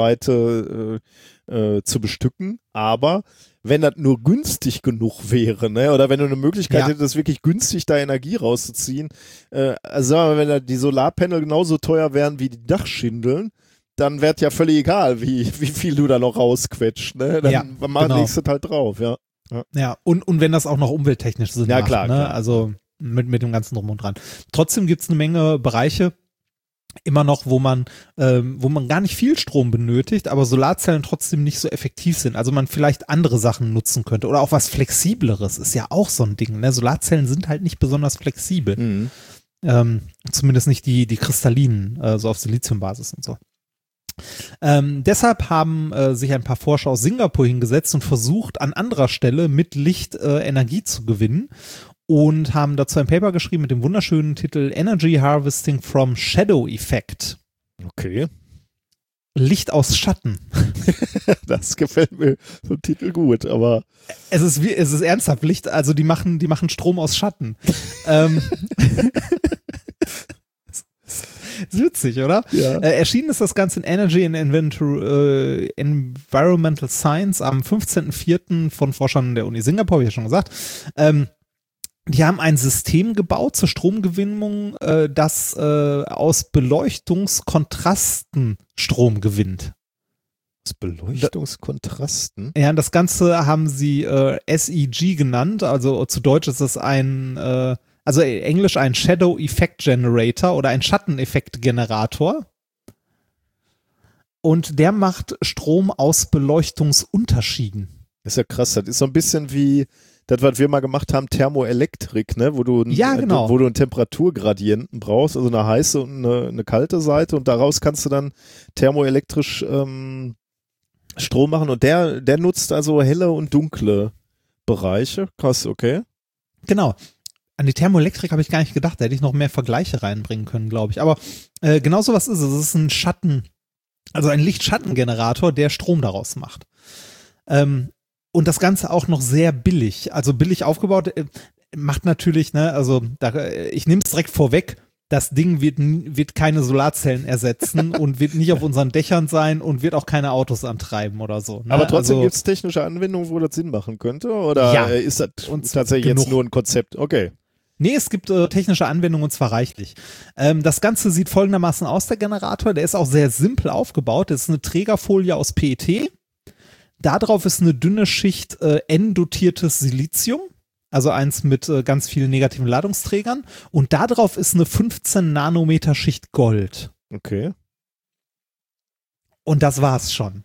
Ostseite äh, äh, zu bestücken, aber wenn das nur günstig genug wäre, ne, oder wenn du eine Möglichkeit Ja. hättest, wirklich günstig da Energie rauszuziehen, äh, also sagen wir, wenn da die Solarpanel genauso teuer wären wie die Dachschindeln, dann wäre ja völlig egal, wie, wie viel du da noch rausquetscht, ne, dann Ja, mach, genau. legst du das halt drauf, ja. Ja, und, und wenn das auch noch umwelttechnisch Sinn Ja, macht, klar, ne? klar. Also mit, mit dem ganzen Drum und Dran. Trotzdem gibt es eine Menge Bereiche, immer noch, wo man, ähm, wo man gar nicht viel Strom benötigt, aber Solarzellen trotzdem nicht so effektiv sind. Also man vielleicht andere Sachen nutzen könnte oder auch was Flexibleres ist ja auch so ein Ding. Ne? Solarzellen sind halt nicht besonders flexibel. Mhm. Ähm, zumindest nicht die, die kristallinen, äh, so auf Siliziumbasis und so. Ähm, deshalb haben äh, sich ein paar Forscher aus Singapur hingesetzt und versucht, an anderer Stelle mit Licht äh, Energie zu gewinnen und haben dazu ein Paper geschrieben mit dem wunderschönen Titel Energy Harvesting from Shadow Effect. Okay. Licht aus Schatten. Das gefällt mir so ein Titel gut, aber Es ist wie, es ist ernsthaft Licht, also die machen, die machen Strom aus Schatten. ähm, ist witzig, oder? ja. Äh, erschienen ist das Ganze in Energy and Inventor, äh, Environmental Science am fünfzehnten vierten von Forschern der Uni Singapur, habe ich ja schon gesagt. Ähm, die haben ein System gebaut zur Stromgewinnung, äh, das äh, aus Beleuchtungskontrasten Strom gewinnt. Aus Beleuchtungskontrasten? Ja, das Ganze haben sie äh, S E G genannt, also zu Deutsch ist es ein, äh, also Englisch ein Shadow Effect Generator oder ein Schatteneffekt-Generator. Und der macht Strom aus Beleuchtungsunterschieden. Das ist ja krass, das ist so ein bisschen wie das, was wir mal gemacht haben, Thermoelektrik, ne? Wo du, ja, genau. wo du einen Temperaturgradienten brauchst, also eine heiße und eine, eine kalte Seite und daraus kannst du dann thermoelektrisch ähm, Strom machen und der, der nutzt also helle und dunkle Bereiche. Krass, okay. Genau. An die Thermoelektrik habe ich gar nicht gedacht, da hätte ich noch mehr Vergleiche reinbringen können, glaube ich. Aber äh, genau so was ist es. Es ist ein Schatten, also ein Lichtschattengenerator, der Strom daraus macht. Ähm, und das Ganze auch noch sehr billig, also billig aufgebaut, äh, macht natürlich, ne, also da, ich nehme es direkt vorweg, das Ding wird, wird keine Solarzellen ersetzen und wird nicht auf unseren Dächern sein und wird auch keine Autos antreiben oder so. Ne? Aber trotzdem also, gibt es technische Anwendungen, wo das Sinn machen könnte? Oder ja, ist das tatsächlich genug. Jetzt nur ein Konzept? Okay. Nee, es gibt äh, technische Anwendungen und zwar reichlich. Ähm, das Ganze sieht folgendermaßen aus, der Generator. Der ist auch sehr simpel aufgebaut. Das ist eine Trägerfolie aus P E T. Darauf ist eine dünne Schicht äh, N-dotiertes Silizium. Also eins mit äh, ganz vielen negativen Ladungsträgern. Und darauf ist eine fünfzehn Nanometer Schicht Gold. Okay. Und das war's schon.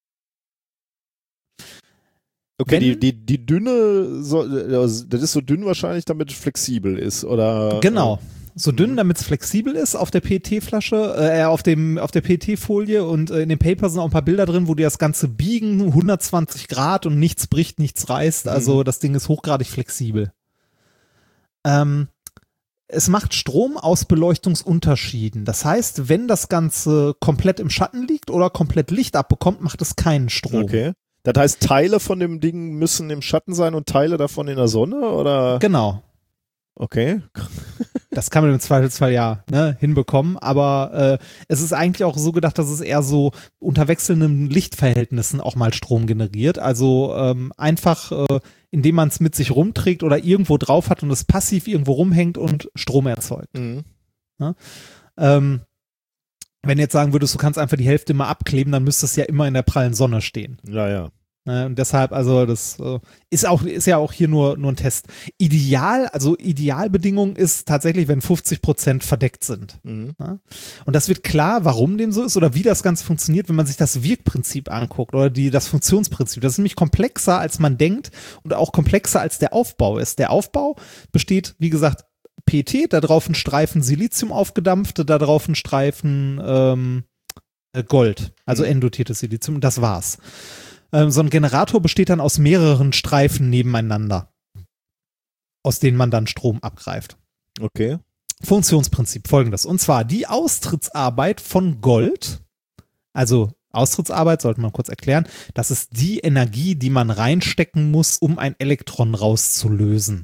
Okay, Wenn, die, die, die dünne, so, das ist so dünn wahrscheinlich, damit es flexibel ist, oder? Genau. So dünn, damit es flexibel ist auf der P E T-Flasche, äh, auf dem, auf der P E T-Folie und äh, in dem Paper sind auch ein paar Bilder drin, wo die das Ganze biegen, hundertzwanzig Grad und nichts bricht, nichts reißt. Also mhm. das Ding ist hochgradig flexibel. Ähm, es macht Strom aus Beleuchtungsunterschieden. Das heißt, wenn das Ganze komplett im Schatten liegt oder komplett Licht abbekommt, macht es keinen Strom. Okay. Das heißt, Teile von dem Ding müssen im Schatten sein und Teile davon in der Sonne, oder? Genau. Okay. Das kann man im Zweifelsfall ja ne, hinbekommen, aber äh, es ist eigentlich auch so gedacht, dass es eher so unter wechselnden Lichtverhältnissen auch mal Strom generiert. Also ähm, einfach, äh, indem man es mit sich rumträgt oder irgendwo drauf hat und es passiv irgendwo rumhängt und Strom erzeugt. Mhm. Ja? Ähm, wenn du jetzt sagen würdest, du kannst einfach die Hälfte immer abkleben, dann müsste es ja immer in der prallen Sonne stehen. Ja, ja. Und deshalb, also das äh, ist auch, ist ja auch hier nur, nur ein Test. Ideal, also Idealbedingung ist tatsächlich, wenn fünfzig Prozent verdeckt sind. Mhm. Ja? Und das wird klar, warum dem so ist oder wie das Ganze funktioniert, wenn man sich das Wirkprinzip anguckt oder die, das Funktionsprinzip. Das ist nämlich komplexer, als man denkt und auch komplexer, als der Aufbau ist. Der Aufbau besteht, wie gesagt, P E T, da drauf ein Streifen Silizium aufgedampft, da drauf ein Streifen ähm, Gold, also mhm. N-dotiertes Silizium, und das war's. So ein Generator besteht dann aus mehreren Streifen nebeneinander, aus denen man dann Strom abgreift. Okay. Funktionsprinzip folgendes. Und zwar die Austrittsarbeit von Gold, also Austrittsarbeit sollte man kurz erklären, das ist die Energie, die man reinstecken muss, um ein Elektron rauszulösen.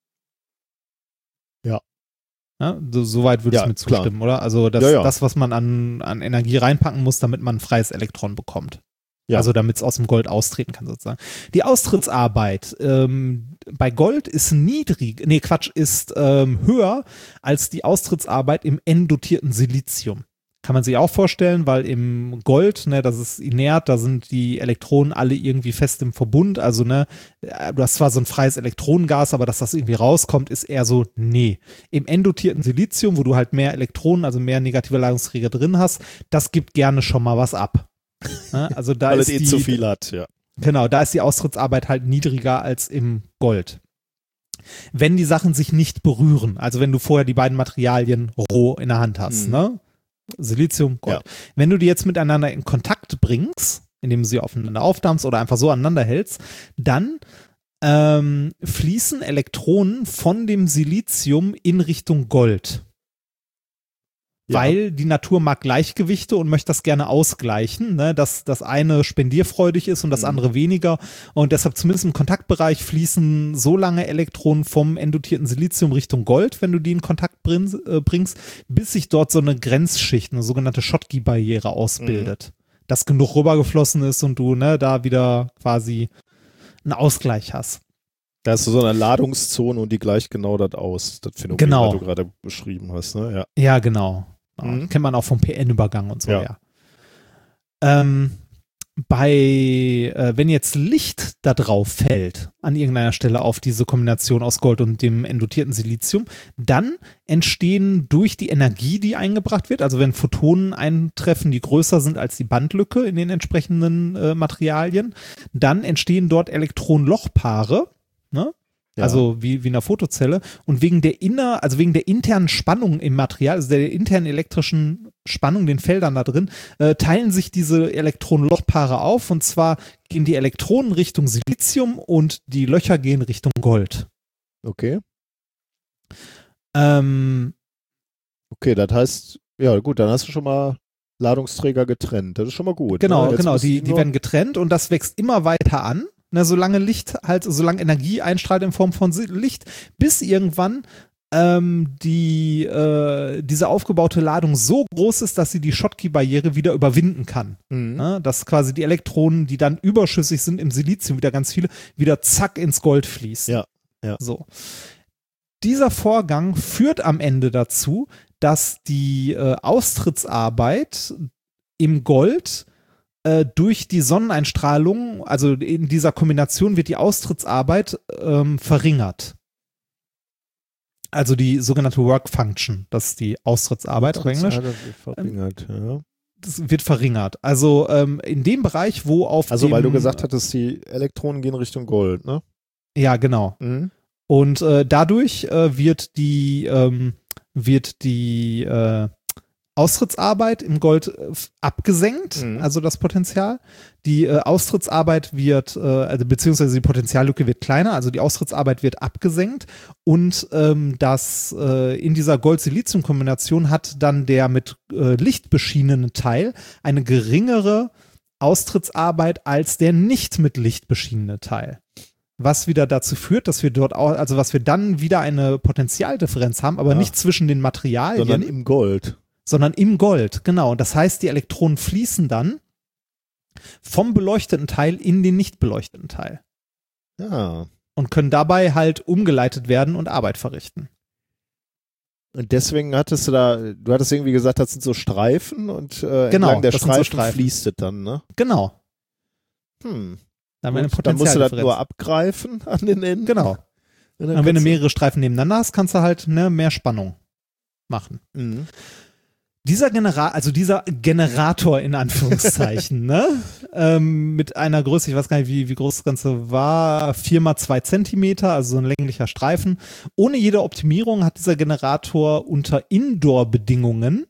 Ja. Ja, so, soweit würdest ja, du mir zustimmen, klar. Oder? Also das, ja, ja. das, was man an, an Energie reinpacken muss, damit man ein freies Elektron bekommt. Ja. Also damit es aus dem Gold austreten kann sozusagen. Die Austrittsarbeit ähm, bei Gold ist niedrig, nee Quatsch, ist ähm, höher als die Austrittsarbeit im N-dotierten Silizium. Kann man sich auch vorstellen, weil im Gold, ne, das ist inert, da sind die Elektronen alle irgendwie fest im Verbund. Also ne, du hast zwar so ein freies Elektronengas, aber dass das irgendwie rauskommt, ist eher so, nee. Im N-dotierten Silizium, wo du halt mehr Elektronen, also mehr negative Ladungsträger drin hast, das gibt gerne schon mal was ab. Also da Weil ist es eh die, zu viel hat, ja. Genau, da ist die Austrittsarbeit halt niedriger als im Gold. Wenn die Sachen sich nicht berühren, also wenn du vorher die beiden Materialien roh in der Hand hast, mhm. ne? Silizium, Gold. Ja. Wenn du die jetzt miteinander in Kontakt bringst, indem du sie aufeinander aufdampfst oder einfach so aneinander hältst, dann ähm, fließen Elektronen von dem Silizium in Richtung Gold. Ja. Weil die Natur mag Gleichgewichte und möchte das gerne ausgleichen, ne? dass das eine spendierfreudig ist und das mhm. andere weniger. Und deshalb zumindest im Kontaktbereich fließen so lange Elektronen vom n-dotierten Silizium Richtung Gold, wenn du die in Kontakt bringst, äh, bringst bis sich dort so eine Grenzschicht, eine sogenannte Schottky-Barriere ausbildet. Mhm. Dass genug rübergeflossen ist und du ne, da wieder quasi einen Ausgleich hast. Da hast du so eine Ladungszone und die gleicht genau das aus, das Phänomen, genau. was du gerade beschrieben hast. Ne? Ja. ja, genau. Mhm. Kennt man auch vom P N-Übergang und so, ja. ja. Ähm, bei, äh, wenn jetzt Licht da drauf fällt, an irgendeiner Stelle auf diese Kombination aus Gold und dem endotierten Silizium, dann entstehen durch die Energie, die eingebracht wird, also wenn Photonen eintreffen, die größer sind als die Bandlücke in den entsprechenden äh, Materialien, dann entstehen dort Elektron-Loch-Paare, ne? Ja. Also wie, wie in einer Fotozelle. Und wegen der inner, also wegen der internen Spannung im Material, also der internen elektrischen Spannung, den Feldern da drin, äh, teilen sich diese Elektron-Loch-Paare auf. Und zwar gehen die Elektronen Richtung Silizium und die Löcher gehen Richtung Gold. Okay. Ähm, Okay, das heißt, ja gut, dann hast du schon mal Ladungsträger getrennt. Das ist schon mal gut. genau, ne? Jetzt genau. müssen Die, die nur- werden getrennt und das wächst immer weiter an. Ne, solange Licht halt, solange Energie einstrahlt in Form von Si- Licht, bis irgendwann ähm, die, äh, diese aufgebaute Ladung so groß ist, dass sie die Schottky-Barriere wieder überwinden kann. Mhm. Ne, dass quasi die Elektronen, die dann überschüssig sind im Silizium, wieder ganz viele, wieder zack ins Gold fließen. Ja, ja. So. Dieser Vorgang führt am Ende dazu, dass die äh, Austrittsarbeit im Gold äh, durch die Sonneneinstrahlung, also in dieser Kombination wird die Austrittsarbeit ähm, verringert. Also die sogenannte Work Function, das ist die Austrittsarbeit auf Englisch, Ja, das wird verringert, ja. das wird verringert. Also ähm, in dem Bereich, wo auf Also dem, weil du gesagt hattest, die Elektronen gehen Richtung Gold, ne? Ja, genau. Mhm. Und äh, dadurch äh, wird die, ähm, wird die äh, Austrittsarbeit im Gold äh, abgesenkt, Mhm. also das Potenzial. Die äh, Austrittsarbeit wird, äh, also beziehungsweise die Potenziallücke wird kleiner, also die Austrittsarbeit wird abgesenkt und ähm, das äh, in dieser Gold-Silizium-Kombination hat dann der mit äh, Licht beschienene Teil eine geringere Austrittsarbeit als der nicht mit Licht beschienene Teil. Was wieder dazu führt, dass wir dort auch, also was wir dann wieder eine Potentialdifferenz haben, aber Ja. nicht zwischen den Materialien, Sondern im Gold. sondern im Gold, genau. Das heißt, die Elektronen fließen dann vom beleuchteten Teil in den nicht beleuchteten Teil Ja. und können dabei halt umgeleitet werden und Arbeit verrichten. Und deswegen hattest du da, du hattest irgendwie gesagt, das sind so Streifen und äh, Genau, entlang der das sind so Streifen, Streifen. fließt es dann, ne? Genau. Hm. Da haben wir eine Gut, dann musst du das Potentialdifferenz. nur abgreifen an den Enden. Genau. Und Und wenn du kannst mehrere Streifen nebeneinander hast, kannst du halt ne, mehr Spannung machen. Mhm. Dieser Generator, also dieser Generator in Anführungszeichen, ne, ähm, mit einer Größe, ich weiß gar nicht, wie, wie groß das Ganze war, vier mal zwei Zentimeter, also so ein länglicher Streifen. Ohne jede Optimierung hat dieser Generator unter Indoor-Bedingungen,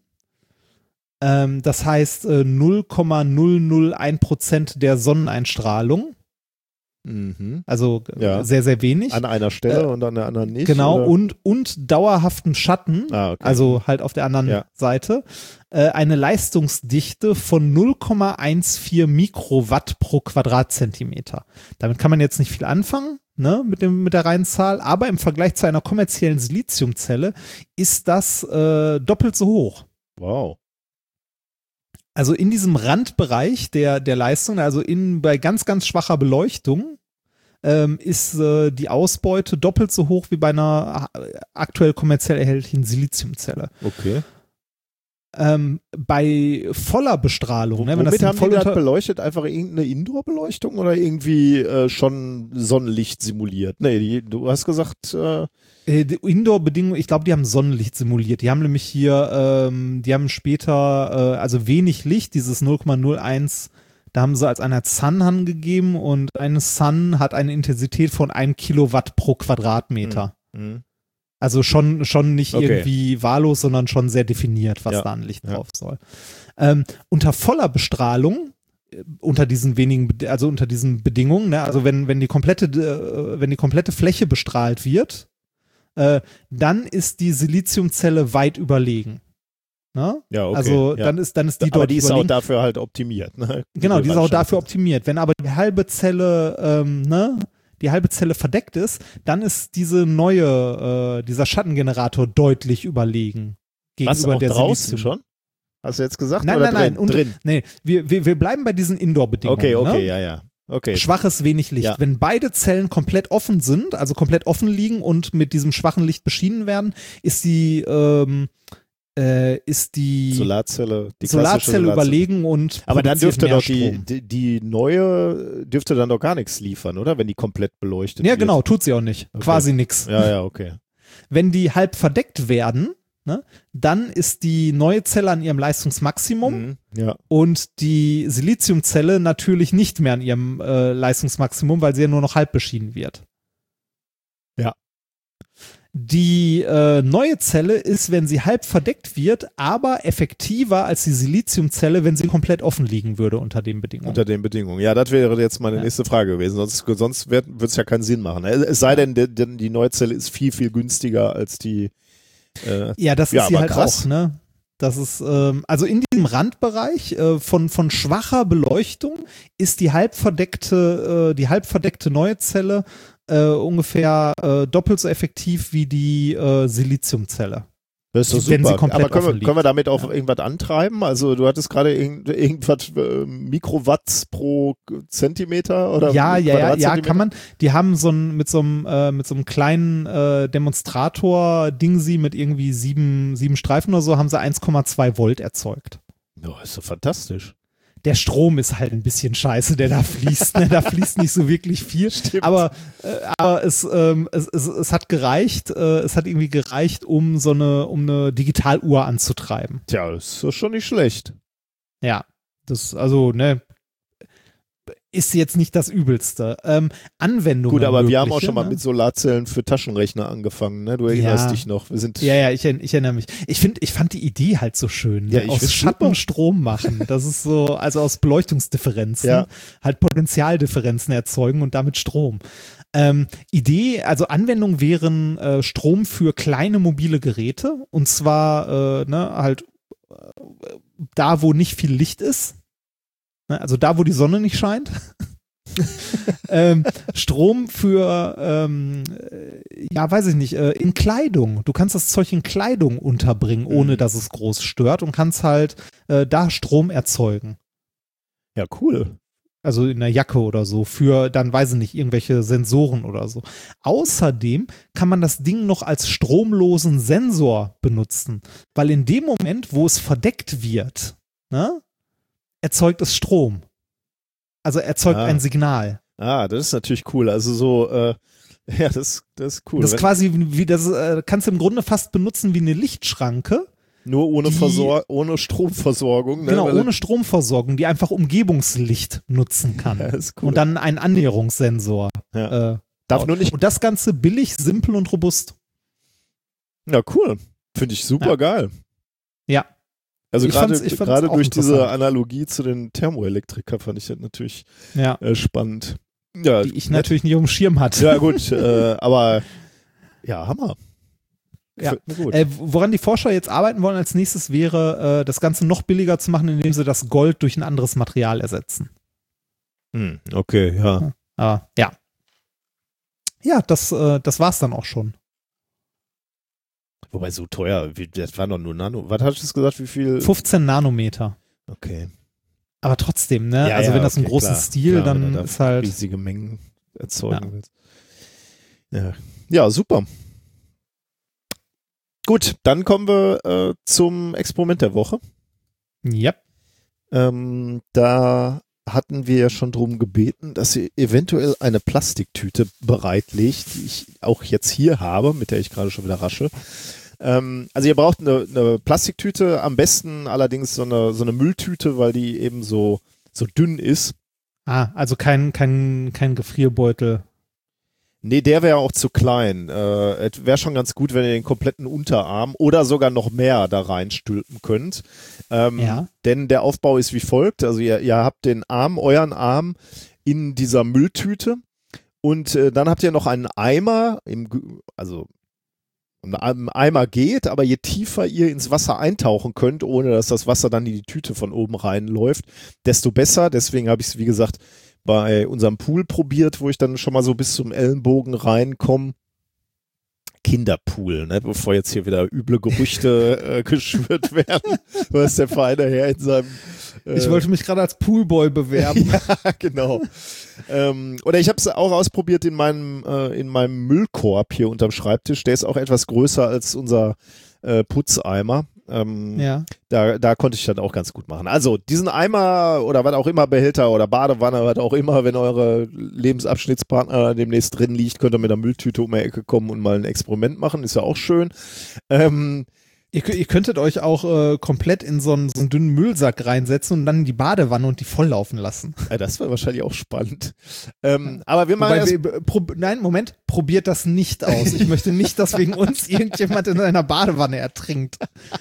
ähm, das heißt äh, null Komma null null eins Prozent der Sonneneinstrahlung, Mhm. also äh, Ja. sehr, sehr wenig. An einer Stelle Äh, und an der anderen nicht. Genau, oder? und, und dauerhaften Schatten, Ah, okay. also halt auf der anderen Ja. Seite, äh, eine Leistungsdichte von null Komma vierzehn Mikrowatt pro Quadratzentimeter. Damit kann man jetzt nicht viel anfangen, ne, mit, dem, mit der reinen Zahl, aber im Vergleich zu einer kommerziellen Siliziumzelle ist das äh, doppelt so hoch. Wow. Also in diesem Randbereich der, der Leistung, also in, bei ganz, ganz schwacher Beleuchtung, ähm, ist äh, die Ausbeute doppelt so hoch wie bei einer äh, aktuell kommerziell erhältlichen Siliziumzelle. Okay. Ähm, bei voller Bestrahlung, ne, wenn das Womit ein haben die das vollunter- beleuchtet? Einfach irgendeine Indoor-Beleuchtung oder irgendwie äh, schon Sonnenlicht simuliert? Nee, die, du hast gesagt, äh, Äh, die Indoor-Bedingungen, ich glaube, die haben Sonnenlicht simuliert. Die haben nämlich hier, ähm, die haben später, äh, also wenig Licht, dieses null Komma null eins, da haben sie als eine Sun angegeben und eine Sun hat eine Intensität von einem Kilowatt pro Quadratmeter. mhm. Also schon, schon nicht Okay. irgendwie wahllos, sondern schon sehr definiert, was Ja, da an Licht ja. drauf soll. Ähm, unter voller Bestrahlung, äh, unter diesen wenigen, Bed- also unter diesen Bedingungen, ne, also wenn, wenn die komplette, äh, wenn die komplette Fläche bestrahlt wird, äh, dann ist die Siliziumzelle weit überlegen. Ne? Ja, okay. Also ja. dann ist, dann ist die Aber dort die ist auch überlegen. dafür halt optimiert. Ne? Genau, die ist auch Wahrscheinlich. dafür optimiert. Wenn aber die halbe Zelle, ähm, ne, die halbe Zelle verdeckt ist, dann ist diese neue, äh, dieser Schattengenerator deutlich überlegen Was, gegenüber auch der draußen Silizium. schon? Hast du jetzt gesagt? Nein, oder nein, nein. drin? Und, drin. Nee, wir, wir, wir bleiben bei diesen Indoor-Bedingungen. Okay, okay, ne? ja, ja. Okay. Schwaches wenig Licht. Ja. Wenn beide Zellen komplett offen sind, also komplett offen liegen und mit diesem schwachen Licht beschienen werden, ist die, ähm, äh, ist die Solarzelle, die klassische Solarzelle Solarzelle überlegen und Aber dann produziert dürfte mehr doch die, Strom. die, die neue, dürfte dann doch gar nichts liefern, oder? Wenn die komplett beleuchtet Ja, wird. genau, tut sie auch nicht. Okay. Quasi nix. Ja, ja, okay. Wenn die halb verdeckt werden, ne, dann ist die neue Zelle an ihrem Leistungsmaximum Mhm. Ja. und die Siliziumzelle natürlich nicht mehr an ihrem äh, Leistungsmaximum, weil sie ja nur noch halb beschienen wird. Ja. Die äh, neue Zelle ist, wenn sie halb verdeckt wird, aber effektiver als die Siliziumzelle, wenn sie komplett offen liegen würde unter den Bedingungen. Unter den Bedingungen. Ja, das wäre jetzt meine Ja. nächste Frage gewesen. Sonst, sonst würde es ja keinen Sinn machen. Es sei denn, die, die neue Zelle ist viel, viel günstiger als die. Äh, Ja, das Ja, ist sie aber halt krass. auch, ne? Das ist, ähm, also in diesem Randbereich äh, von, von schwacher Beleuchtung ist die halb verdeckte, äh, die halb verdeckte neue Zelle äh, ungefähr äh, doppelt so effektiv wie die äh, Siliziumzelle. Das ist doch Wenn sie super. komplett Aber können offen wir, liegt. können wir damit auch Ja. irgendwas antreiben? Also du hattest gerade irgend, irgendwas äh, Mikrowatts pro Zentimeter oder Ja, ja, ja, ja, Quadratzentimeter? kann man. Die haben so ein, mit so einem, äh, mit so einem kleinen äh, Demonstrator-Dingsi mit irgendwie sieben, sieben Streifen oder so, haben sie eins Komma zwei Volt erzeugt. Oh, ist doch fantastisch. Der Strom ist halt ein bisschen scheiße, der da fließt. Ne? Da fließt nicht so wirklich viel. Stimmt. Aber, äh, aber es, ähm, es, es, es hat gereicht, äh, es hat irgendwie gereicht, um so eine, um eine Digitaluhr anzutreiben. Tja, ist doch schon nicht schlecht. Ja, das, also, ne, ist jetzt nicht das Übelste. Ähm, Anwendungen. Gut, aber wir haben auch mögliche, schon mal ne? mit Solarzellen für Taschenrechner angefangen, ne? Du erinnerst Ja. dich noch. Wir sind Ja, ja, ich, ich erinnere mich. Ich finde, ich fand die Idee halt so schön. Ja, Ne? ich Aus find's Schatten super. Strom machen. Das ist so, also aus Beleuchtungsdifferenzen Ja. halt Potentialdifferenzen erzeugen und damit Strom. Ähm, Idee, also Anwendung wären äh, Strom für kleine mobile Geräte und zwar äh, ne, halt äh, da, wo nicht viel Licht ist. Ne? Also da, wo die Sonne nicht scheint. ähm, Strom für, ähm, äh, ja, weiß ich nicht, äh, in Kleidung. Du kannst das Zeug in Kleidung unterbringen, ohne Mhm. dass es groß stört und kannst halt äh, da Strom erzeugen. ja cool. Also in der Jacke oder so, für dann, weiß ich nicht, irgendwelche Sensoren oder so. Außerdem kann man das Ding noch als stromlosen Sensor benutzen, weil in dem Moment, wo es verdeckt wird, ne, erzeugt es Strom. Also erzeugt Ah. ein Signal. Ah, das ist natürlich cool. Also so, äh, ja, das, das ist cool. Das ist Wenn- quasi wie das äh, kannst du im Grunde fast benutzen wie eine Lichtschranke. Nur ohne, die- Versor ohne Stromversorgung. Ne? Genau, Weil- ohne Stromversorgung, die einfach Umgebungslicht nutzen kann. Ja, das ist cool. Und dann einen Annäherungssensor. Ja. Äh, Darf baut. nur nicht. Und das Ganze billig, simpel und robust. Ja, cool. Finde ich super Ja. geil. Ja. Also Ich gerade fand's- ich fand's gerade auch durch diese interessant. Analogie zu den Thermoelektrikern fand ich das natürlich Ja. äh, spannend. Ja, Die ich nett. natürlich nicht auf dem Schirm hatte. Ja, gut, äh, aber ja, Hammer. Ja. Gefällt mir gut. Äh, woran die Forscher jetzt arbeiten wollen als nächstes wäre, äh, das Ganze noch billiger zu machen, indem sie das Gold durch ein anderes Material ersetzen. Hm, okay, ja. Aber ja. Ja, das, äh, das war's dann auch schon. Wobei so teuer, wie, das war doch nur Nano. Was hast du gesagt, wie viel? fünfzehn Nanometer. Okay. Aber trotzdem, ne? Ja, also ja, wenn das im okay, großen klar, Stil, klar, wenn dann du da ist halt. riesige Mengen erzeugen Ja. willst. Ja. Ja, super. Gut, dann kommen wir äh, zum Experiment der Woche. Ja. Ähm, da hatten wir ja schon drum gebeten, dass ihr eventuell eine Plastiktüte bereitlegt, die ich auch jetzt hier habe, mit der ich gerade schon wieder rasche. Ähm, also ihr braucht eine, eine Plastiktüte, am besten allerdings so eine, so eine Mülltüte, weil die eben so, so dünn ist. Ah, also kein, kein, kein Gefrierbeutel. Nee, der wäre auch zu klein. Äh, es wäre schon ganz gut, wenn ihr den kompletten Unterarm oder sogar noch mehr da reinstülpen könnt. Ähm, Ja. Denn der Aufbau ist wie folgt. Also ihr, ihr habt den Arm, euren Arm in dieser Mülltüte und äh, dann habt ihr noch einen Eimer, im, Ge- also ein Eimer geht, aber je tiefer ihr ins Wasser eintauchen könnt, ohne dass das Wasser dann in die Tüte von oben reinläuft, desto besser. Deswegen habe ich es, wie gesagt, bei unserem Pool probiert, wo ich dann schon mal so bis zum Ellenbogen reinkomme. Kinderpool, ne? Bevor jetzt hier wieder üble Gerüchte äh, geschürt werden, was der feine Herr in seinem äh, Ich wollte mich gerade als Poolboy bewerben. ja, genau. ähm, oder ich habe es auch ausprobiert in meinem, äh, in meinem Müllkorb hier unterm Schreibtisch. Der ist auch etwas größer als unser äh, Putzeimer. Ähm, Ja. da, da konnte ich das auch ganz gut machen. Also diesen Eimer oder was auch immer, Behälter oder Badewanne, was auch immer, wenn eure Lebensabschnittspartner demnächst drin liegt, könnt ihr mit der Mülltüte um die Ecke kommen und mal ein Experiment machen. Ist ja auch schön. Ähm, Ihr, ihr könntet euch auch äh, komplett in so einen, so einen dünnen Müllsack reinsetzen und dann in die Badewanne und die volllaufen lassen. ja, das wäre wahrscheinlich auch spannend. Ähm, aber wir machen Wobei erst, wir, pro, nein, Moment, probiert das nicht aus. Ich möchte nicht, dass wegen uns irgendjemand in einer Badewanne ertrinkt.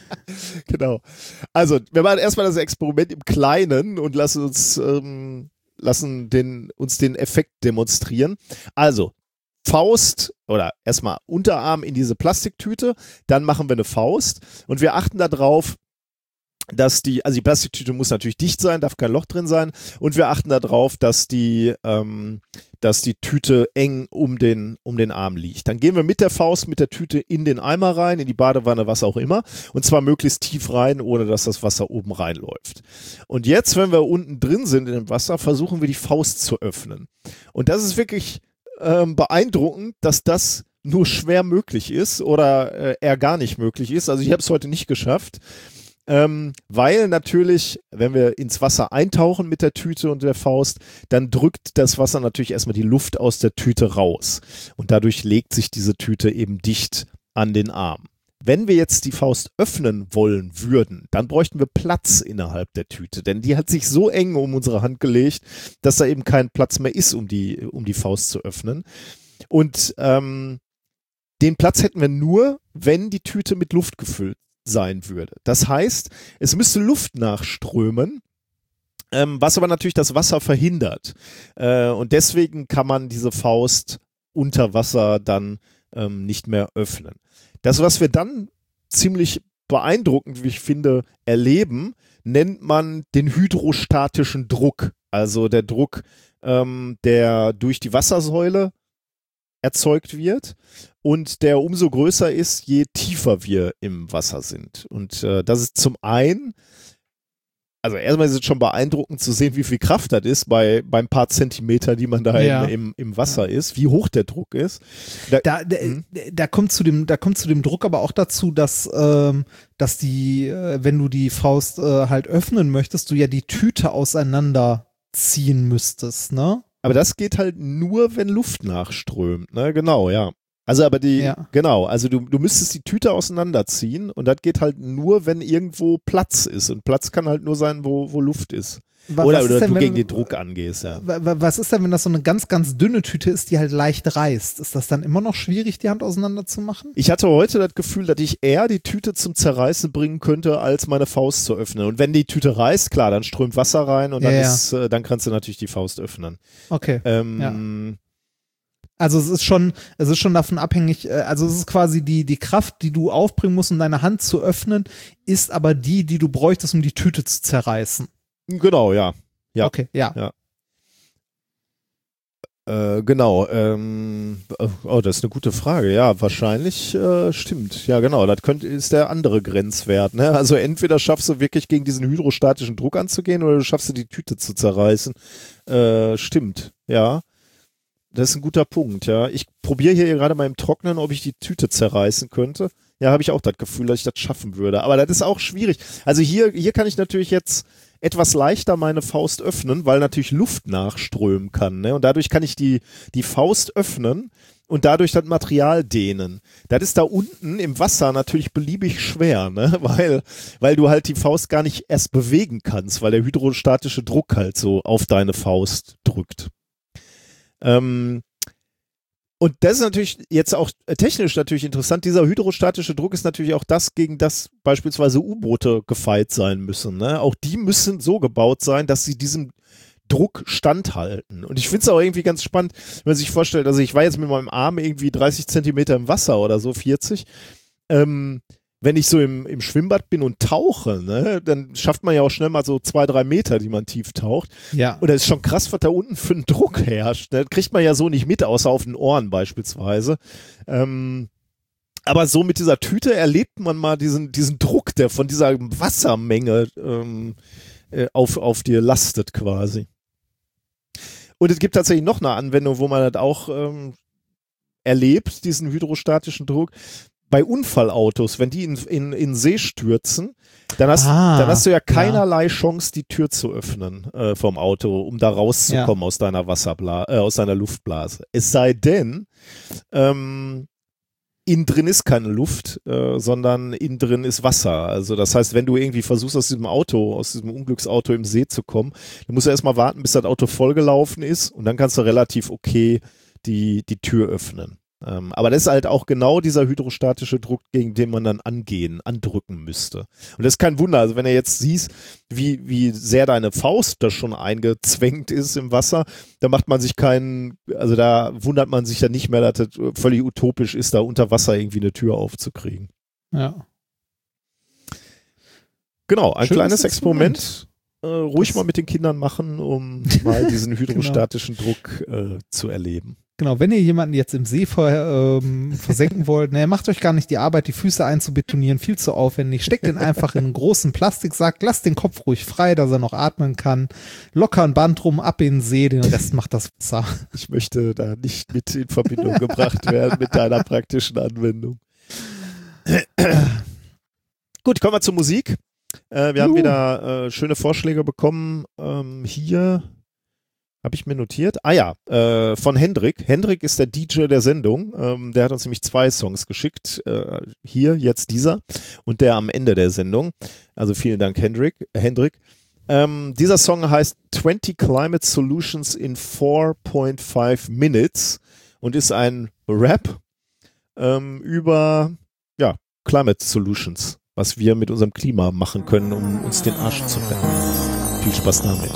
genau. Also wir machen erstmal das Experiment im Kleinen und lassen uns, ähm, lassen den, uns den Effekt demonstrieren. Also Faust oder erstmal Unterarm in diese Plastiktüte, dann machen wir eine Faust und wir achten darauf, dass die, also die Plastiktüte muss natürlich dicht sein, darf kein Loch drin sein und wir achten darauf, dass die, ähm, dass die Tüte eng um den, um den Arm liegt. Dann gehen wir mit der Faust, mit der Tüte in den Eimer rein, in die Badewanne, was auch immer und zwar möglichst tief rein, ohne dass das Wasser oben reinläuft. Und jetzt, wenn wir unten drin sind in dem Wasser, versuchen wir die Faust zu öffnen. Und das ist wirklich ähm, beeindruckend, dass das nur schwer möglich ist oder äh, eher gar nicht möglich ist. Also ich habe es heute nicht geschafft. Ähm, weil natürlich, wenn wir ins Wasser eintauchen mit der Tüte und der Faust, dann drückt das Wasser natürlich erstmal die Luft aus der Tüte raus. Und dadurch legt sich diese Tüte eben dicht an den Arm. Wenn wir jetzt die Faust öffnen wollen würden, dann bräuchten wir Platz innerhalb der Tüte, denn die hat sich so eng um unsere Hand gelegt, dass da eben kein Platz mehr ist, um die, um die Faust zu öffnen. Und ähm, den Platz hätten wir nur, wenn die Tüte mit Luft gefüllt sein würde. Das heißt, es müsste Luft nachströmen, ähm, was aber natürlich das Wasser verhindert. Äh, und deswegen kann man diese Faust unter Wasser dann ähm, nicht mehr öffnen. Das, was wir dann ziemlich beeindruckend, wie ich finde, erleben, nennt man den hydrostatischen Druck. Also der Druck, ähm, der durch die Wassersäule erzeugt wird und der umso größer ist, je tiefer wir im Wasser sind. Und äh, das ist zum einen, also erstmal ist es schon beeindruckend zu sehen, wie viel Kraft das ist bei beim paar Zentimeter, die man da Ja. im, im, im Wasser ist, wie hoch der Druck ist. Da, Da, da, Mhm. da kommt zu dem, da kommt zu dem Druck aber auch dazu, dass, ähm, dass die, äh, wenn du die Faust äh, halt öffnen möchtest, du ja die Tüte auseinanderziehen müsstest, ne? aber das geht halt nur, wenn Luft nachströmt, ne? Genau, ja. Also aber die, Ja. genau, also du, du müsstest die Tüte auseinanderziehen und das geht halt nur, wenn irgendwo Platz ist. Und Platz kann halt nur sein, wo, wo Luft ist. Wa- Oder, was ist oder denn, du wenn- gegen den Druck angehst, ja. Wa- wa- Was ist denn, wenn das so eine ganz, ganz dünne Tüte ist, die halt leicht reißt? Ist das dann immer noch schwierig, die Hand auseinanderzumachen? Ich hatte heute das Gefühl, dass ich eher die Tüte zum Zerreißen bringen könnte, als meine Faust zu öffnen. Und wenn die Tüte reißt, klar, dann strömt Wasser rein und dann, Ja, ja. ist, äh, dann kannst du natürlich die Faust öffnen. Okay. Ähm, Also es ist schon, es ist schon davon abhängig, äh, also es ist quasi die, die Kraft, die du aufbringen musst, um deine Hand zu öffnen, ist aber die, die du bräuchtest, um die Tüte zu zerreißen. Genau, ja. Ja. Okay, ja. Ja. Äh, genau. Ähm, oh, das ist eine gute Frage. Ja, wahrscheinlich äh, stimmt. Ja, genau. Das könnte, ist der andere Grenzwert. Ne? Also entweder schaffst du wirklich gegen diesen hydrostatischen Druck anzugehen oder du schaffst du die Tüte zu zerreißen. Äh, stimmt. Ja. Das ist ein guter Punkt. Ja. Ich probiere hier gerade mal im Trocknen, ob ich die Tüte zerreißen könnte. Ja, habe ich auch das Gefühl, dass ich das schaffen würde. Aber das ist auch schwierig. Also hier, hier kann ich natürlich jetzt etwas leichter meine Faust öffnen, weil natürlich Luft nachströmen kann. Ne? Und dadurch kann ich die, die Faust öffnen und dadurch das Material dehnen. Das ist da unten im Wasser natürlich beliebig schwer, ne? weil, weil du halt die Faust gar nicht erst bewegen kannst, weil der hydrostatische Druck halt so auf deine Faust drückt. Ähm, Und das ist natürlich jetzt auch technisch natürlich interessant. Dieser hydrostatische Druck ist natürlich auch das, gegen das beispielsweise U-Boote gefeit sein müssen. Ne? Auch die müssen so gebaut sein, dass sie diesem Druck standhalten. Und ich finde es auch irgendwie ganz spannend, wenn man sich vorstellt, also ich war jetzt mit meinem Arm irgendwie dreißig Zentimeter im Wasser oder so, vierzig. Ähm, wenn ich so im, im Schwimmbad bin und tauche, ne, dann schafft man ja auch schnell mal so zwei, drei Meter, die man tief taucht. Ja. Und das ist schon krass, was da unten für ein Druck herrscht. Das kriegt man ja so nicht mit, außer auf den Ohren beispielsweise. Ähm, aber so mit dieser Tüte erlebt man mal diesen, diesen Druck, der von dieser Wassermenge ähm, äh, auf, auf dir lastet quasi. Und es gibt tatsächlich noch eine Anwendung, wo man das auch ähm, erlebt, diesen hydrostatischen Druck. bei Unfallautos, wenn die in, in, in See stürzen, dann hast, Ah, dann hast du ja keinerlei ja. Chance, die Tür zu öffnen äh, vom Auto, um da rauszukommen Ja. aus deiner Wasserblase, äh, aus deiner Luftblase. Es sei denn, ähm, innen drin ist keine Luft, äh, sondern innen drin ist Wasser. Also das heißt, wenn du irgendwie versuchst, aus diesem Auto, aus diesem Unglücksauto im See zu kommen, dann musst du erstmal warten, bis das Auto vollgelaufen ist und dann kannst du relativ okay die, die Tür öffnen. Ähm, aber das ist halt auch genau dieser hydrostatische Druck, gegen den man dann angehen, andrücken müsste. Und das ist kein Wunder, also wenn du jetzt siehst, wie, wie sehr deine Faust da schon eingezwängt ist im Wasser, da macht man sich keinen, also da wundert man sich ja nicht mehr, dass das völlig utopisch ist, da unter Wasser irgendwie eine Tür aufzukriegen. Ja. Genau, ein Schönes kleines Experiment. Experiment. Äh, ruhig Das- mal mit den Kindern machen, um mal diesen hydrostatischen Druck äh, zu erleben. Genau, wenn ihr jemanden jetzt im See ver, ähm, versenken wollt, ne, macht euch gar nicht die Arbeit, die Füße einzubetonieren, viel zu aufwendig. Steckt den einfach in einen großen Plastiksack, lasst den Kopf ruhig frei, dass er noch atmen kann. Locker ein Band rum, ab in den See, den Rest macht das Wasser. Ich möchte da nicht mit in Verbindung gebracht werden mit deiner praktischen Anwendung. Gut, kommen wir zur Musik. Äh, wir haben Juhu. wieder äh, schöne Vorschläge bekommen. Ähm, hier habe ich mir notiert. Ah ja, äh, von Hendrik. Hendrik ist der D J der Sendung. Ähm, der hat uns nämlich zwei Songs geschickt. Äh, hier, jetzt dieser und der am Ende der Sendung. Also vielen Dank, Hendrik. Äh, Hendrik. Ähm, dieser Song heißt twenty Climate Solutions in four point five Minutes und ist ein Rap ähm, über ja, Climate Solutions, was wir mit unserem Klima machen können, um uns den Arsch zu retten. Viel Spaß damit.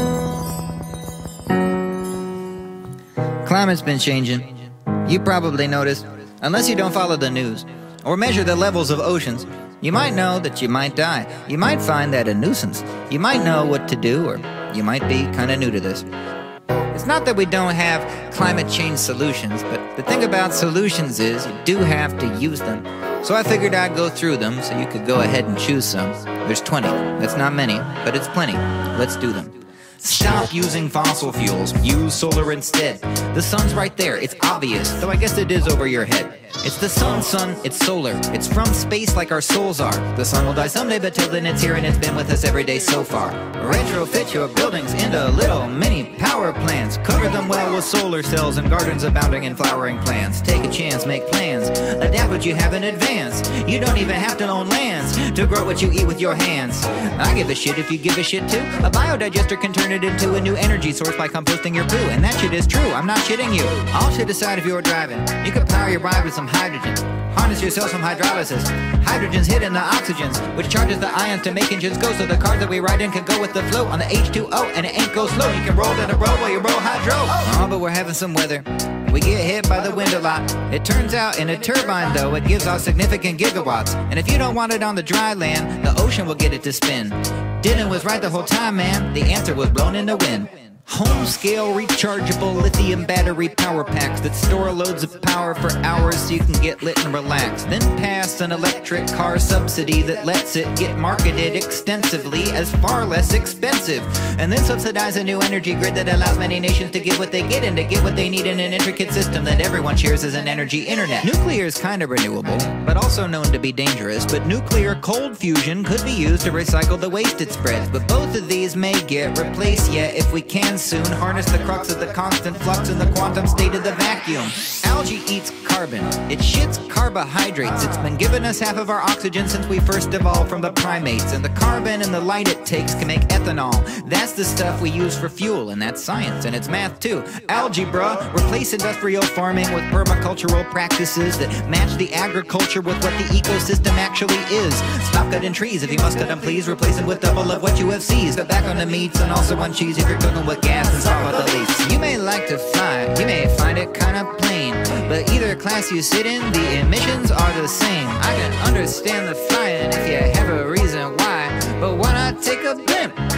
Climate's been changing. You probably noticed, unless you don't follow the news or measure the levels of oceans, you might know that you might die. You might find that a nuisance. You might know what to do, or you might be kind of new to this. It's not that we don't have climate change solutions, but the thing about solutions is you do have to use them. So I figured I'd go through them so you could go ahead and choose some. There's twenty. That's not many, but it's plenty. Let's do them. Stop using fossil fuels. Use solar instead. The sun's right there. It's obvious, though I guess it is over your head. It's the sun, sun, it's solar. It's from space like our souls are. The sun will die someday, but till then it's here and it's been with us every day so far. Retrofit your buildings into little mini power plants. Cover them well with solar cells and gardens abounding in flowering plants. Take a chance, make plans. Adapt what you have in advance. You don't even have to own lands to grow what you eat with your hands. I give a shit if you give a shit too. A biodigester can turn it into a new energy source by composting your poo. And that shit is true, I'm not shitting you. All shit aside if you're driving, you can power your ride with some hydrogen. Harness yourself some hydrolysis. Hydrogen's hidden the oxygens, which charges the ions to make engines go. So the cars that we ride in can go with the flow on the H two O, and it ain't go slow. You can roll down the road while you roll hydro. Oh, but we're having some weather. We get hit by the wind a lot. It turns out in a turbine though, it gives off significant gigawatts. And if you don't want it on the dry land, the ocean will get it to spin. Dylan was right the whole time, man. The answer was blown in the wind. Home-scale rechargeable lithium battery power packs that store loads of power for hours so you can get lit and relax. Then pass an electric car subsidy that lets it get marketed extensively as far less expensive. And then subsidize a new energy grid that allows many nations to get what they get and to get what they need in an intricate system that everyone shares as an energy internet. Nuclear is kind of renewable, but also known to be dangerous. But nuclear cold fusion could be used to recycle the waste it spreads. But both of these may get replaced yet if we can soon harness the crux of the constant flux in the quantum state of the vacuum. Algae eats carbon. It shits carbohydrates. It's been giving us half of our oxygen since we first evolved from the primates. And the carbon and the light it takes can make ethanol. That's the stuff we use for fuel, and that's science, and it's math too. Algae, bruh. Replace industrial farming with permacultural practices that match the agriculture with what the ecosystem actually is. Stop cutting trees if you must cut them, please. Replace them with double of what you have seized. Cut back on the meats and also on cheese if you're cooking with gas and stop at the leaks. You may like to fly, you may find it kind of plain, but either class you sit in, the emissions are the same. I can understand the flying if you have a reason why, but why not take a blimp? Then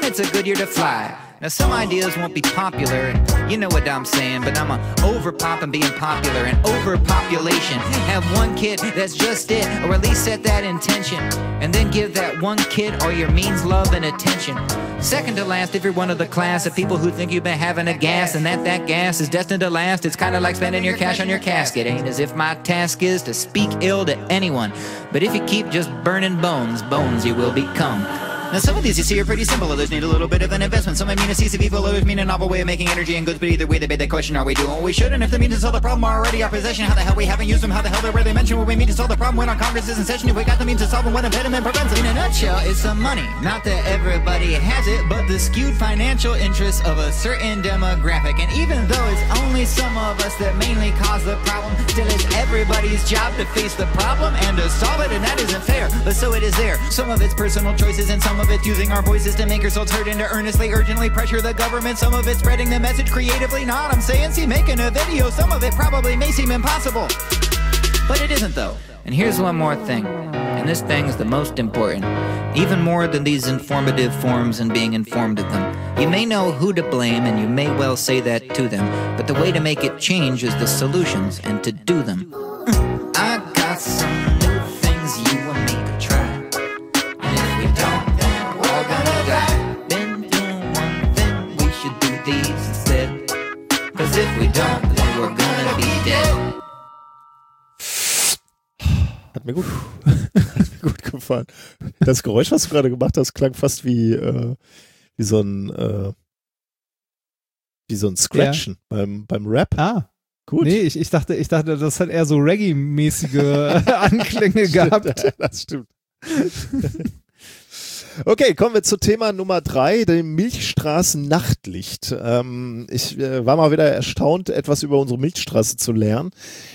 then it's a good year to fly. Now some ideas won't be popular, and you know what I'm saying, but I'm a over-pop and being popular, and overpopulation. Have one kid, that's just it, or at least set that intention, and then give that one kid all your means, love, and attention. Second to last, if you're one of the class of people who think you've been having a gas, and that that gas is destined to last, it's kind of like spending your cash on your casket. Ain't as if my task is to speak ill to anyone, but if you keep just burning bones, bones you will become. Now some of these you see are pretty simple, others need a little bit of an investment. Some I mean a C C V full, others mean a novel way of making energy and goods, but either way they beg the question, are we doing what we should? And if the means to solve the problem are already our possession, how the hell we haven't used them, how the hell they're where they mention what we mean to solve the problem when our Congress is in session? If we got the means to solve them, what impediment prevents it? In a nutshell, it's some money. Not that everybody has it, but the skewed financial interests of a certain demographic. And even though it's only some of us that mainly cause the problem, still it's everybody's job to face the problem and to solve it, and that isn't fair, but so it is there. Some of it's personal choices and some of it's using our voices to make ourselves heard and to earnestly, urgently pressure the government. Some of it spreading the message creatively. Not I'm saying, see, making a video. Some of it probably may seem impossible, but it isn't though. And here's one more thing, and this thing's the most important, even more than these informative forms and being informed of them. You may know who to blame, and you may well say that to them, but the way to make it change is the solutions and to do them. I got some new things you and me could try, and if we don't, then we're gonna die. Been doing one thing, we should do these instead, cause if we don't, then we're gonna be dead. Hat mir gut, hat mir gut gefallen. Das Geräusch, was du gerade gemacht hast, klang fast wie, äh, wie so ein, äh, wie so ein Scratchen ja. beim, beim Rap. Ah. Gut. Nee, ich, ich dachte, ich dachte, das hat eher so Reggae-mäßige Anklänge gehabt. Stimmt, das stimmt. Okay, kommen wir zu Thema Nummer drei, dem Milchstraßen-Nachtlicht. Ähm, ich äh, war mal wieder erstaunt, etwas über unsere Milchstraße zu lernen.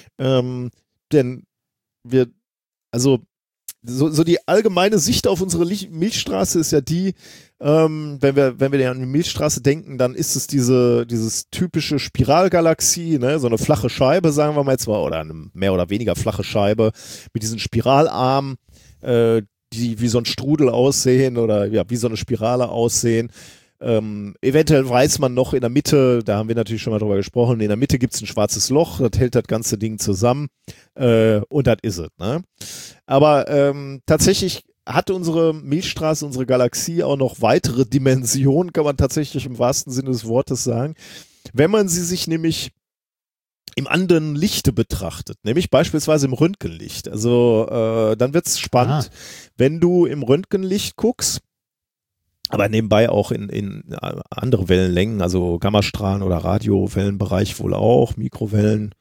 Ähm, denn wir, also so, so die allgemeine Sicht auf unsere Lich- Milchstraße ist ja die, ähm, wenn wir, wenn wir an die Milchstraße denken, dann ist es diese, dieses typische Spiralgalaxie, ne, so eine flache Scheibe, sagen wir mal jetzt mal, oder eine mehr oder weniger flache Scheibe mit diesen Spiralarmen, äh, die wie so ein Strudel aussehen oder ja, wie so eine Spirale aussehen. Ähm, eventuell weiß man noch in der Mitte, da haben wir natürlich schon mal drüber gesprochen, in der Mitte gibt es ein schwarzes Loch, das hält das ganze Ding zusammen äh, und das ist es. Ne? Aber ähm, tatsächlich hat unsere Milchstraße, unsere Galaxie auch noch weitere Dimensionen, kann man tatsächlich im wahrsten Sinne des Wortes sagen. Wenn man sie sich nämlich im anderen Lichte betrachtet, nämlich beispielsweise im Röntgenlicht. Also äh, dann wird es spannend, ah. wenn du im Röntgenlicht guckst, aber nebenbei auch in, in andere Wellenlängen, also Gammastrahlen oder Radiowellenbereich wohl auch, Mikrowellen.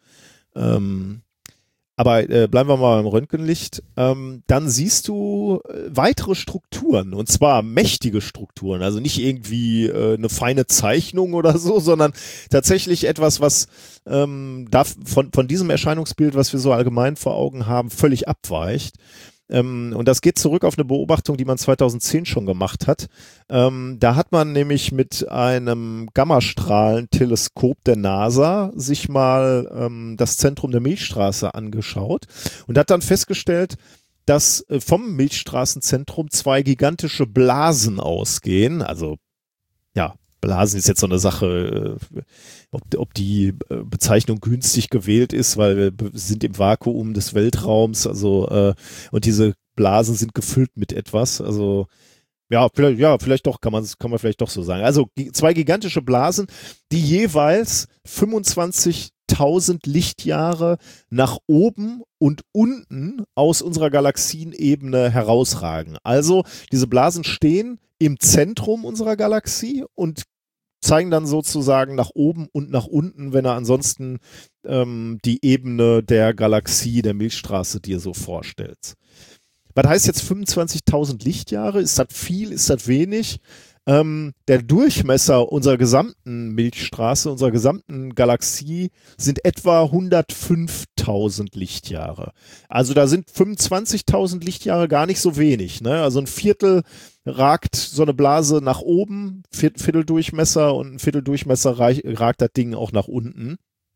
Ähm, aber äh, bleiben wir mal beim Röntgenlicht. Ähm, dann siehst du äh, weitere Strukturen, und zwar mächtige Strukturen. Also nicht irgendwie äh, eine feine Zeichnung oder so, sondern tatsächlich etwas, was ähm, da von, von diesem Erscheinungsbild, was wir so allgemein vor Augen haben, völlig abweicht. Ähm, und das geht zurück auf eine Beobachtung, die man zweitausendzehn schon gemacht hat. Ähm, da hat man nämlich mit einem Gammastrahlenteleskop der NASA sich mal ähm, das Zentrum der Milchstraße angeschaut und hat dann festgestellt, dass äh, vom Milchstraßenzentrum zwei gigantische Blasen ausgehen. Also ja, Blasen ist jetzt so eine Sache, äh, ob, ob die äh, Bezeichnung günstig gewählt ist, weil wir sind im Vakuum des Weltraums, also äh, und diese Blasen sind gefüllt mit etwas, also ja, vielleicht, ja, vielleicht doch, kann man, kann man vielleicht doch so sagen. Also zwei gigantische Blasen, die jeweils fünfundzwanzigtausend Lichtjahre nach oben und unten aus unserer Galaxienebene herausragen. Also diese Blasen stehen im Zentrum unserer Galaxie und zeigen dann sozusagen nach oben und nach unten, wenn er ansonsten ähm, die Ebene der Galaxie, der Milchstraße dir so vorstellst. Was heißt jetzt fünfundzwanzigtausend Lichtjahre? Ist das viel? Ist das wenig? Ähm, der Durchmesser unserer gesamten Milchstraße, unserer gesamten Galaxie sind etwa hundertfünftausend Lichtjahre. Also da sind fünfundzwanzigtausend Lichtjahre gar nicht so wenig. Ne? Also ein Viertel ragt so eine Blase nach oben, Vierteldurchmesser, und ein Vierteldurchmesser ragt das Ding auch nach unten.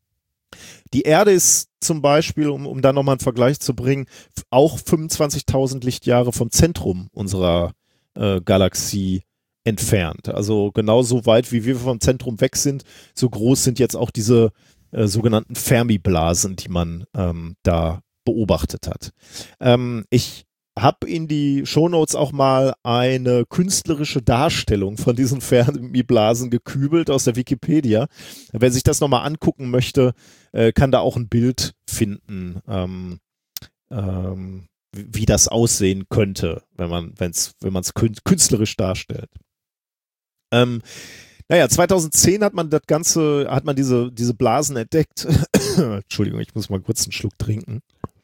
Die Erde ist zum Beispiel, um, um da nochmal einen Vergleich zu bringen, auch fünfundzwanzigtausend Lichtjahre vom Zentrum unserer äh, Galaxie entfernt. Also genauso weit, wie wir vom Zentrum weg sind, so groß sind jetzt auch diese äh, sogenannten Fermi-Blasen, die man ähm, da beobachtet hat. Ähm, ich habe in die Shownotes auch mal eine künstlerische Darstellung von diesen Fermi-Blasen gekübelt aus der Wikipedia. Wer sich das nochmal angucken möchte, äh, kann da auch ein Bild finden, ähm, ähm, wie das aussehen könnte, wenn man wenn's, wenn man es künstlerisch darstellt. Ähm, naja, zweitausendzehn hat man das Ganze, hat man diese, diese Blasen entdeckt. Entschuldigung, ich muss mal kurz einen Schluck trinken.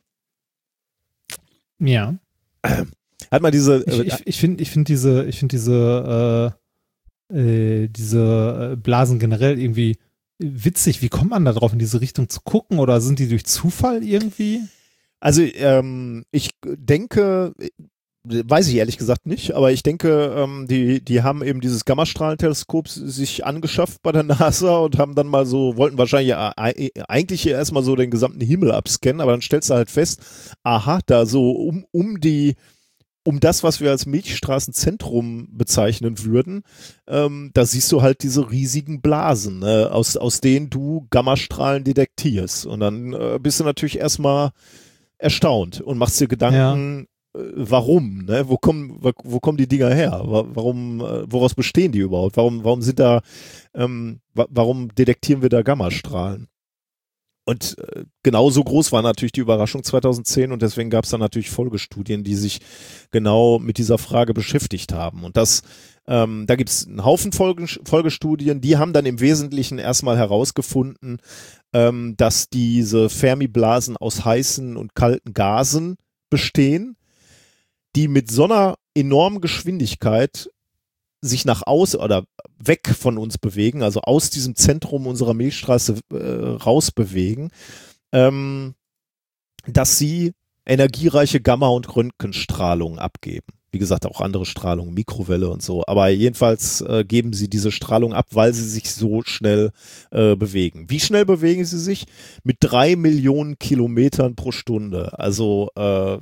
Ja. Hat man diese. Ich, ich, ich finde ich find diese, ich find diese, äh, äh, diese Blasen generell irgendwie witzig. Wie kommt man da drauf, in diese Richtung zu gucken? Oder sind die durch Zufall irgendwie? Also, ähm, ich denke, weiß ich ehrlich gesagt nicht, aber ich denke, ähm, die, die haben eben dieses Gammastrahlenteleskop sich angeschafft bei der NASA und haben dann mal so, wollten wahrscheinlich eigentlich erstmal so den gesamten Himmel abscannen, aber dann stellst du halt fest, aha, da so um, um die, um das, was wir als Milchstraßenzentrum bezeichnen würden, ähm, da siehst du halt diese riesigen Blasen, ne, aus, aus denen du Gammastrahlen detektierst. Und dann äh, bist du natürlich erstmal erstaunt und machst dir Gedanken, ja. Warum, ne? Wo kommen, wo, wo kommen die Dinger her? Warum, woraus bestehen die überhaupt? Warum, warum sind da, ähm, warum detektieren wir da Gammastrahlen? Und äh, genauso groß war natürlich die Überraschung zweitausendzehn und deswegen gab es dann natürlich Folgestudien, die sich genau mit dieser Frage beschäftigt haben. Und das, ähm, da gibt es einen Haufen Folge, Folgestudien, die haben dann im Wesentlichen erstmal herausgefunden, ähm, dass diese Fermi-Blasen aus heißen und kalten Gasen bestehen, die mit so einer enormen Geschwindigkeit sich nach außen oder weg von uns bewegen, also aus diesem Zentrum unserer Milchstraße äh, rausbewegen, ähm, dass sie energiereiche Gamma- und Röntgenstrahlung abgeben. Wie gesagt, auch andere Strahlung, Mikrowelle und so. Aber jedenfalls äh, geben sie diese Strahlung ab, weil sie sich so schnell äh, bewegen. Wie schnell bewegen sie sich? Mit drei Millionen Kilometern pro Stunde. Also äh,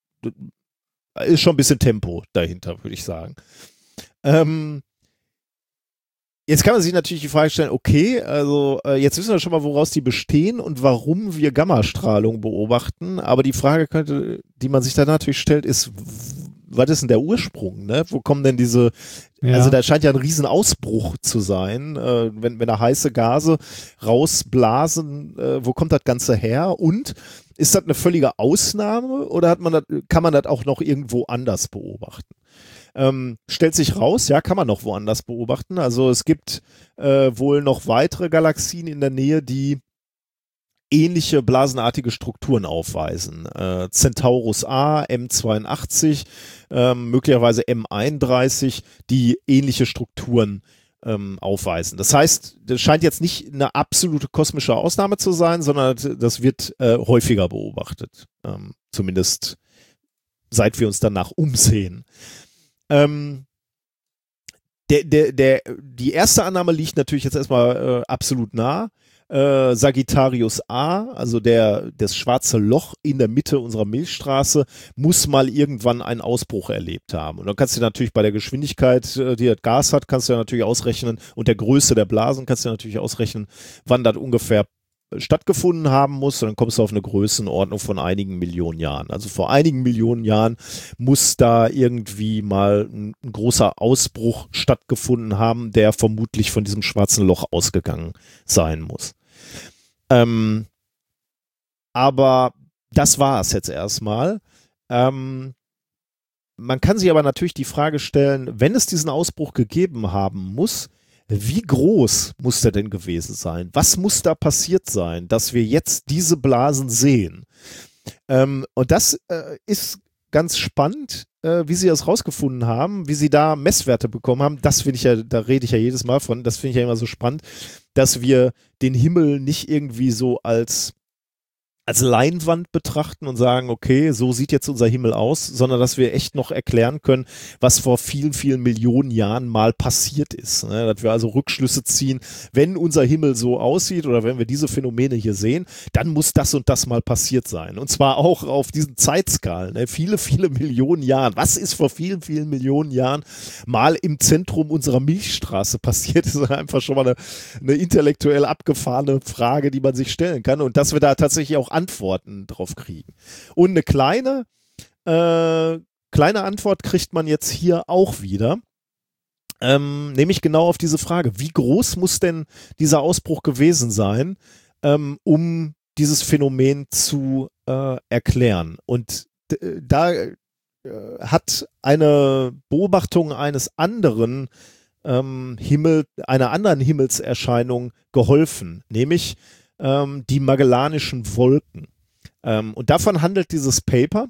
ist schon ein bisschen Tempo dahinter, würde ich sagen. Ähm, jetzt kann man sich natürlich die Frage stellen, okay, also äh, jetzt wissen wir schon mal, woraus die bestehen und warum wir Gammastrahlung beobachten, aber die Frage könnte, die man sich dann natürlich stellt, ist, was ist denn der Ursprung, ne? Wo kommen denn diese, ja. Also da scheint ja ein Riesenausbruch zu sein, äh, wenn, wenn da heiße Gase rausblasen, äh, wo kommt das Ganze her und ist das eine völlige Ausnahme oder hat man das, kann man das auch noch irgendwo anders beobachten? Ähm, stellt sich raus, ja, kann man noch woanders beobachten. Also es gibt äh, wohl noch weitere Galaxien in der Nähe, die ähnliche blasenartige Strukturen aufweisen. Äh, Centaurus A, M zweiundachtzig, äh, möglicherweise M einunddreißig, die ähnliche Strukturen ähm, aufweisen. Das heißt, das scheint jetzt nicht eine absolute kosmische Ausnahme zu sein, sondern das wird äh, häufiger beobachtet. Ähm, zumindest seit wir uns danach umsehen. Ähm, der, der, der, die erste Annahme liegt natürlich jetzt erstmal äh, absolut nah. Äh, Sagittarius A, also der, das schwarze Loch in der Mitte unserer Milchstraße, muss mal irgendwann einen Ausbruch erlebt haben. Und dann kannst du natürlich bei der Geschwindigkeit, die das Gas hat, kannst du ja natürlich ausrechnen und der Größe der Blasen kannst du ja natürlich ausrechnen, wann das ungefähr stattgefunden haben muss, und dann kommst du auf eine Größenordnung von einigen Millionen Jahren. Also vor einigen Millionen Jahren muss da irgendwie mal ein, ein großer Ausbruch stattgefunden haben, der vermutlich von diesem schwarzen Loch ausgegangen sein muss. Ähm, aber das war es jetzt erstmal. Ähm, man kann sich aber natürlich die Frage stellen, wenn es diesen Ausbruch gegeben haben muss, wie groß muss der denn gewesen sein? Was muss da passiert sein, dass wir jetzt diese Blasen sehen? Ähm, und das äh, ist ganz spannend, äh, wie sie das rausgefunden haben, wie sie da Messwerte bekommen haben. Das finde ich ja, da rede ich ja jedes Mal von, das finde ich ja immer so spannend, dass wir den Himmel nicht irgendwie so als als Leinwand betrachten und sagen, okay, so sieht jetzt unser Himmel aus, sondern dass wir echt noch erklären können, was vor vielen, vielen Millionen Jahren mal passiert ist. Ne? Dass wir also Rückschlüsse ziehen, wenn unser Himmel so aussieht oder wenn wir diese Phänomene hier sehen, dann muss das und das mal passiert sein. Und zwar auch auf diesen Zeitskalen, ne? viele, viele Millionen Jahren. Was ist vor vielen, vielen Millionen Jahren mal im Zentrum unserer Milchstraße passiert? Das ist einfach schon mal eine, eine intellektuell abgefahrene Frage, die man sich stellen kann. Und dass wir da tatsächlich auch Antworten drauf kriegen. Und eine kleine, äh, kleine Antwort kriegt man jetzt hier auch wieder, ähm, nämlich genau auf diese Frage, wie groß muss denn dieser Ausbruch gewesen sein, ähm, um dieses Phänomen zu äh, erklären. Und d- da äh, hat eine Beobachtung eines anderen ähm, Himmel, einer anderen Himmelserscheinung geholfen, nämlich ähm, die Magellanischen Wolken. Ähm, und davon handelt dieses Paper.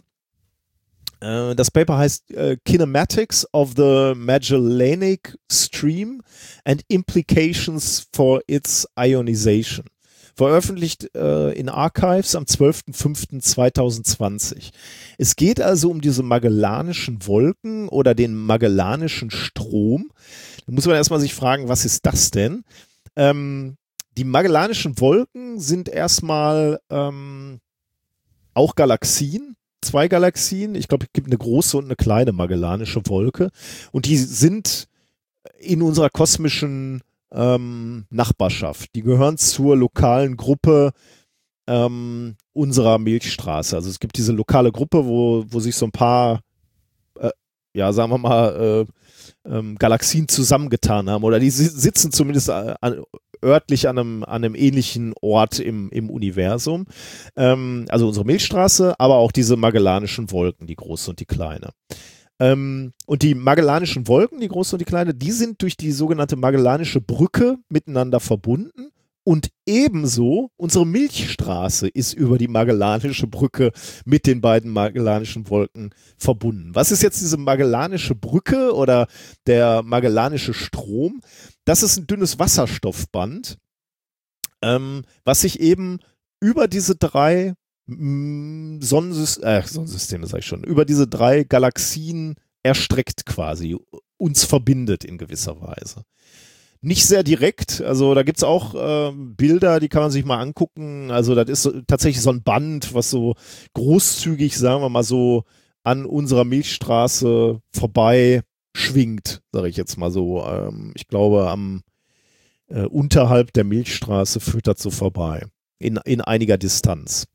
Äh, das Paper heißt äh, Kinematics of the Magellanic Stream and Implications for its Ionization. Veröffentlicht äh, in Archives am zwölfter fünfter zweitausendzwanzig. Es geht also um diese Magellanischen Wolken oder den Magellanischen Strom. Da muss man erstmal sich fragen, was ist das denn? Ähm, Die Magellanischen Wolken sind erstmal ähm, auch Galaxien, zwei Galaxien. Ich glaube, es gibt eine große und eine kleine Magellanische Wolke. Und die sind in unserer kosmischen ähm, Nachbarschaft. Die gehören zur lokalen Gruppe ähm, unserer Milchstraße. Also es gibt diese lokale Gruppe, wo, wo sich so ein paar, äh, ja, sagen wir mal, äh, ähm, Galaxien zusammengetan haben. Oder die si- sitzen zumindest an örtlich an einem, an einem ähnlichen Ort im, im Universum. Ähm, also unsere Milchstraße, aber auch diese Magellanischen Wolken, die große und die kleine. Ähm, und die Magellanischen Wolken, die große und die kleine, die sind durch die sogenannte Magellanische Brücke miteinander verbunden. Und ebenso unsere Milchstraße ist über die Magellanische Brücke mit den beiden Magellanischen Wolken verbunden. Was ist jetzt diese Magellanische Brücke oder der Magellanische Strom? Das ist ein dünnes Wasserstoffband, ähm, was sich eben über diese drei mh, Sonnensys- äh, Sonnensysteme, sag ich schon, über diese drei Galaxien erstreckt quasi, uns verbindet in gewisser Weise. Nicht sehr direkt, also da gibt es auch äh, Bilder, die kann man sich mal angucken. Also das ist so, tatsächlich so ein Band, was so großzügig, sagen wir mal so, an unserer Milchstraße vorbei schwingt, sage ich jetzt mal so. Ähm, ich glaube, am äh, unterhalb der Milchstraße führt das so vorbei, in, in einiger Distanz.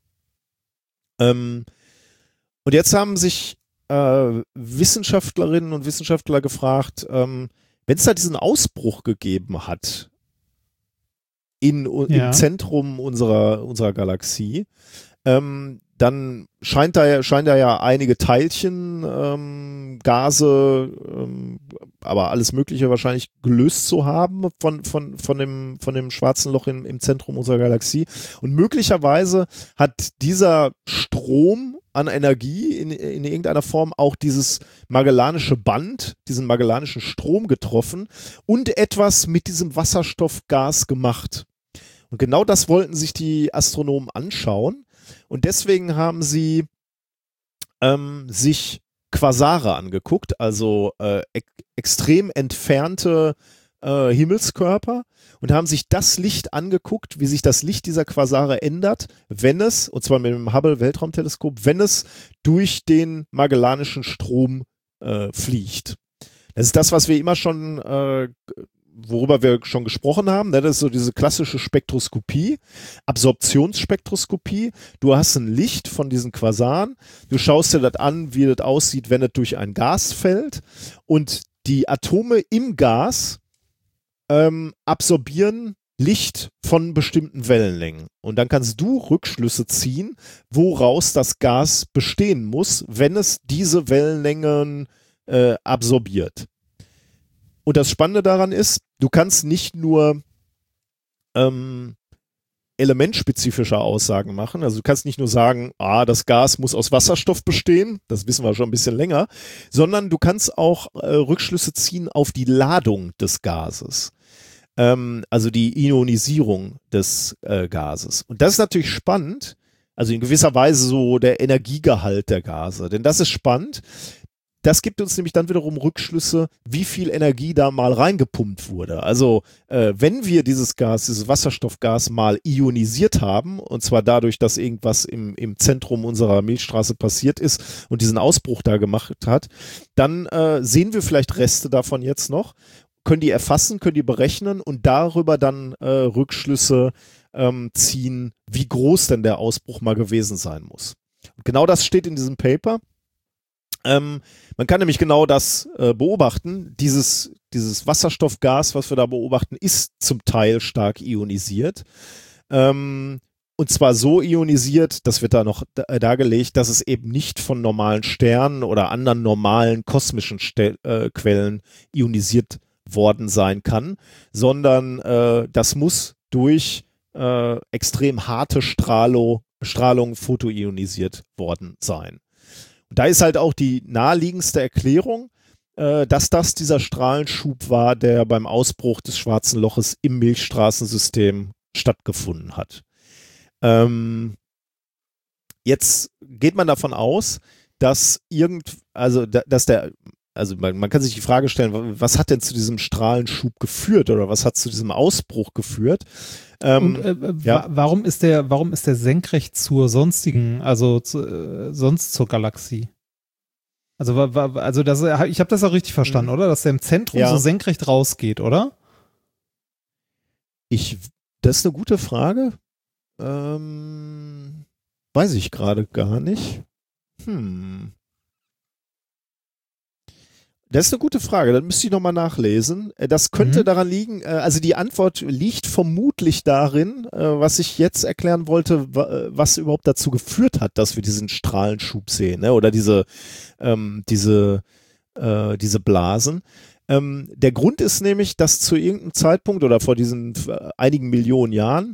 Ähm, und jetzt haben sich äh, Wissenschaftlerinnen und Wissenschaftler gefragt, ähm, wenn es da diesen Ausbruch gegeben hat in, Ja. im Zentrum unserer, unserer Galaxie, ähm, dann scheint da, ja- scheinen da ja einige Teilchen, ähm, Gase, ähm, aber alles Mögliche wahrscheinlich gelöst zu haben von, von, von, dem, von dem schwarzen Loch im, im Zentrum unserer Galaxie. Und möglicherweise hat dieser Strom an Energie in, in irgendeiner Form auch dieses Magellanische Band, diesen Magellanischen Strom getroffen und etwas mit diesem Wasserstoffgas gemacht. Und genau das wollten sich die Astronomen anschauen. Und deswegen haben sie ähm, sich Quasare angeguckt, also äh, ek extrem entfernte äh, Himmelskörper, und haben sich das Licht angeguckt, wie sich das Licht dieser Quasare ändert, wenn es, und zwar mit dem Hubble-Weltraumteleskop, wenn es durch den Magellanischen Strom äh, fliegt. Das ist das, was wir immer schon, äh, worüber wir schon gesprochen haben. Ne? Das ist so diese klassische Spektroskopie, Absorptionsspektroskopie. Du hast ein Licht von diesen Quasaren, du schaust dir das an, wie das aussieht, wenn es durch ein Gas fällt, und die Atome im Gas ähm, absorbieren Licht von bestimmten Wellenlängen. Und dann kannst du Rückschlüsse ziehen, woraus das Gas bestehen muss, wenn es diese Wellenlängen äh, absorbiert. Und das Spannende daran ist, du kannst nicht nur ähm, elementspezifische Aussagen machen. Also du kannst nicht nur sagen, ah, das Gas muss aus Wasserstoff bestehen, das wissen wir schon ein bisschen länger, sondern du kannst auch äh, Rückschlüsse ziehen auf die Ladung des Gases. Ähm, also die Ionisierung des äh, Gases. Und das ist natürlich spannend. Also in gewisser Weise so der Energiegehalt der Gase. Denn das ist spannend. Das gibt uns nämlich dann wiederum Rückschlüsse, wie viel Energie da mal reingepumpt wurde. Also äh, wenn wir dieses Gas, dieses Wasserstoffgas mal ionisiert haben, und zwar dadurch, dass irgendwas im, im Zentrum unserer Milchstraße passiert ist und diesen Ausbruch da gemacht hat, dann äh, sehen wir vielleicht Reste davon jetzt noch, können die erfassen, können die berechnen und darüber dann äh, Rückschlüsse ähm, ziehen, wie groß denn der Ausbruch mal gewesen sein muss. Und genau das steht in diesem Paper. Ähm, man kann nämlich genau das äh, beobachten. Dieses, dieses Wasserstoffgas, was wir da beobachten, ist zum Teil stark ionisiert. Ähm, und zwar so ionisiert, das wird da noch da, dargelegt, dass es eben nicht von normalen Sternen oder anderen normalen kosmischen Stel äh, Quellen ionisiert worden sein kann, sondern äh, das muss durch äh, extrem harte Strahlung, Strahlung photoionisiert worden sein. Und da ist halt auch die naheliegendste Erklärung, äh, dass das dieser Strahlenschub war, der beim Ausbruch des Schwarzen Loches im Milchstraßensystem stattgefunden hat. Ähm, jetzt geht man davon aus, dass irgend, also da, dass der, also man, man kann sich die Frage stellen, was hat denn zu diesem Strahlenschub geführt oder was hat zu diesem Ausbruch geführt? Ähm, Und äh, ja. wa warum ist der, warum ist der senkrecht zur sonstigen, also zu, äh, sonst zur Galaxie? Also, wa, wa, also das, ich habe das auch richtig verstanden, Mhm. oder? Dass der im Zentrum Ja. so senkrecht rausgeht, oder? Ich, das ist eine gute Frage. Ähm, weiß ich gerade gar nicht. Hm. Das ist eine gute Frage, dann müsste ich nochmal nachlesen. Äh, Das könnte Mhm. daran liegen, äh, also die Antwort liegt vermutlich darin, äh, was ich jetzt erklären wollte, wa- äh, was überhaupt dazu geführt hat, dass wir diesen Strahlenschub sehen, ne? Oder diese, ähm, diese, äh, diese Blasen. Ähm, der Grund ist nämlich, dass zu irgendeinem Zeitpunkt oder vor diesen äh, einigen Millionen Jahren,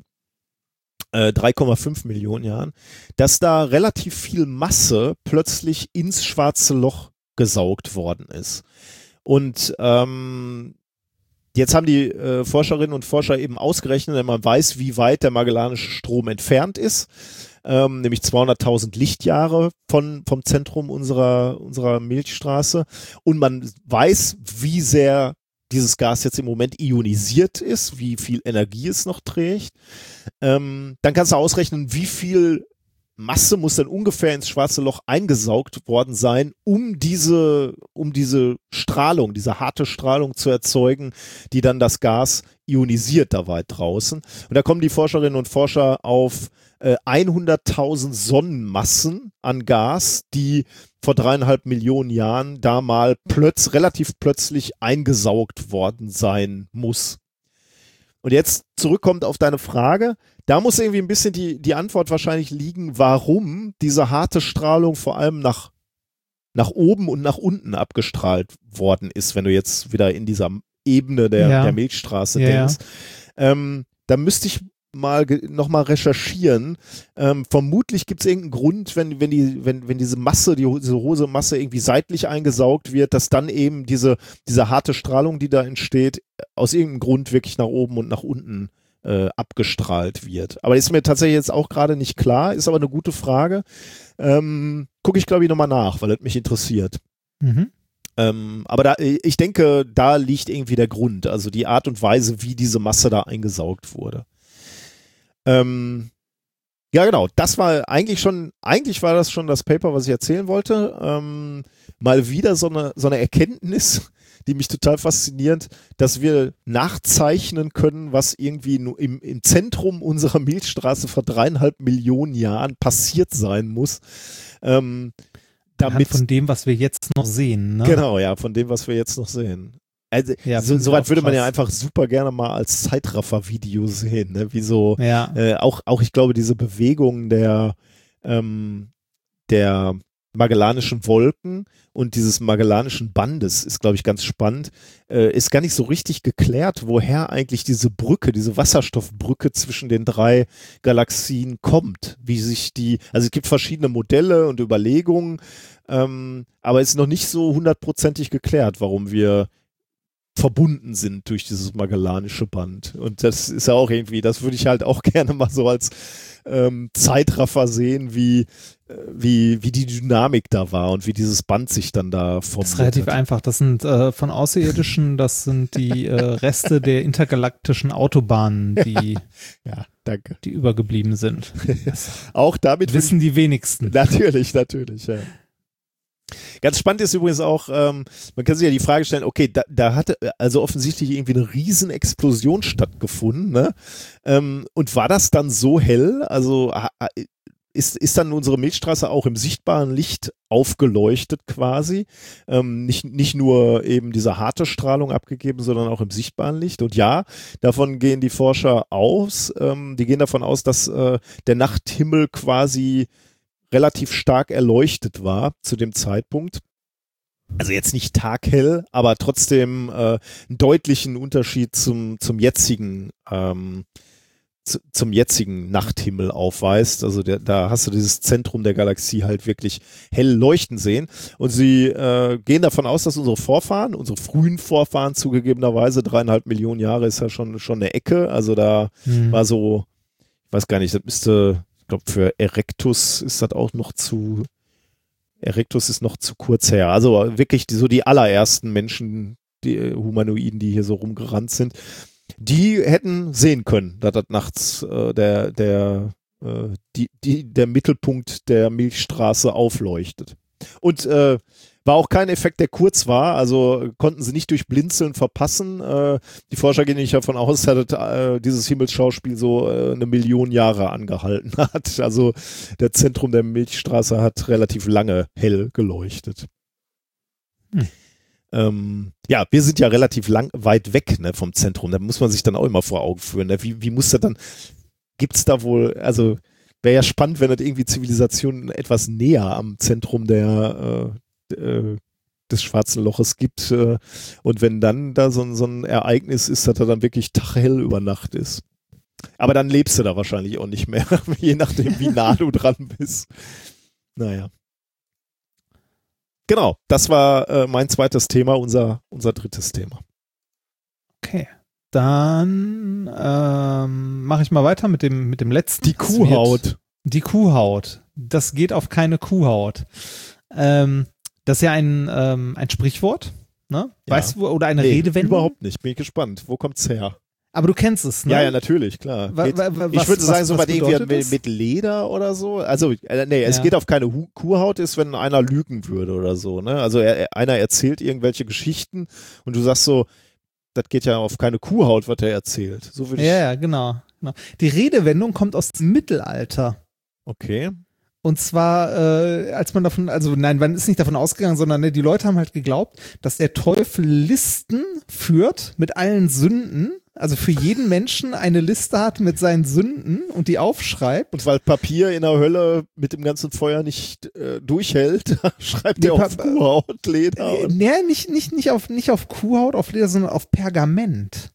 äh, drei Komma fünf Millionen Jahren, dass da relativ viel Masse plötzlich ins schwarze Loch gesaugt worden ist. Und ähm, jetzt haben die äh, Forscherinnen und Forscher eben ausgerechnet, wenn man weiß, wie weit der Magellanische Strom entfernt ist, ähm, nämlich zweihunderttausend Lichtjahre von, vom Zentrum unserer, unserer Milchstraße, und man weiß, wie sehr dieses Gas jetzt im Moment ionisiert ist, wie viel Energie es noch trägt, ähm, dann kannst du ausrechnen, wie viel Masse muss dann ungefähr ins schwarze Loch eingesaugt worden sein, um diese, um diese Strahlung, diese harte Strahlung zu erzeugen, die dann das Gas ionisiert da weit draußen. Und da kommen die Forscherinnen und Forscher auf äh, hunderttausend Sonnenmassen an Gas, die vor dreieinhalb Millionen Jahren da mal plötz, relativ plötzlich eingesaugt worden sein muss. Und jetzt zurückkommt auf deine Frage, da muss irgendwie ein bisschen die, die Antwort wahrscheinlich liegen, warum diese harte Strahlung vor allem nach, nach oben und nach unten abgestrahlt worden ist, wenn du jetzt wieder in dieser Ebene der, Ja. der Milchstraße Ja, denkst. Ähm, da müsste ich mal nochmal recherchieren. Ähm, vermutlich gibt es irgendeinen Grund, wenn, wenn, die, wenn, wenn diese Masse, die, diese hohe Masse irgendwie seitlich eingesaugt wird, dass dann eben diese, diese harte Strahlung, die da entsteht, aus irgendeinem Grund wirklich nach oben und nach unten äh, abgestrahlt wird. Aber ist mir tatsächlich jetzt auch gerade nicht klar, ist aber eine gute Frage. Ähm, Gucke ich, glaube ich, nochmal nach, weil es mich interessiert. Mhm. Ähm, aber da, ich denke, da liegt irgendwie der Grund, also die Art und Weise, wie diese Masse da eingesaugt wurde. Ähm, ja, genau, das war eigentlich schon, eigentlich war das schon das Paper, was ich erzählen wollte. Ähm, mal wieder so eine, so eine Erkenntnis, die mich total fasziniert, dass wir nachzeichnen können, was irgendwie nur im, im Zentrum unserer Milchstraße vor dreieinhalb Millionen Jahren passiert sein muss. Ähm, damit, Von dem, was wir jetzt noch sehen, ne? Genau, ja, von dem, was wir jetzt noch sehen. Also, Ja, so, finde ich soweit auch würde man ja krass. einfach super gerne mal als Zeitraffer-Video sehen, ne? Wie so, Ja. äh, auch, auch ich glaube, diese Bewegung der, ähm, der Magellanischen Wolken und dieses Magellanischen Bandes ist, glaube ich, ganz spannend. Äh, ist gar nicht so richtig geklärt, woher eigentlich diese Brücke, diese Wasserstoffbrücke zwischen den drei Galaxien kommt. Wie sich die, also es gibt verschiedene Modelle und Überlegungen, ähm, aber es ist noch nicht so hundertprozentig geklärt, warum wir verbunden sind durch dieses Magellanische Band. Und das ist ja auch irgendwie, das würde ich halt auch gerne mal so als ähm, Zeitraffer sehen, wie, äh, wie, wie die Dynamik da war und wie dieses Band sich dann da formiert Das ist relativ hat. einfach. Das sind äh, von Außerirdischen, das sind die äh, Reste der intergalaktischen Autobahnen, die, Ja, danke. die übergeblieben sind. Auch damit Wissen die wenigsten. Natürlich, natürlich, ja. Ganz spannend ist übrigens auch, ähm, man kann sich ja die Frage stellen, okay, da, da hatte also offensichtlich irgendwie eine Riesenexplosion stattgefunden, ne? Ähm, und war das dann so hell? Also ha, ist, ist dann unsere Milchstraße auch im sichtbaren Licht aufgeleuchtet quasi? Ähm, nicht, nicht nur eben diese harte Strahlung abgegeben, sondern auch im sichtbaren Licht. Und ja, davon gehen die Forscher aus. Ähm, die gehen davon aus, dass äh, der Nachthimmel quasi relativ stark erleuchtet war zu dem Zeitpunkt. Also jetzt nicht taghell, aber trotzdem äh, einen deutlichen Unterschied zum, zum jetzigen ähm, zu, zum jetzigen Nachthimmel aufweist. Also der, da hast du dieses Zentrum der Galaxie halt wirklich hell leuchten sehen. Und sie äh, gehen davon aus, dass unsere Vorfahren, unsere frühen Vorfahren zugegebenerweise, dreieinhalb Millionen Jahre ist ja schon, schon eine Ecke. Also da Mhm. war so, ich weiß gar nicht, das müsste ich glaube, für Erectus ist das auch noch zu, Erectus ist noch zu kurz her. Also wirklich die, so die allerersten Menschen, die äh, Humanoiden, die hier so rumgerannt sind, die hätten sehen können, dass das nachts äh, der, der, äh, die, die, der Mittelpunkt der Milchstraße aufleuchtet. Und äh, war auch kein Effekt, der kurz war, also konnten sie nicht durch Blinzeln verpassen. Äh, die Forscher gehen nicht davon aus, dass äh, dieses Himmelsschauspiel so äh, eine Million Jahre angehalten hat. Also der Zentrum der Milchstraße hat relativ lange hell geleuchtet. Hm. Ähm, ja, wir sind ja relativ lang weit weg, ne, vom Zentrum. Da muss man sich dann auch immer vor Augen führen. Ne? Wie, wie muss das dann, gibt's da wohl, also wäre ja spannend, wenn das irgendwie Zivilisationen etwas näher am Zentrum der äh, des Schwarzen Loches gibt äh, und wenn dann da so, so ein Ereignis ist, dass er dann wirklich taghell über Nacht ist. Aber dann lebst du da wahrscheinlich auch nicht mehr, je nachdem, wie nah du dran bist. Naja. Genau, das war äh, mein zweites Thema, unser, unser drittes Thema. Okay. Dann ähm, mache ich mal weiter mit dem, mit dem letzten. Die Das Kuhhaut. wird- Die Kuhhaut. Das geht auf keine Kuhhaut. Ähm, das ist ja ein, ähm, ein Sprichwort, ne? Ja. Weißt du, oder eine Nee, Redewendung? überhaupt nicht. Bin ich gespannt. Wo kommt's her? Aber du kennst es, ne? Ja, ja, natürlich, klar. Wa- Geht, wa- wa- ich was- würde was- sagen, so was was irgendwie bedeutet mit, das? mit Leder oder so. Also, äh, nee, es Ja. geht auf keine Hu- Kuhhaut, ist, wenn einer lügen würde oder so. Ne? Also, er, er- einer erzählt irgendwelche Geschichten und du sagst so, das geht ja auf keine Kuhhaut, was er erzählt. So würde ich. Ja, ja, genau, genau. Die Redewendung kommt aus dem Mittelalter. Okay. Und zwar, äh, als man davon, also nein, man ist nicht davon ausgegangen, sondern ne, die Leute haben halt geglaubt, dass der Teufel Listen führt mit allen Sünden, also für jeden Menschen eine Liste hat mit seinen Sünden und die aufschreibt. Und weil Papier in der Hölle mit dem ganzen Feuer nicht äh, durchhält, schreibt Nee, er auf Pa- Kuhhaut, Leder. Äh, Und nee, nicht, nicht, nicht, auf, nicht auf Kuhhaut, auf Leder, sondern auf Pergament.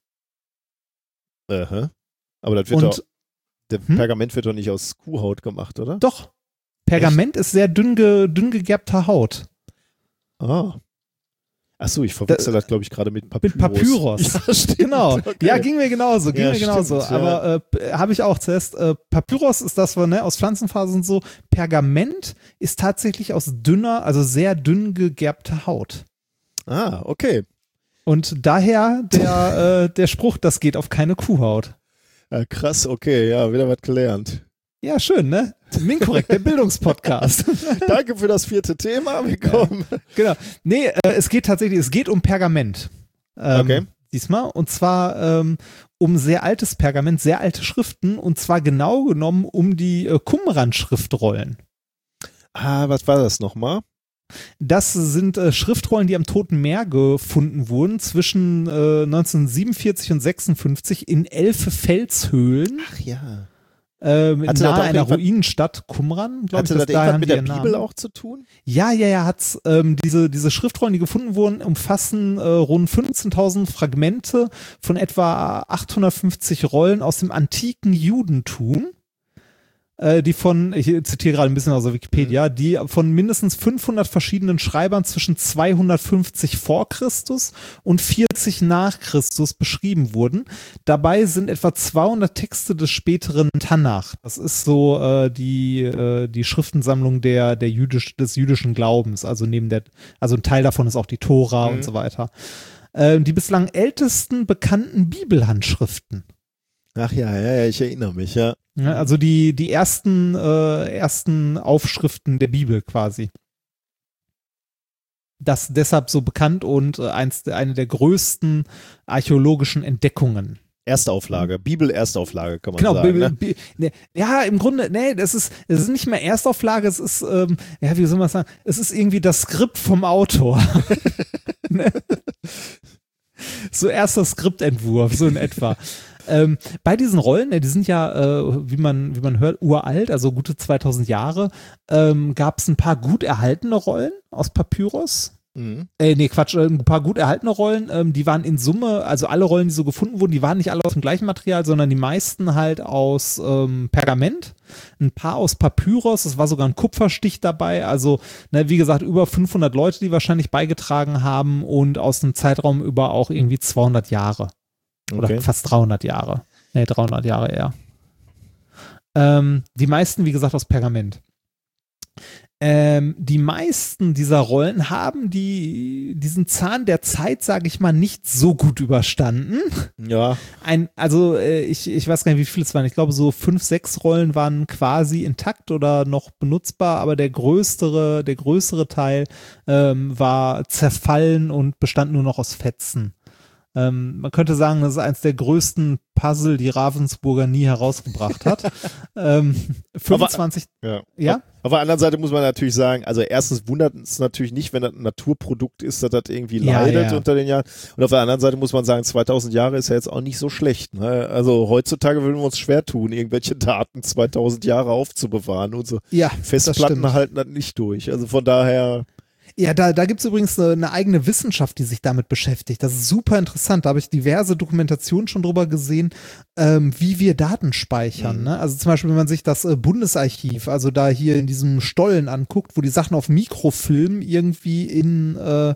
Aha. Aber das wird Und doch, der Hm? Pergament wird doch nicht aus Kuhhaut gemacht, oder? doch, Pergament ist sehr dünn, ge, dünn gegerbter Haut. Ah. Achso, ich verwechsel das, glaube ich, gerade mit Papyrus. Mit Papyrus. Ja, stimmt. Genau. Okay. Ja, ging mir genauso, ging Ja, mir genauso. stimmt, ja. Aber äh, habe ich auch zuerst. Äh, Papyrus ist das, ne, aus Pflanzenfasern und so. Pergament ist tatsächlich aus dünner, also sehr dünn gegerbter Haut. Ah, okay. Und daher der, äh, der Spruch, das geht auf keine Kuhhaut. Ja, krass, okay, ja, wieder was gelernt. Ja, schön, ne? Minkorrekt, der Bildungspodcast. Danke für das vierte Thema. Wir kommen. Genau. Nee, äh, es geht tatsächlich, es geht um Pergament. Ähm, Okay. Diesmal. Und zwar ähm, um sehr altes Pergament, sehr alte Schriften. Und zwar genau genommen um die äh, Qumran-Schriftrollen. Ah, was war das nochmal? Das sind äh, Schriftrollen, die am Toten Meer gefunden wurden zwischen äh, neunzehnhundertsiebenundvierzig und sechsundfünfzig in elf Felshöhlen Ach ja. äh, Hatte das nahe auch einer irgendwas- Ruinenstadt Qumran. Glaub Hatte ich, das daher irgendwas haben mit die der ihren Bibel Namen. auch zu tun? Ja, ja, ja, hat's. Ähm, diese, diese Schriftrollen, die gefunden wurden, umfassen äh, rund fünfzehntausend Fragmente von etwa achthundertfünfzig Rollen aus dem antiken Judentum. äh, die von, ich zitiere gerade ein bisschen aus der Wikipedia, die von mindestens fünfhundert verschiedenen Schreibern zwischen zweihundertfünfzig vor Christus und vierzig nach Christus beschrieben wurden. Dabei sind etwa zweihundert Texte des späteren Tanach. Das ist so äh, die äh, die Schriftensammlung der der jüdisch des jüdischen Glaubens. Also neben der, also ein Teil davon ist auch die Tora mhm. und so weiter. Äh, die bislang ältesten bekannten Bibelhandschriften. Ach ja, ja, ja, ich erinnere mich, ja. Ja, also die, die ersten, äh, ersten Aufschriften der Bibel quasi. Das deshalb so bekannt und äh, eins, eine der größten archäologischen Entdeckungen. Erstauflage, Bibel-Erstauflage kann man genau, sagen. Bibel, Ne? Bi, ne, ja, im Grunde, nee, das ist, es ist nicht mehr Erstauflage, es ist, ähm, ja, wie soll man sagen, es ist irgendwie das Skript vom Autor. Ne? So erster Skriptentwurf, so in etwa. Ähm, bei diesen Rollen, die sind ja, äh, wie man, wie man hört, uralt, also gute zweitausend Jahre, ähm, gab es ein paar gut erhaltene Rollen aus Papyrus. Mhm. Äh, nee, Quatsch, ein paar gut erhaltene Rollen, ähm, die waren in Summe, also alle Rollen, die so gefunden wurden, die waren nicht alle aus dem gleichen Material, sondern die meisten halt aus ähm, Pergament, ein paar aus Papyrus, es war sogar ein Kupferstich dabei, also ne, wie gesagt, über fünfhundert Leute, die wahrscheinlich beigetragen haben und aus einem Zeitraum über auch irgendwie zweihundert Jahre. Oder okay. Fast dreihundert Jahre. Nee, dreihundert Jahre eher. Ähm, die meisten, wie gesagt, aus Pergament. Ähm, die meisten dieser Rollen haben die, diesen Zahn der Zeit, sage ich mal, nicht so gut überstanden. Ja. Ein, also äh, ich, ich weiß gar nicht, wie viele es waren. Ich glaube, so fünf, sechs Rollen waren quasi intakt oder noch benutzbar, aber der größere, der größere Teil ähm, war zerfallen und bestand nur noch aus Fetzen. Ähm, man könnte sagen, das ist eins der größten Puzzle, die Ravensburger nie herausgebracht hat. ähm, fünfundzwanzig. Aber, ja. ja. Auf der anderen Seite muss man natürlich sagen, also erstens wundert es natürlich nicht, wenn das ein Naturprodukt ist, dass das irgendwie ja, leidet ja. unter den Jahren. Und auf der anderen Seite muss man sagen, zweitausend Jahre ist ja jetzt auch nicht so schlecht. Ne? Also heutzutage würden wir uns schwer tun, irgendwelche Daten zweitausend Jahre aufzubewahren. Unsere ja, Festplatten halten das nicht durch. Also von daher... Ja, da, da gibt's übrigens eine, eine eigene Wissenschaft, die sich damit beschäftigt. Das ist super interessant. Da habe ich diverse Dokumentationen schon drüber gesehen, ähm, wie wir Daten speichern. Mhm. Ne? Also zum Beispiel, wenn man sich das äh, Bundesarchiv, also da hier in diesem Stollen anguckt, wo die Sachen auf Mikrofilm irgendwie in äh,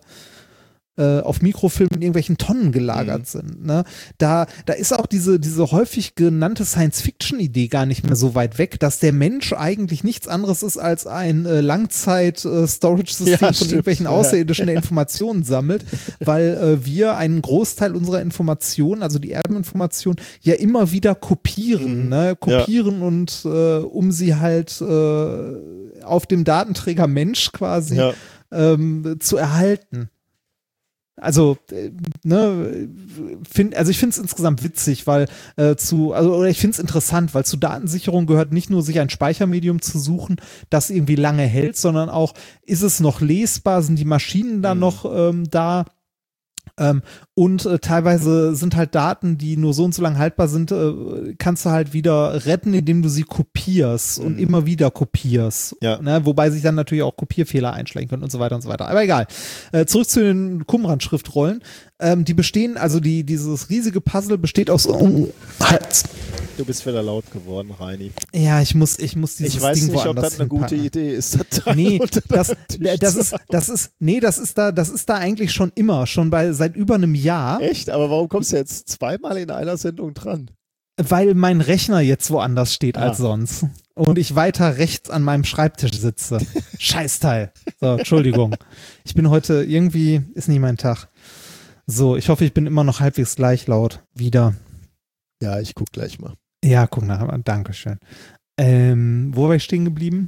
auf Mikrofilm in irgendwelchen Tonnen gelagert mhm. sind. Ne? Da, da ist auch diese, diese häufig genannte Science-Fiction-Idee gar nicht mehr so weit weg, dass der Mensch eigentlich nichts anderes ist als ein äh, Langzeit-Storage-System äh, ja, von irgendwelchen Außerirdischen, der Informationen sammelt, weil äh, wir einen Großteil unserer Informationen, also die Erbeninformationen, ja immer wieder kopieren. Mhm. Ne? Kopieren ja. und äh, um sie halt äh, auf dem Datenträger Mensch quasi ja. ähm, zu erhalten. Also, äh, ne, find, also ich finde es insgesamt witzig, weil äh, zu, also oder ich finde es interessant, weil zu Datensicherung gehört nicht nur, sich ein Speichermedium zu suchen, das irgendwie lange hält, sondern auch, ist es noch lesbar, sind die Maschinen da mhm. noch ähm, da? Ähm, und äh, teilweise sind halt Daten, die nur so und so lang haltbar sind, äh, kannst du halt wieder retten, indem du sie kopierst mhm. und immer wieder kopierst. Ja. Ne? Wobei sich dann natürlich auch Kopierfehler einschleichen können und so weiter und so weiter. Aber egal. Äh, zurück zu den Qumran-Schriftrollen. Ähm, die bestehen, also die, dieses riesige Puzzle besteht aus oh, halt. Du bist wieder laut geworden, Reini. Ja, ich muss, ich muss dieses Ich weiß Ding nicht, ob das eine gute hinpacken. Idee ist. Das nee, das, das ist, das ist, nee, das ist da, das ist da eigentlich schon immer, schon bei, seit über einem Jahr. Echt? Aber warum kommst du jetzt zweimal in einer Sendung dran? Weil mein Rechner jetzt woanders steht ah. als sonst. Und ich weiter rechts an meinem Schreibtisch sitze. Scheißteil. So, Entschuldigung. Ich bin heute irgendwie, ist nicht mein Tag. So, ich hoffe, ich bin immer noch halbwegs gleich laut. Wieder. Ja, ich guck gleich mal. Ja, guck nach. Dankeschön. Ähm, wo war ich stehen geblieben?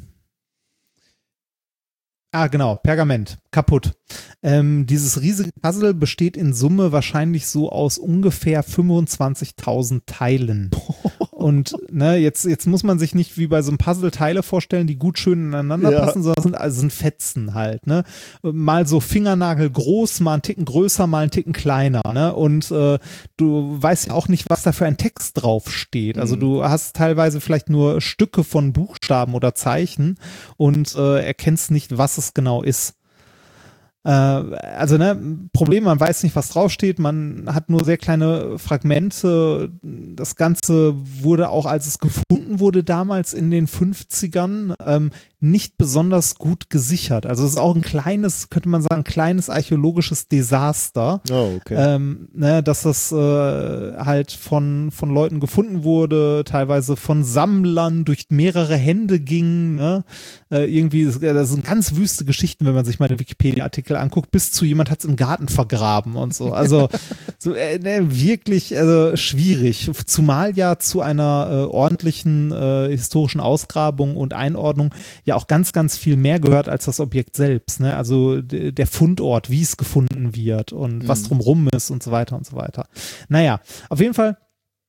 Ah, genau, Pergament, kaputt. Ähm, dieses riesige Puzzle besteht in Summe wahrscheinlich so aus ungefähr fünfundzwanzigtausend Teilen. Und ne, jetzt, jetzt muss man sich nicht wie bei so einem Puzzle Teile vorstellen, die gut schön ineinander ja. passen, sondern sind, also sind Fetzen halt. Ne? Mal so Fingernagel groß, mal einen Ticken größer, mal einen Ticken kleiner. Ne? Und äh, du weißt ja auch nicht, was da für ein Text drauf steht. Also mhm. du hast teilweise vielleicht nur Stücke von Buchstaben oder Zeichen und äh, erkennst nicht, was es genau ist. Äh, also, ne, Problem, man weiß nicht, was draufsteht, man hat nur sehr kleine Fragmente. Das Ganze wurde auch, als es gefunden wurde damals in den fünfzigern, ähm, nicht besonders gut gesichert. Also es ist auch ein kleines, könnte man sagen, kleines archäologisches Desaster. Oh, okay. Ähm, ne, dass das äh, halt von, von Leuten gefunden wurde, teilweise von Sammlern durch mehrere Hände ging. Ne? Äh, irgendwie, das sind ganz wüste Geschichten, wenn man sich mal den Wikipedia-Artikel anguckt, bis zu jemand hat es im Garten vergraben und so. Also so, äh, ne, wirklich also, schwierig. Zumal ja zu einer äh, ordentlichen äh, historischen Ausgrabung und Einordnung ja auch ganz, ganz viel mehr gehört als das Objekt selbst. Ne? Also d- der Fundort, wie es gefunden wird und mhm. was drumrum ist und so weiter und so weiter. Naja, auf jeden Fall,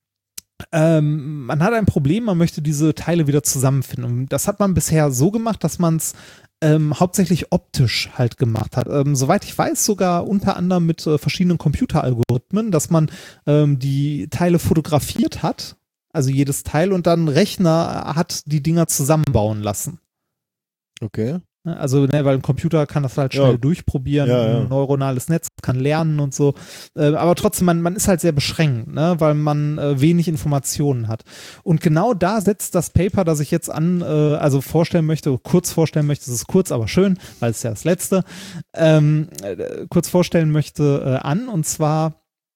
ähm, man hat ein Problem, man möchte diese Teile wieder zusammenfinden. Und das hat man bisher so gemacht, dass man es ähm, hauptsächlich optisch halt gemacht hat. Ähm, soweit ich weiß, sogar unter anderem mit äh, verschiedenen Computeralgorithmen, dass man ähm, die Teile fotografiert hat, also jedes Teil, und dann ein Rechner hat die Dinger zusammenbauen lassen. Okay. Also, ne, weil ein Computer kann das halt schnell Ja. durchprobieren, Ja, ja. ein neuronales Netz kann lernen und so. Äh, aber trotzdem, man, man ist halt sehr beschränkt, ne, weil man äh, wenig Informationen hat. Und genau da setzt das Paper, das ich jetzt an, äh, also vorstellen möchte, kurz vorstellen möchte, es ist kurz, aber schön, weil es ja das letzte, ähm, äh, kurz vorstellen möchte, äh, an. Und zwar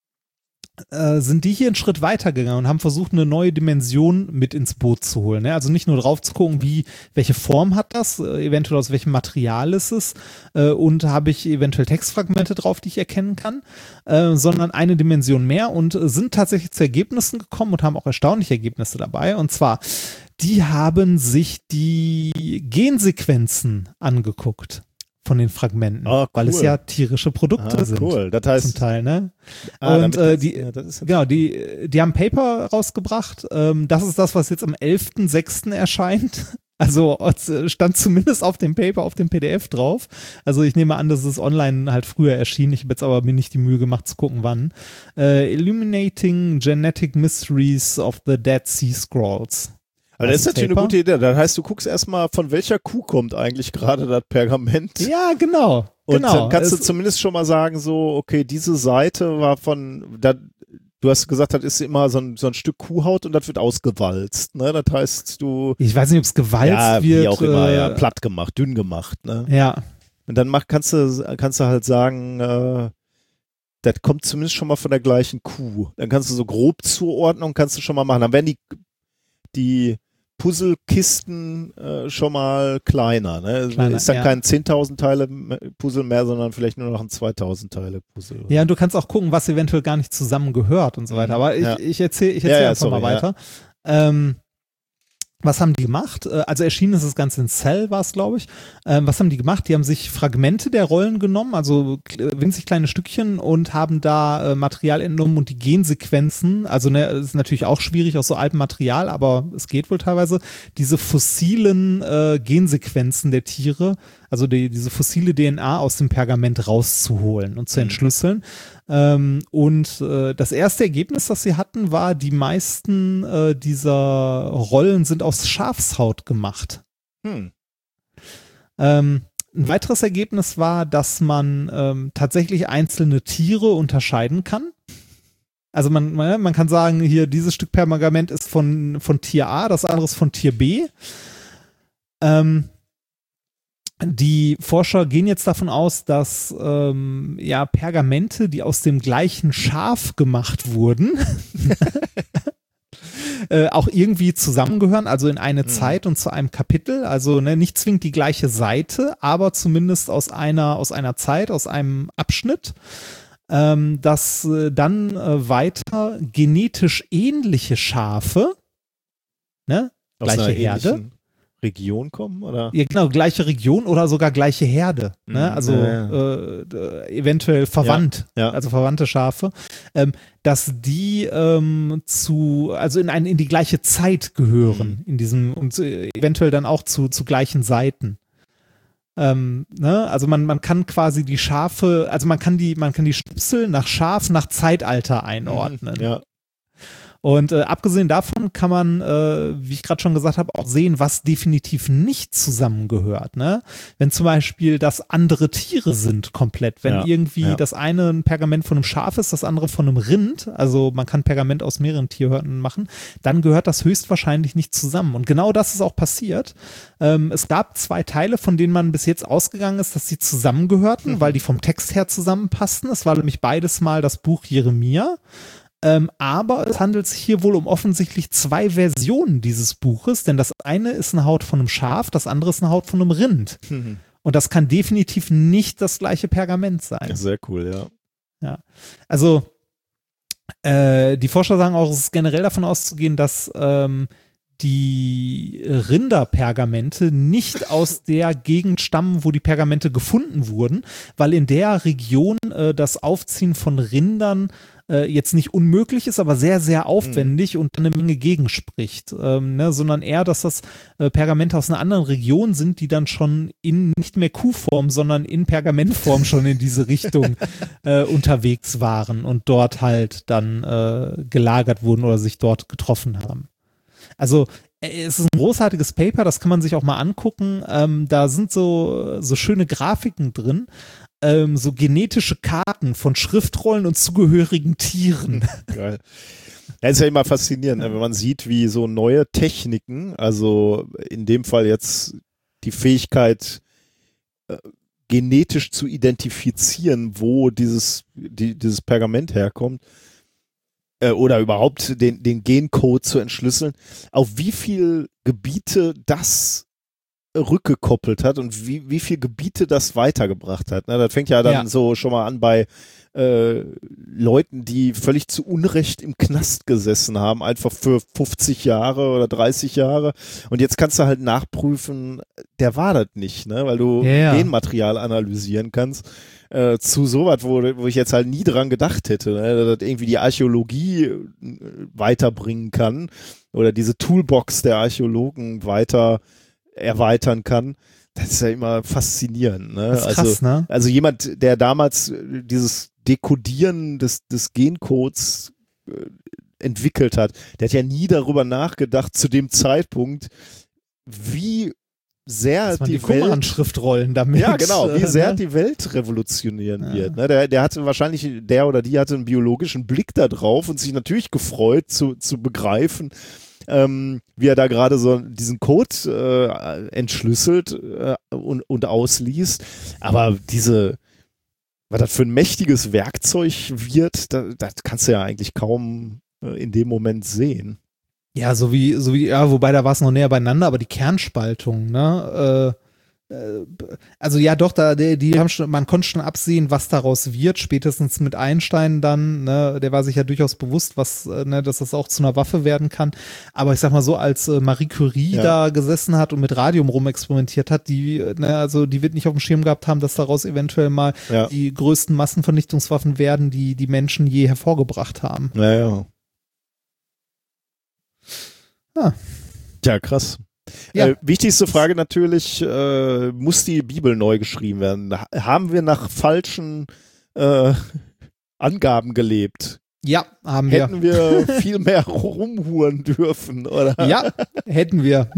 äh, sind die hier einen Schritt weiter gegangen und haben versucht, eine neue Dimension mit ins Boot zu holen. Ne? Also nicht nur drauf zu gucken, wie, welche Form hat das, äh, eventuell aus welchem Material ist es äh, und habe ich eventuell Textfragmente drauf, die ich erkennen kann, äh, sondern eine Dimension mehr und äh, sind tatsächlich zu Ergebnissen gekommen und haben auch erstaunliche Ergebnisse dabei. Und zwar, die haben sich die Gensequenzen angeguckt von den Fragmenten, Ah, cool. weil es ja tierische Produkte Ah, sind. cool. Das heißt, Zum Teil, ne? Ah, und damit äh, kannst- die, ja, das ist genau, die, die haben ein Paper rausgebracht. Ähm, das ist das, was jetzt am elften sechsten erscheint. Also es stand zumindest auf dem Paper, auf dem P D F drauf. Also ich nehme an, dass es online halt früher erschien. Ich habe jetzt aber mir nicht die Mühe gemacht zu gucken, wann. Äh, Illuminating Genetic Mysteries of the Dead Sea Scrolls. Aber das ist natürlich Paper. eine gute Idee. Das heißt, du guckst erstmal, von welcher Kuh kommt eigentlich gerade das Pergament. Ja, genau. Und genau. dann kannst du Es- zumindest schon mal sagen, so, okay, diese Seite war von, da, du hast gesagt, das ist immer so ein, so ein Stück Kuhhaut und das wird ausgewalzt. Ne? Das heißt, du, Ich weiß nicht, ob es gewalzt ja, wird. wie auch immer, äh, ja, platt gemacht, dünn gemacht. Ne? Ja, Und dann mach, kannst, du, kannst du halt sagen, äh, das kommt zumindest schon mal von der gleichen Kuh. Dann kannst du so grob Zuordnung kannst du schon mal machen. Dann werden die, die Puzzlekisten äh, schon mal kleiner. Ne? Kleiner, ist dann ja. kein zehntausend Teile Puzzle mehr, sondern vielleicht nur noch ein zweitausend Teile Puzzle. Ja, und du kannst auch gucken, was eventuell gar nicht zusammengehört und so weiter. Aber ich, Ja. ich erzähle ich Ja, erzähl ja, einfach sorry, mal weiter. Ähm, was haben die gemacht? Äh, Also erschienen ist das Ganze in Cell, war es, glaube ich. Ähm, was haben die gemacht? Die haben sich Fragmente der Rollen genommen, also kle- winzig kleine Stückchen, und haben da äh, Material entnommen und die Gensequenzen, also ne, ist natürlich auch schwierig aus so altem Material, aber es geht wohl teilweise, diese fossilen äh, Gensequenzen der Tiere, also die, diese fossile D N A aus dem Pergament rauszuholen und zu entschlüsseln. Ähm, und äh, das erste Ergebnis, das sie hatten, war, die meisten äh, dieser Rollen sind aus Schafshaut gemacht. Hm. Ähm, ein weiteres Ergebnis war, dass man ähm, tatsächlich einzelne Tiere unterscheiden kann. Also man, man, man kann sagen, hier, dieses Stück Pergament ist von, von Tier A, das andere ist von Tier B. Ähm, Die Forscher gehen jetzt davon aus, dass ähm, ja Pergamente, die aus dem gleichen Schaf gemacht wurden, äh, auch irgendwie zusammengehören, also in eine Zeit und zu einem Kapitel. Also ne, nicht zwingend die gleiche Seite, aber zumindest aus einer aus einer Zeit, aus einem Abschnitt, ähm, dass äh, dann äh, weiter genetisch ähnliche Schafe, ne, Aus gleiche einer Herde. ähnlichen Region kommen, oder? Ja, genau, gleiche Region oder sogar gleiche Herde. Ne? Mhm, Also ja, Äh, d- eventuell verwandt, Ja, ja. also verwandte Schafe, ähm, dass die ähm, zu, also in, ein, in die gleiche Zeit gehören, in diesem, und äh, eventuell dann auch zu, zu gleichen Seiten. Ähm, ne? Also man, man kann quasi die Schafe, also man kann die, man kann die Schnipsel nach Schaf, nach Zeitalter einordnen. Ja. Und äh, abgesehen davon kann man, äh, wie ich gerade schon gesagt habe, auch sehen, was definitiv nicht zusammengehört. Ne? Wenn zum Beispiel das andere Tiere sind komplett, wenn Ja, irgendwie ja. das eine ein Pergament von einem Schaf ist, das andere von einem Rind, also man kann Pergament aus mehreren Tierhörnern machen, dann gehört das höchstwahrscheinlich nicht zusammen. Und genau das ist auch passiert. Ähm, es gab zwei Teile, von denen man bis jetzt ausgegangen ist, dass sie zusammengehörten, weil die vom Text her zusammenpassten. Es war nämlich beides mal das Buch Jeremia. Ähm, aber es handelt sich hier wohl um offensichtlich zwei Versionen dieses Buches, denn das eine ist eine Haut von einem Schaf, das andere ist eine Haut von einem Rind. Mhm. Und das kann definitiv nicht das gleiche Pergament sein. Sehr cool, ja. Ja. Also äh, die Forscher sagen auch, es ist generell davon auszugehen, dass ähm, die Rinderpergamente nicht aus der Gegend stammen, wo die Pergamente gefunden wurden, weil in der Region äh, das Aufziehen von Rindern äh, jetzt nicht unmöglich ist, aber sehr, sehr aufwendig mhm. und eine Menge gegenspricht, ähm, ne, sondern eher, dass das äh, Pergamente aus einer anderen Region sind, die dann schon in nicht mehr Kuhform, sondern in Pergamentform schon in diese Richtung äh, unterwegs waren und dort halt dann äh, gelagert wurden oder sich dort getroffen haben. Also es ist ein großartiges Paper, das kann man sich auch mal angucken. Ähm, da sind so, so schöne Grafiken drin, ähm, so genetische Karten von Schriftrollen und zugehörigen Tieren. Geil. Ja, ist ja immer faszinierend, wenn man sieht, wie so neue Techniken, also in dem Fall jetzt die Fähigkeit, äh, genetisch zu identifizieren, wo dieses, die, dieses Pergament herkommt, oder überhaupt den, den Gencode zu entschlüsseln, auf wie viel Gebiete das rückgekoppelt hat und wie, wie viel Gebiete das weitergebracht hat. Ne, das fängt ja dann Ja. so schon mal an bei äh, Leuten, die völlig zu Unrecht im Knast gesessen haben, einfach für fünfzig Jahre oder dreißig Jahre. Und jetzt kannst du halt nachprüfen, der war das nicht, ne, weil du Ja, ja. Genmaterial analysieren kannst. Äh, zu sowas, wo, wo ich jetzt halt nie dran gedacht hätte, ne, dass das irgendwie die Archäologie äh, weiterbringen kann oder diese Toolbox der Archäologen weiter erweitern kann. Das ist ja immer faszinierend. Ne? Das ist krass, also, ne? also jemand, der damals dieses Dekodieren des, des Gencodes äh, entwickelt hat, der hat ja nie darüber nachgedacht zu dem Zeitpunkt, wie sehr Dass man die, die Welt Qumran-Schriftrollen damit. ja, genau, wie äh, sehr ne? die Welt revolutionieren Ja. wird. Ne? Der, der hatte wahrscheinlich, der oder die hatte einen biologischen Blick da drauf und sich natürlich gefreut zu, zu begreifen, ähm, wie er da gerade so diesen Code äh, entschlüsselt äh, und, und ausliest. Aber diese, was das für ein mächtiges Werkzeug wird, da, das kannst du ja eigentlich kaum äh, in dem Moment sehen. Ja, so wie, so wie, ja, wobei da war es noch näher beieinander, aber die Kernspaltung, ne, äh, äh, also ja doch, da, die, die haben schon, man konnte schon absehen, was daraus wird, spätestens mit Einstein dann, ne, der war sich ja durchaus bewusst, was, äh, ne, dass das auch zu einer Waffe werden kann, aber ich sag mal so, als äh, Marie Curie Ja. da gesessen hat und mit Radium rumexperimentiert hat, die, äh, ne, also die wird nicht auf dem Schirm gehabt haben, dass daraus eventuell mal Ja. die größten Massenvernichtungswaffen werden, die die Menschen je hervorgebracht haben. Naja. Ah. Tja, krass. Ja. Äh, wichtigste Frage natürlich, äh, muss die Bibel neu geschrieben werden? Ha- Haben wir nach falschen äh, Angaben gelebt? Ja, haben wir. Hätten wir viel mehr rumhuren dürfen, oder? Ja, hätten wir.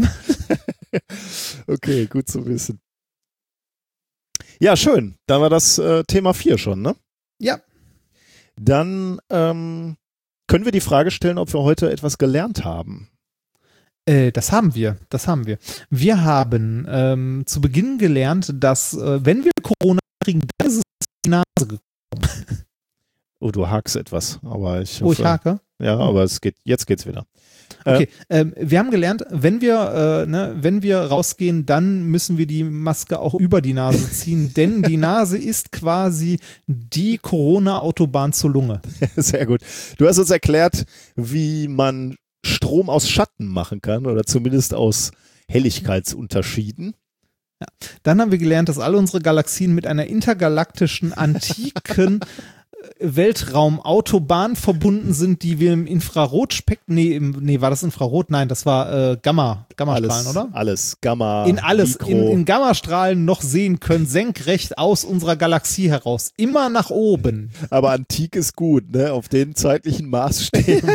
Okay, gut zu wissen. Ja, schön. Dann war das äh, Thema vier schon, ne? Ja. Dann ähm, können wir die Frage stellen, ob wir heute etwas gelernt haben. Äh, das haben wir, das haben wir. Wir haben ähm, zu Beginn gelernt, dass äh, wenn wir Corona kriegen, dann ist es in die Nase gekommen. Oh, du hakst etwas, aber ich hoffe, Oh, ich hake. Ja, aber es geht, jetzt geht's wieder. Äh, Okay, ähm, wir haben gelernt, wenn wir, äh, ne, wenn wir rausgehen, dann müssen wir die Maske auch über die Nase ziehen, denn die Nase ist quasi die Corona-Autobahn zur Lunge. Sehr gut. Du hast uns erklärt, wie man Strom aus Schatten machen kann oder zumindest aus Helligkeitsunterschieden. Dann haben wir gelernt, dass alle unsere Galaxien mit einer intergalaktischen, antiken Weltraumautobahn verbunden sind, die wir im Infrarotspektrum, nee, im, nee, war das Infrarot? Nein, das war äh, Gamma, Gammastrahlen, alles, oder? Alles, Gamma, In alles, Mikro. in, in Gammastrahlen noch sehen können, senkrecht aus unserer Galaxie heraus, immer nach oben. Aber antik ist gut, ne? Auf den zeitlichen Maßstäben.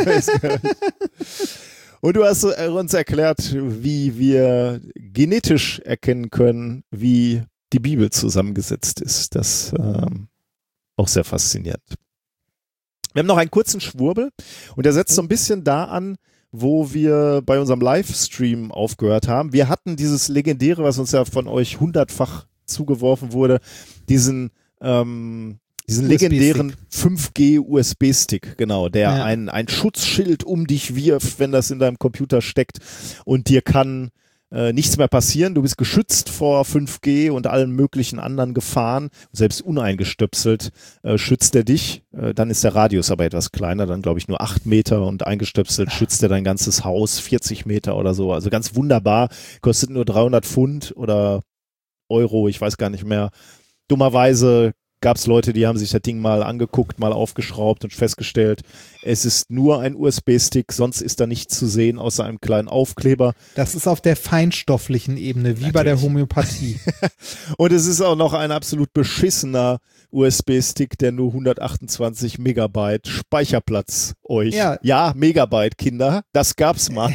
Und du hast uns erklärt, wie wir genetisch erkennen können, wie die Bibel zusammengesetzt ist. Das ähm, auch sehr faszinierend. Wir haben noch einen kurzen Schwurbel und der setzt so ein bisschen da an, wo wir bei unserem Livestream aufgehört haben. Wir hatten dieses legendäre, was uns ja von euch hundertfach zugeworfen wurde, diesen ähm, diesen U S B-Stick. legendären fünf G U S B-Stick, genau, der Ja. ein, ein Schutzschild um dich wirft, wenn das in deinem Computer steckt und dir kann äh, nichts mehr passieren. Du bist geschützt vor fünf G und allen möglichen anderen Gefahren. Selbst uneingestöpselt äh, schützt er dich. Äh, dann ist der Radius aber etwas kleiner, dann glaube ich nur acht Meter und eingestöpselt schützt er dein ganzes Haus vierzig Meter oder so. Also ganz wunderbar, kostet nur dreihundert Pfund oder Euro, ich weiß gar nicht mehr. Dummerweise gab es Leute, die haben sich das Ding mal angeguckt, mal aufgeschraubt und festgestellt, es ist nur ein U S B-Stick, sonst ist da nichts zu sehen außer einem kleinen Aufkleber. Das ist auf der feinstofflichen Ebene, wie bei der Natürlich. Homöopathie. Und es ist auch noch ein absolut beschissener U S B-Stick, der nur hundertachtundzwanzig Megabyte Speicherplatz euch. Ja. ja, Megabyte, Kinder, das gab's mal.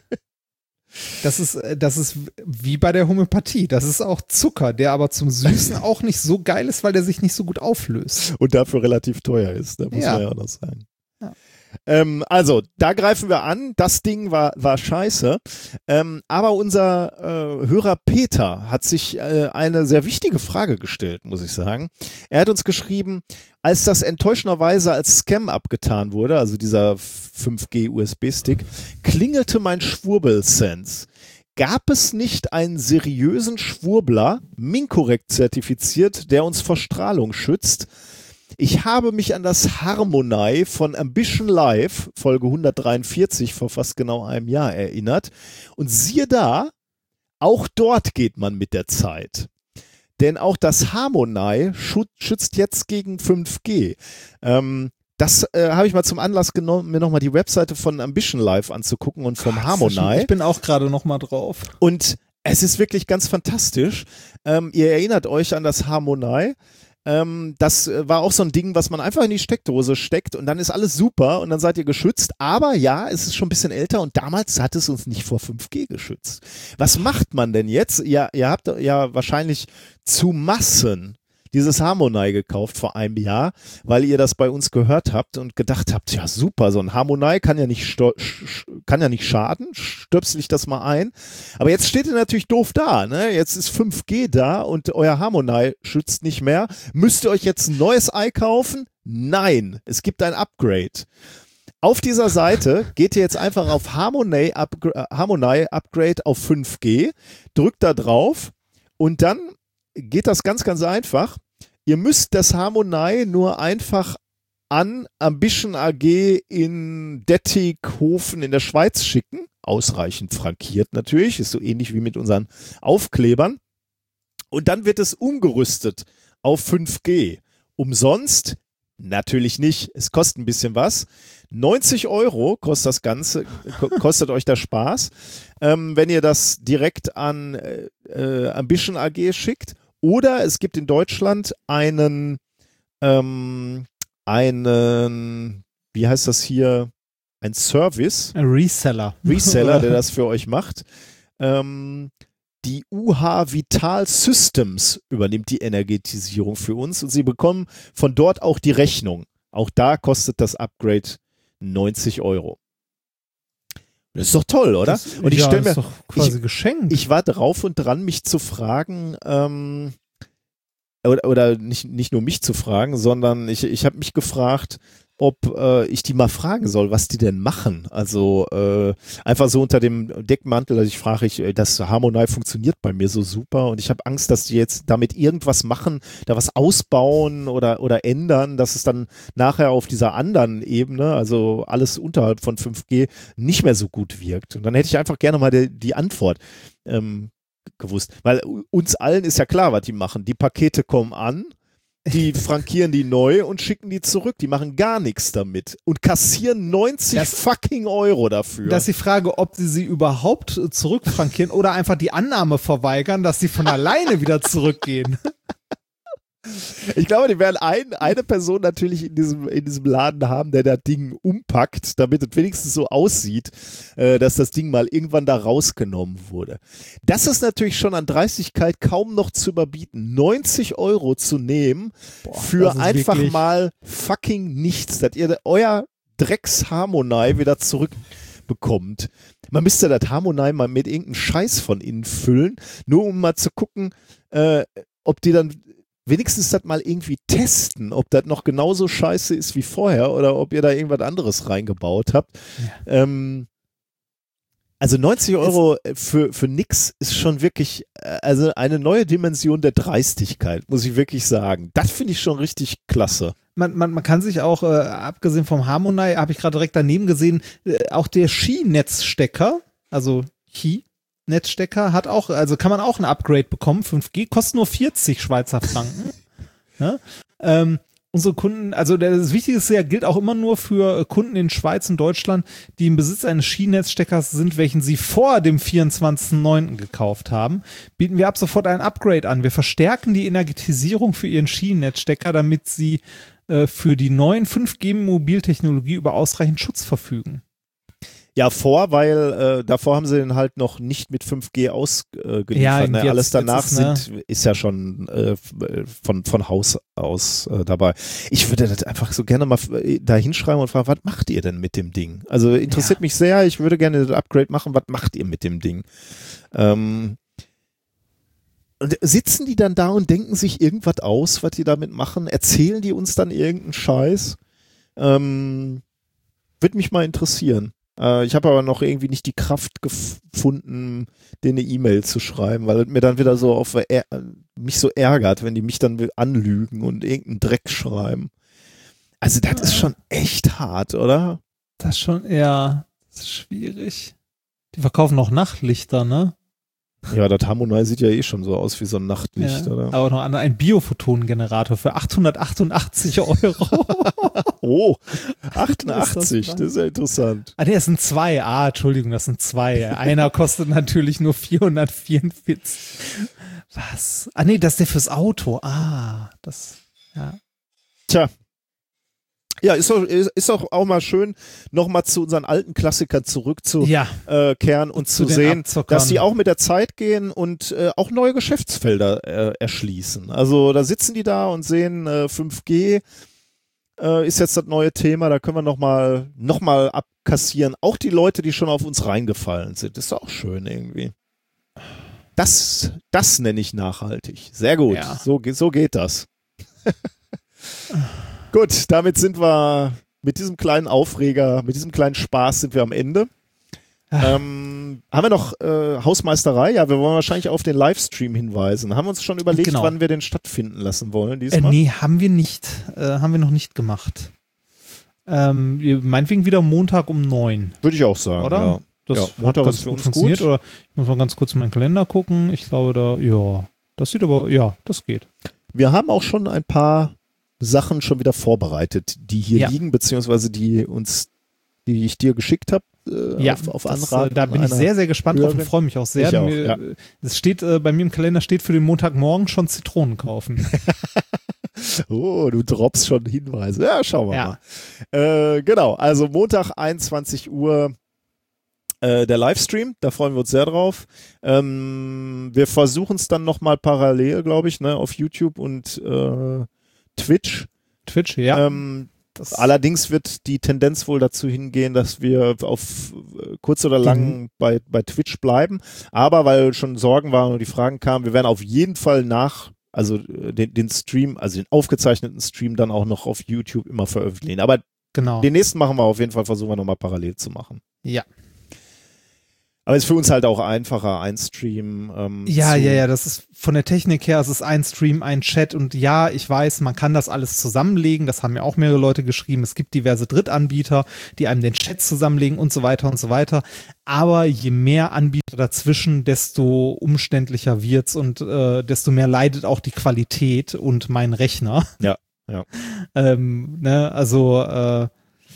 Das ist, äh, das ist wie bei der Homöopathie. Das ist auch Zucker, der aber zum Süßen auch nicht so geil ist, weil der sich nicht so gut auflöst. Und dafür relativ teuer ist, da muss Ja. man ja auch noch sagen. Ja. Ähm, also, da greifen wir an. Das Ding war, war scheiße. Ähm, aber unser äh, Hörer Peter hat sich äh, eine sehr wichtige Frage gestellt, muss ich sagen. Er hat uns geschrieben, als das enttäuschenderweise als Scam abgetan wurde, also dieser fünf G U S B-Stick, klingelte mein Schwurbel-Sense. Gab es nicht einen seriösen Schwurbler, Minkorrekt zertifiziert, der uns vor Strahlung schützt? Ich habe mich an das Harmonei von Ambition Live, Folge hundertdreiundvierzig, vor fast genau einem Jahr erinnert. Und siehe da, auch dort geht man mit der Zeit. Denn auch das Harmonei schützt jetzt gegen fünf G. Ähm, das äh, habe ich mal zum Anlass genommen, mir nochmal die Webseite von Ambition Live anzugucken und vom Harmonei. Ich bin auch gerade noch mal drauf. Und es ist wirklich ganz fantastisch. Ähm, ihr erinnert euch an das Harmonei. Ähm, das äh, war auch so ein Ding, was man einfach in die Steckdose steckt und dann ist alles super und dann seid ihr geschützt. Aber ja, es ist schon ein bisschen älter und damals hat es uns nicht vor fünf G geschützt. Was macht man denn jetzt? Ja, ihr habt ja wahrscheinlich zu Massen dieses Harmonei gekauft vor einem Jahr, weil ihr das bei uns gehört habt und gedacht habt, ja super, so ein Harmonei kann ja nicht, sto- sch- kann ja nicht schaden, stöpsel ich das mal ein. Aber jetzt steht ihr natürlich doof da, ne? Jetzt ist fünf G da und euer Harmonei schützt nicht mehr. Müsst ihr euch jetzt ein neues Ei kaufen? Nein, es gibt ein Upgrade. Auf dieser Seite geht ihr jetzt einfach auf Harmonei, Upgra- Harmonei Upgrade auf fünf G, drückt da drauf und dann geht das ganz, ganz einfach. Ihr müsst das Harmonei nur einfach an Ambition A G in Dettighofen in der Schweiz schicken. Ausreichend frankiert natürlich, ist so ähnlich wie mit unseren Aufklebern. Und dann wird es umgerüstet auf fünf G. Umsonst? Natürlich nicht. Es kostet ein bisschen was. neunzig Euro kostet das Ganze, kostet euch der Spaß, ähm, wenn ihr das direkt an äh, Ambition A G schickt. Oder es gibt in Deutschland einen, ähm, einen, wie heißt das hier, ein Service, Ein Reseller. Reseller, der das für euch macht. Ähm, die U H Vital Systems übernimmt die Energetisierung für uns und sie bekommen von dort auch die Rechnung. Auch da kostet das Upgrade neunzig Euro. Das ist doch toll, oder? Das, und ich ja, stelle das mir, ist doch quasi geschenkt. ich war drauf und dran, mich zu fragen, ähm, oder, oder nicht, nicht nur mich zu fragen, sondern ich, ich habe mich gefragt, ob äh, ich die mal fragen soll, was die denn machen. Also äh, einfach so unter dem Deckmantel, also ich frage, ich, das Harmonei funktioniert bei mir so super und ich habe Angst, dass die jetzt damit irgendwas machen, da was ausbauen oder, oder ändern, dass es dann nachher auf dieser anderen Ebene, also alles unterhalb von fünf G, nicht mehr so gut wirkt. Und dann hätte ich einfach gerne mal die, die Antwort ähm, gewusst. Weil uns allen ist ja klar, was die machen. Die Pakete kommen an, die frankieren die neu und schicken die zurück. Die machen gar nichts damit und kassieren neunzig Das- fucking Euro dafür. Das ist die Frage, ob sie sie überhaupt zurückfrankieren oder einfach die Annahme verweigern, dass sie von alleine wieder zurückgehen. Ich glaube, die werden ein, eine Person natürlich in diesem, in diesem Laden haben, der das Ding umpackt, damit es wenigstens so aussieht, äh, dass das Ding mal irgendwann da rausgenommen wurde. Das ist natürlich schon an Dreistigkeit kaum noch zu überbieten. neunzig Euro zu nehmen für das ist einfach wirklich- mal fucking nichts, dass ihr euer Drecks-Harmonei wieder zurückbekommt. Man müsste das Harmonei mal mit irgendeinem Scheiß von innen füllen, nur um mal zu gucken, äh, ob die dann wenigstens das mal irgendwie testen, ob das noch genauso scheiße ist wie vorher oder ob ihr da irgendwas anderes reingebaut habt. Ja. Ähm, also neunzig Euro für, für nix ist schon wirklich, äh, also eine neue Dimension der Dreistigkeit, muss ich wirklich sagen. Das finde ich schon richtig klasse. Man, man, man kann sich auch, äh, abgesehen vom Harmonei, habe ich gerade direkt daneben gesehen, äh, auch der Ski-Netzstecker, also Qi, Netzstecker hat auch, also kann man auch ein Upgrade bekommen. fünf G kostet nur vierzig Schweizer Franken. Ja? Ähm, unsere Kunden, also das Wichtige ist ja, gilt auch immer nur für Kunden in Schweiz und Deutschland, die im Besitz eines Skinetzsteckers sind, welchen sie vor dem vierundzwanzigsten neunten gekauft haben, bieten wir ab sofort ein Upgrade an. Wir verstärken die Energetisierung für ihren Skinetzstecker, damit sie äh, für die neuen fünf G Mobiltechnologie über ausreichend Schutz verfügen. Ja, vor, weil äh, davor haben sie den halt noch nicht mit fünf G ausgeliefert. Äh, Ja, ne? jetzt- Alles danach jetzt ist, ne? sind, ist ja schon äh, von, von Haus aus äh, dabei. Ich würde das einfach so gerne mal äh, da hinschreiben und fragen, was macht ihr denn mit dem Ding? Also interessiert Ja. mich sehr, ich würde gerne das Upgrade machen, was macht ihr mit dem Ding? Ähm, und sitzen die dann da und denken sich irgendwas aus, was die damit machen? Erzählen die uns dann irgendeinen Scheiß? Ähm, würde mich mal interessieren. Äh, ich habe aber noch irgendwie nicht die Kraft gefunden, denen eine E-Mail zu schreiben, weil es mir dann wieder so auf äh, mich so ärgert, wenn die mich dann anlügen und irgendeinen Dreck schreiben. Also das ist schon echt hart, oder? Das schon, ja, das ist schwierig. Die verkaufen noch Nachtlichter, ne? Ja, das Harmonei sieht ja eh schon so aus wie so ein Nachtlicht, Ja, oder? aber noch an- ein Biophotonengenerator für achthundertachtundachtzig Euro. Oh, achtundachtzig, das das ist ja interessant. Ah, nee, das sind zwei. Ah, Entschuldigung, das sind zwei. Einer kostet natürlich nur vierhundertvierundvierzig. Was? Ah, nee, das ist der fürs Auto. Ah, das, ja. Tja. Ja, ist doch, ist, ist doch auch mal schön, nochmal zu unseren alten Klassikern zurückzukehren Ja, äh, kehren und zu zu, den sehen, Abzockern. dass die auch mit der Zeit gehen und äh, auch neue Geschäftsfelder äh, erschließen. Also da sitzen die da und sehen, äh, fünf G äh, ist jetzt das neue Thema, da können wir nochmal noch mal abkassieren. Auch die Leute, die schon auf uns reingefallen sind. Ist auch schön irgendwie. Das, das nenne ich nachhaltig. Sehr gut. Ja. So, ge- so geht das. Gut, damit sind wir mit diesem kleinen Aufreger, mit diesem kleinen Spaß sind wir am Ende. Ähm, haben wir noch äh, Hausmeisterei? Ja, wir wollen wahrscheinlich auf den Livestream hinweisen. Haben wir uns schon überlegt, Genau. wann wir den stattfinden lassen wollen äh, diesmal? nee, haben wir nicht. Äh, haben wir noch nicht gemacht. Ähm, wir- meinetwegen wieder Montag um neun, Würde ich auch sagen, oder? ja. Das Ja, hat Montag ganz ist für gut uns funktioniert. gut. Oder ich muss mal ganz kurz in meinen Kalender gucken. Ich glaube, da, ja, das sieht aber, ja, das geht. Wir haben auch schon ein paar Sachen schon wieder vorbereitet, die hier Ja. liegen, beziehungsweise die uns, die ich dir geschickt habe, äh, Ja, auf, auf das, Anraten. äh, da bin ich einer- sehr, sehr gespannt drauf und Hörerin. freue mich auch sehr. Ich auch, Mir, ja. Es steht, äh, bei mir im Kalender steht für den Montagmorgen schon Zitronen kaufen. Oh, du droppst schon Hinweise. Ja, schauen wir Ja. mal. Äh, genau, also Montag einundzwanzig Uhr äh, der Livestream, da freuen wir uns sehr drauf. Ähm, wir versuchen es dann nochmal parallel, glaube ich, ne, auf YouTube und äh, Twitch. Twitch, ja. Ähm, das, allerdings wird die Tendenz wohl dazu hingehen, dass wir auf äh, kurz oder lang bei, bei Twitch bleiben. Aber weil schon Sorgen waren und die Fragen kamen, wir werden auf jeden Fall nach, also äh, den, den Stream, also den aufgezeichneten Stream dann auch noch auf YouTube immer veröffentlichen. Aber genau. den nächsten machen wir auf jeden Fall, versuchen wir nochmal parallel zu machen. Ja. Aber ist für uns halt auch einfacher, ein Stream. Ähm, Ja, zu, ja, ja, das ist von der Technik her, es ist ein Stream, ein Chat und ja, ich weiß, man kann das alles zusammenlegen, das haben ja auch mehrere Leute geschrieben, es gibt diverse Drittanbieter, die einem den Chat zusammenlegen und so weiter und so weiter, aber je mehr Anbieter dazwischen, desto umständlicher wird's und äh, desto mehr leidet auch die Qualität und mein Rechner. Ja, ja. ähm, ne, also äh,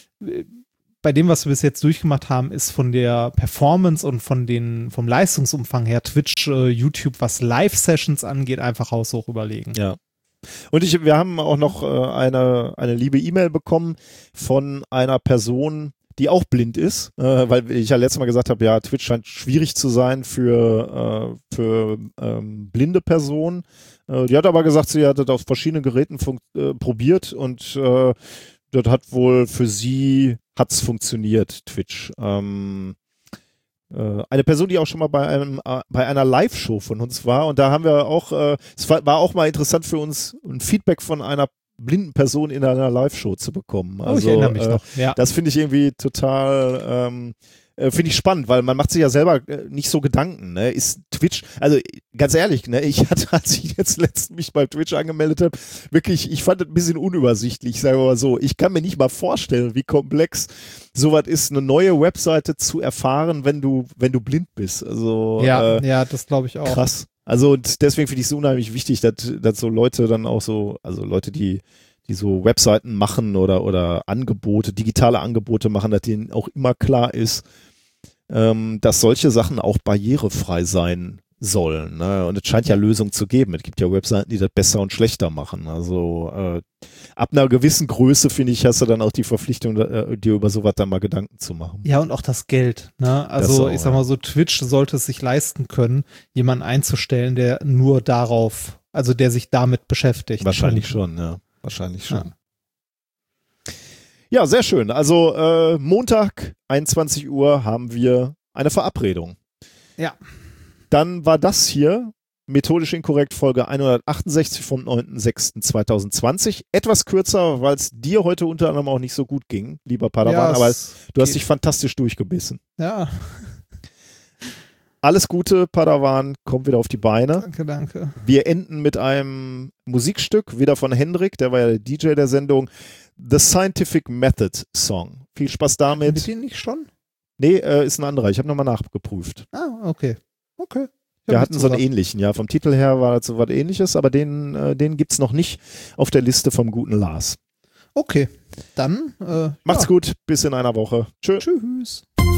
bei dem, was wir bis jetzt durchgemacht haben, ist von der Performance und von den, vom Leistungsumfang her Twitch, äh, YouTube, was Live-Sessions angeht, einfach haushoch überlegen. Ja. Und ich, wir haben auch noch äh, eine, eine liebe E-Mail bekommen von einer Person, die auch blind ist, äh, weil ich ja letztes Mal gesagt habe, ja, Twitch scheint schwierig zu sein für, äh, für ähm, blinde Personen. Äh, die hat aber gesagt, sie hat das auf verschiedenen Geräten fun- äh, probiert und äh, das hat wohl für sie hat's funktioniert, Twitch. Ähm, äh, eine Person, die auch schon mal bei einem äh, bei einer Live-Show von uns war und da haben wir auch, äh, es war, war auch mal interessant für uns, ein Feedback von einer blinden Person in einer Live-Show zu bekommen. Also, oh, ich erinnere mich äh, noch. Ja. Das finde ich irgendwie total, ähm, äh, finde ich spannend, weil man macht sich ja selber äh, nicht so Gedanken, ne? Ist Twitch, also ganz ehrlich, ne, ich hatte, als ich jetzt letztens mich bei Twitch angemeldet habe, wirklich, ich fand das ein bisschen unübersichtlich, sagen wir mal so. Ich kann mir nicht mal vorstellen, wie komplex sowas ist, eine neue Webseite zu erfahren, wenn du, wenn du blind bist. Also Ja, äh, ja, das glaube ich auch. krass. Also und deswegen finde ich es unheimlich wichtig, dass, dass so Leute dann auch so, also Leute, die die so Webseiten machen oder oder Angebote, digitale Angebote machen, dass denen auch immer klar ist, ähm, dass solche Sachen auch barrierefrei sein sollen. Ne? Und es scheint ja Lösungen zu geben. Es gibt ja Webseiten, die das besser und schlechter machen. Also äh, ab einer gewissen Größe, finde ich, hast du dann auch die Verpflichtung, äh, dir über sowas dann mal Gedanken zu machen. Ja, und auch das Geld. Ne? Also auch, ich sag mal so, Twitch sollte es sich leisten können, jemanden einzustellen, der nur darauf, also der sich damit beschäftigt. Wahrscheinlich schon, ja. Wahrscheinlich schon. Ja, ja sehr schön. Also äh, Montag, einundzwanzig Uhr, haben wir eine Verabredung. Ja. Dann war das hier methodisch inkorrekt Folge hundertachtundsechzig vom neunten sechsten zweitausendzwanzig. Etwas kürzer, weil es dir heute unter anderem auch nicht so gut ging, lieber Padawan, Ja, aber es du hast geht. dich fantastisch durchgebissen. Ja, Alles Gute, Padawan, komm wieder auf die Beine. danke, danke. Wir enden mit einem Musikstück, wieder von Hendrik, der war ja der D J der Sendung, The Scientific Method Song. Viel Spaß damit. Mit denen nicht schon? Nee, äh, ist ein anderer. Ich habe nochmal nachgeprüft. Ah, okay. Okay. Wir hatten so einen ähnlichen, ja. Vom Titel her war das so was ähnliches, aber den, äh, den gibt es noch nicht auf der Liste vom guten Lars. Okay, dann äh, Macht's ja. gut, bis in einer Woche. Tschö. Tschüss.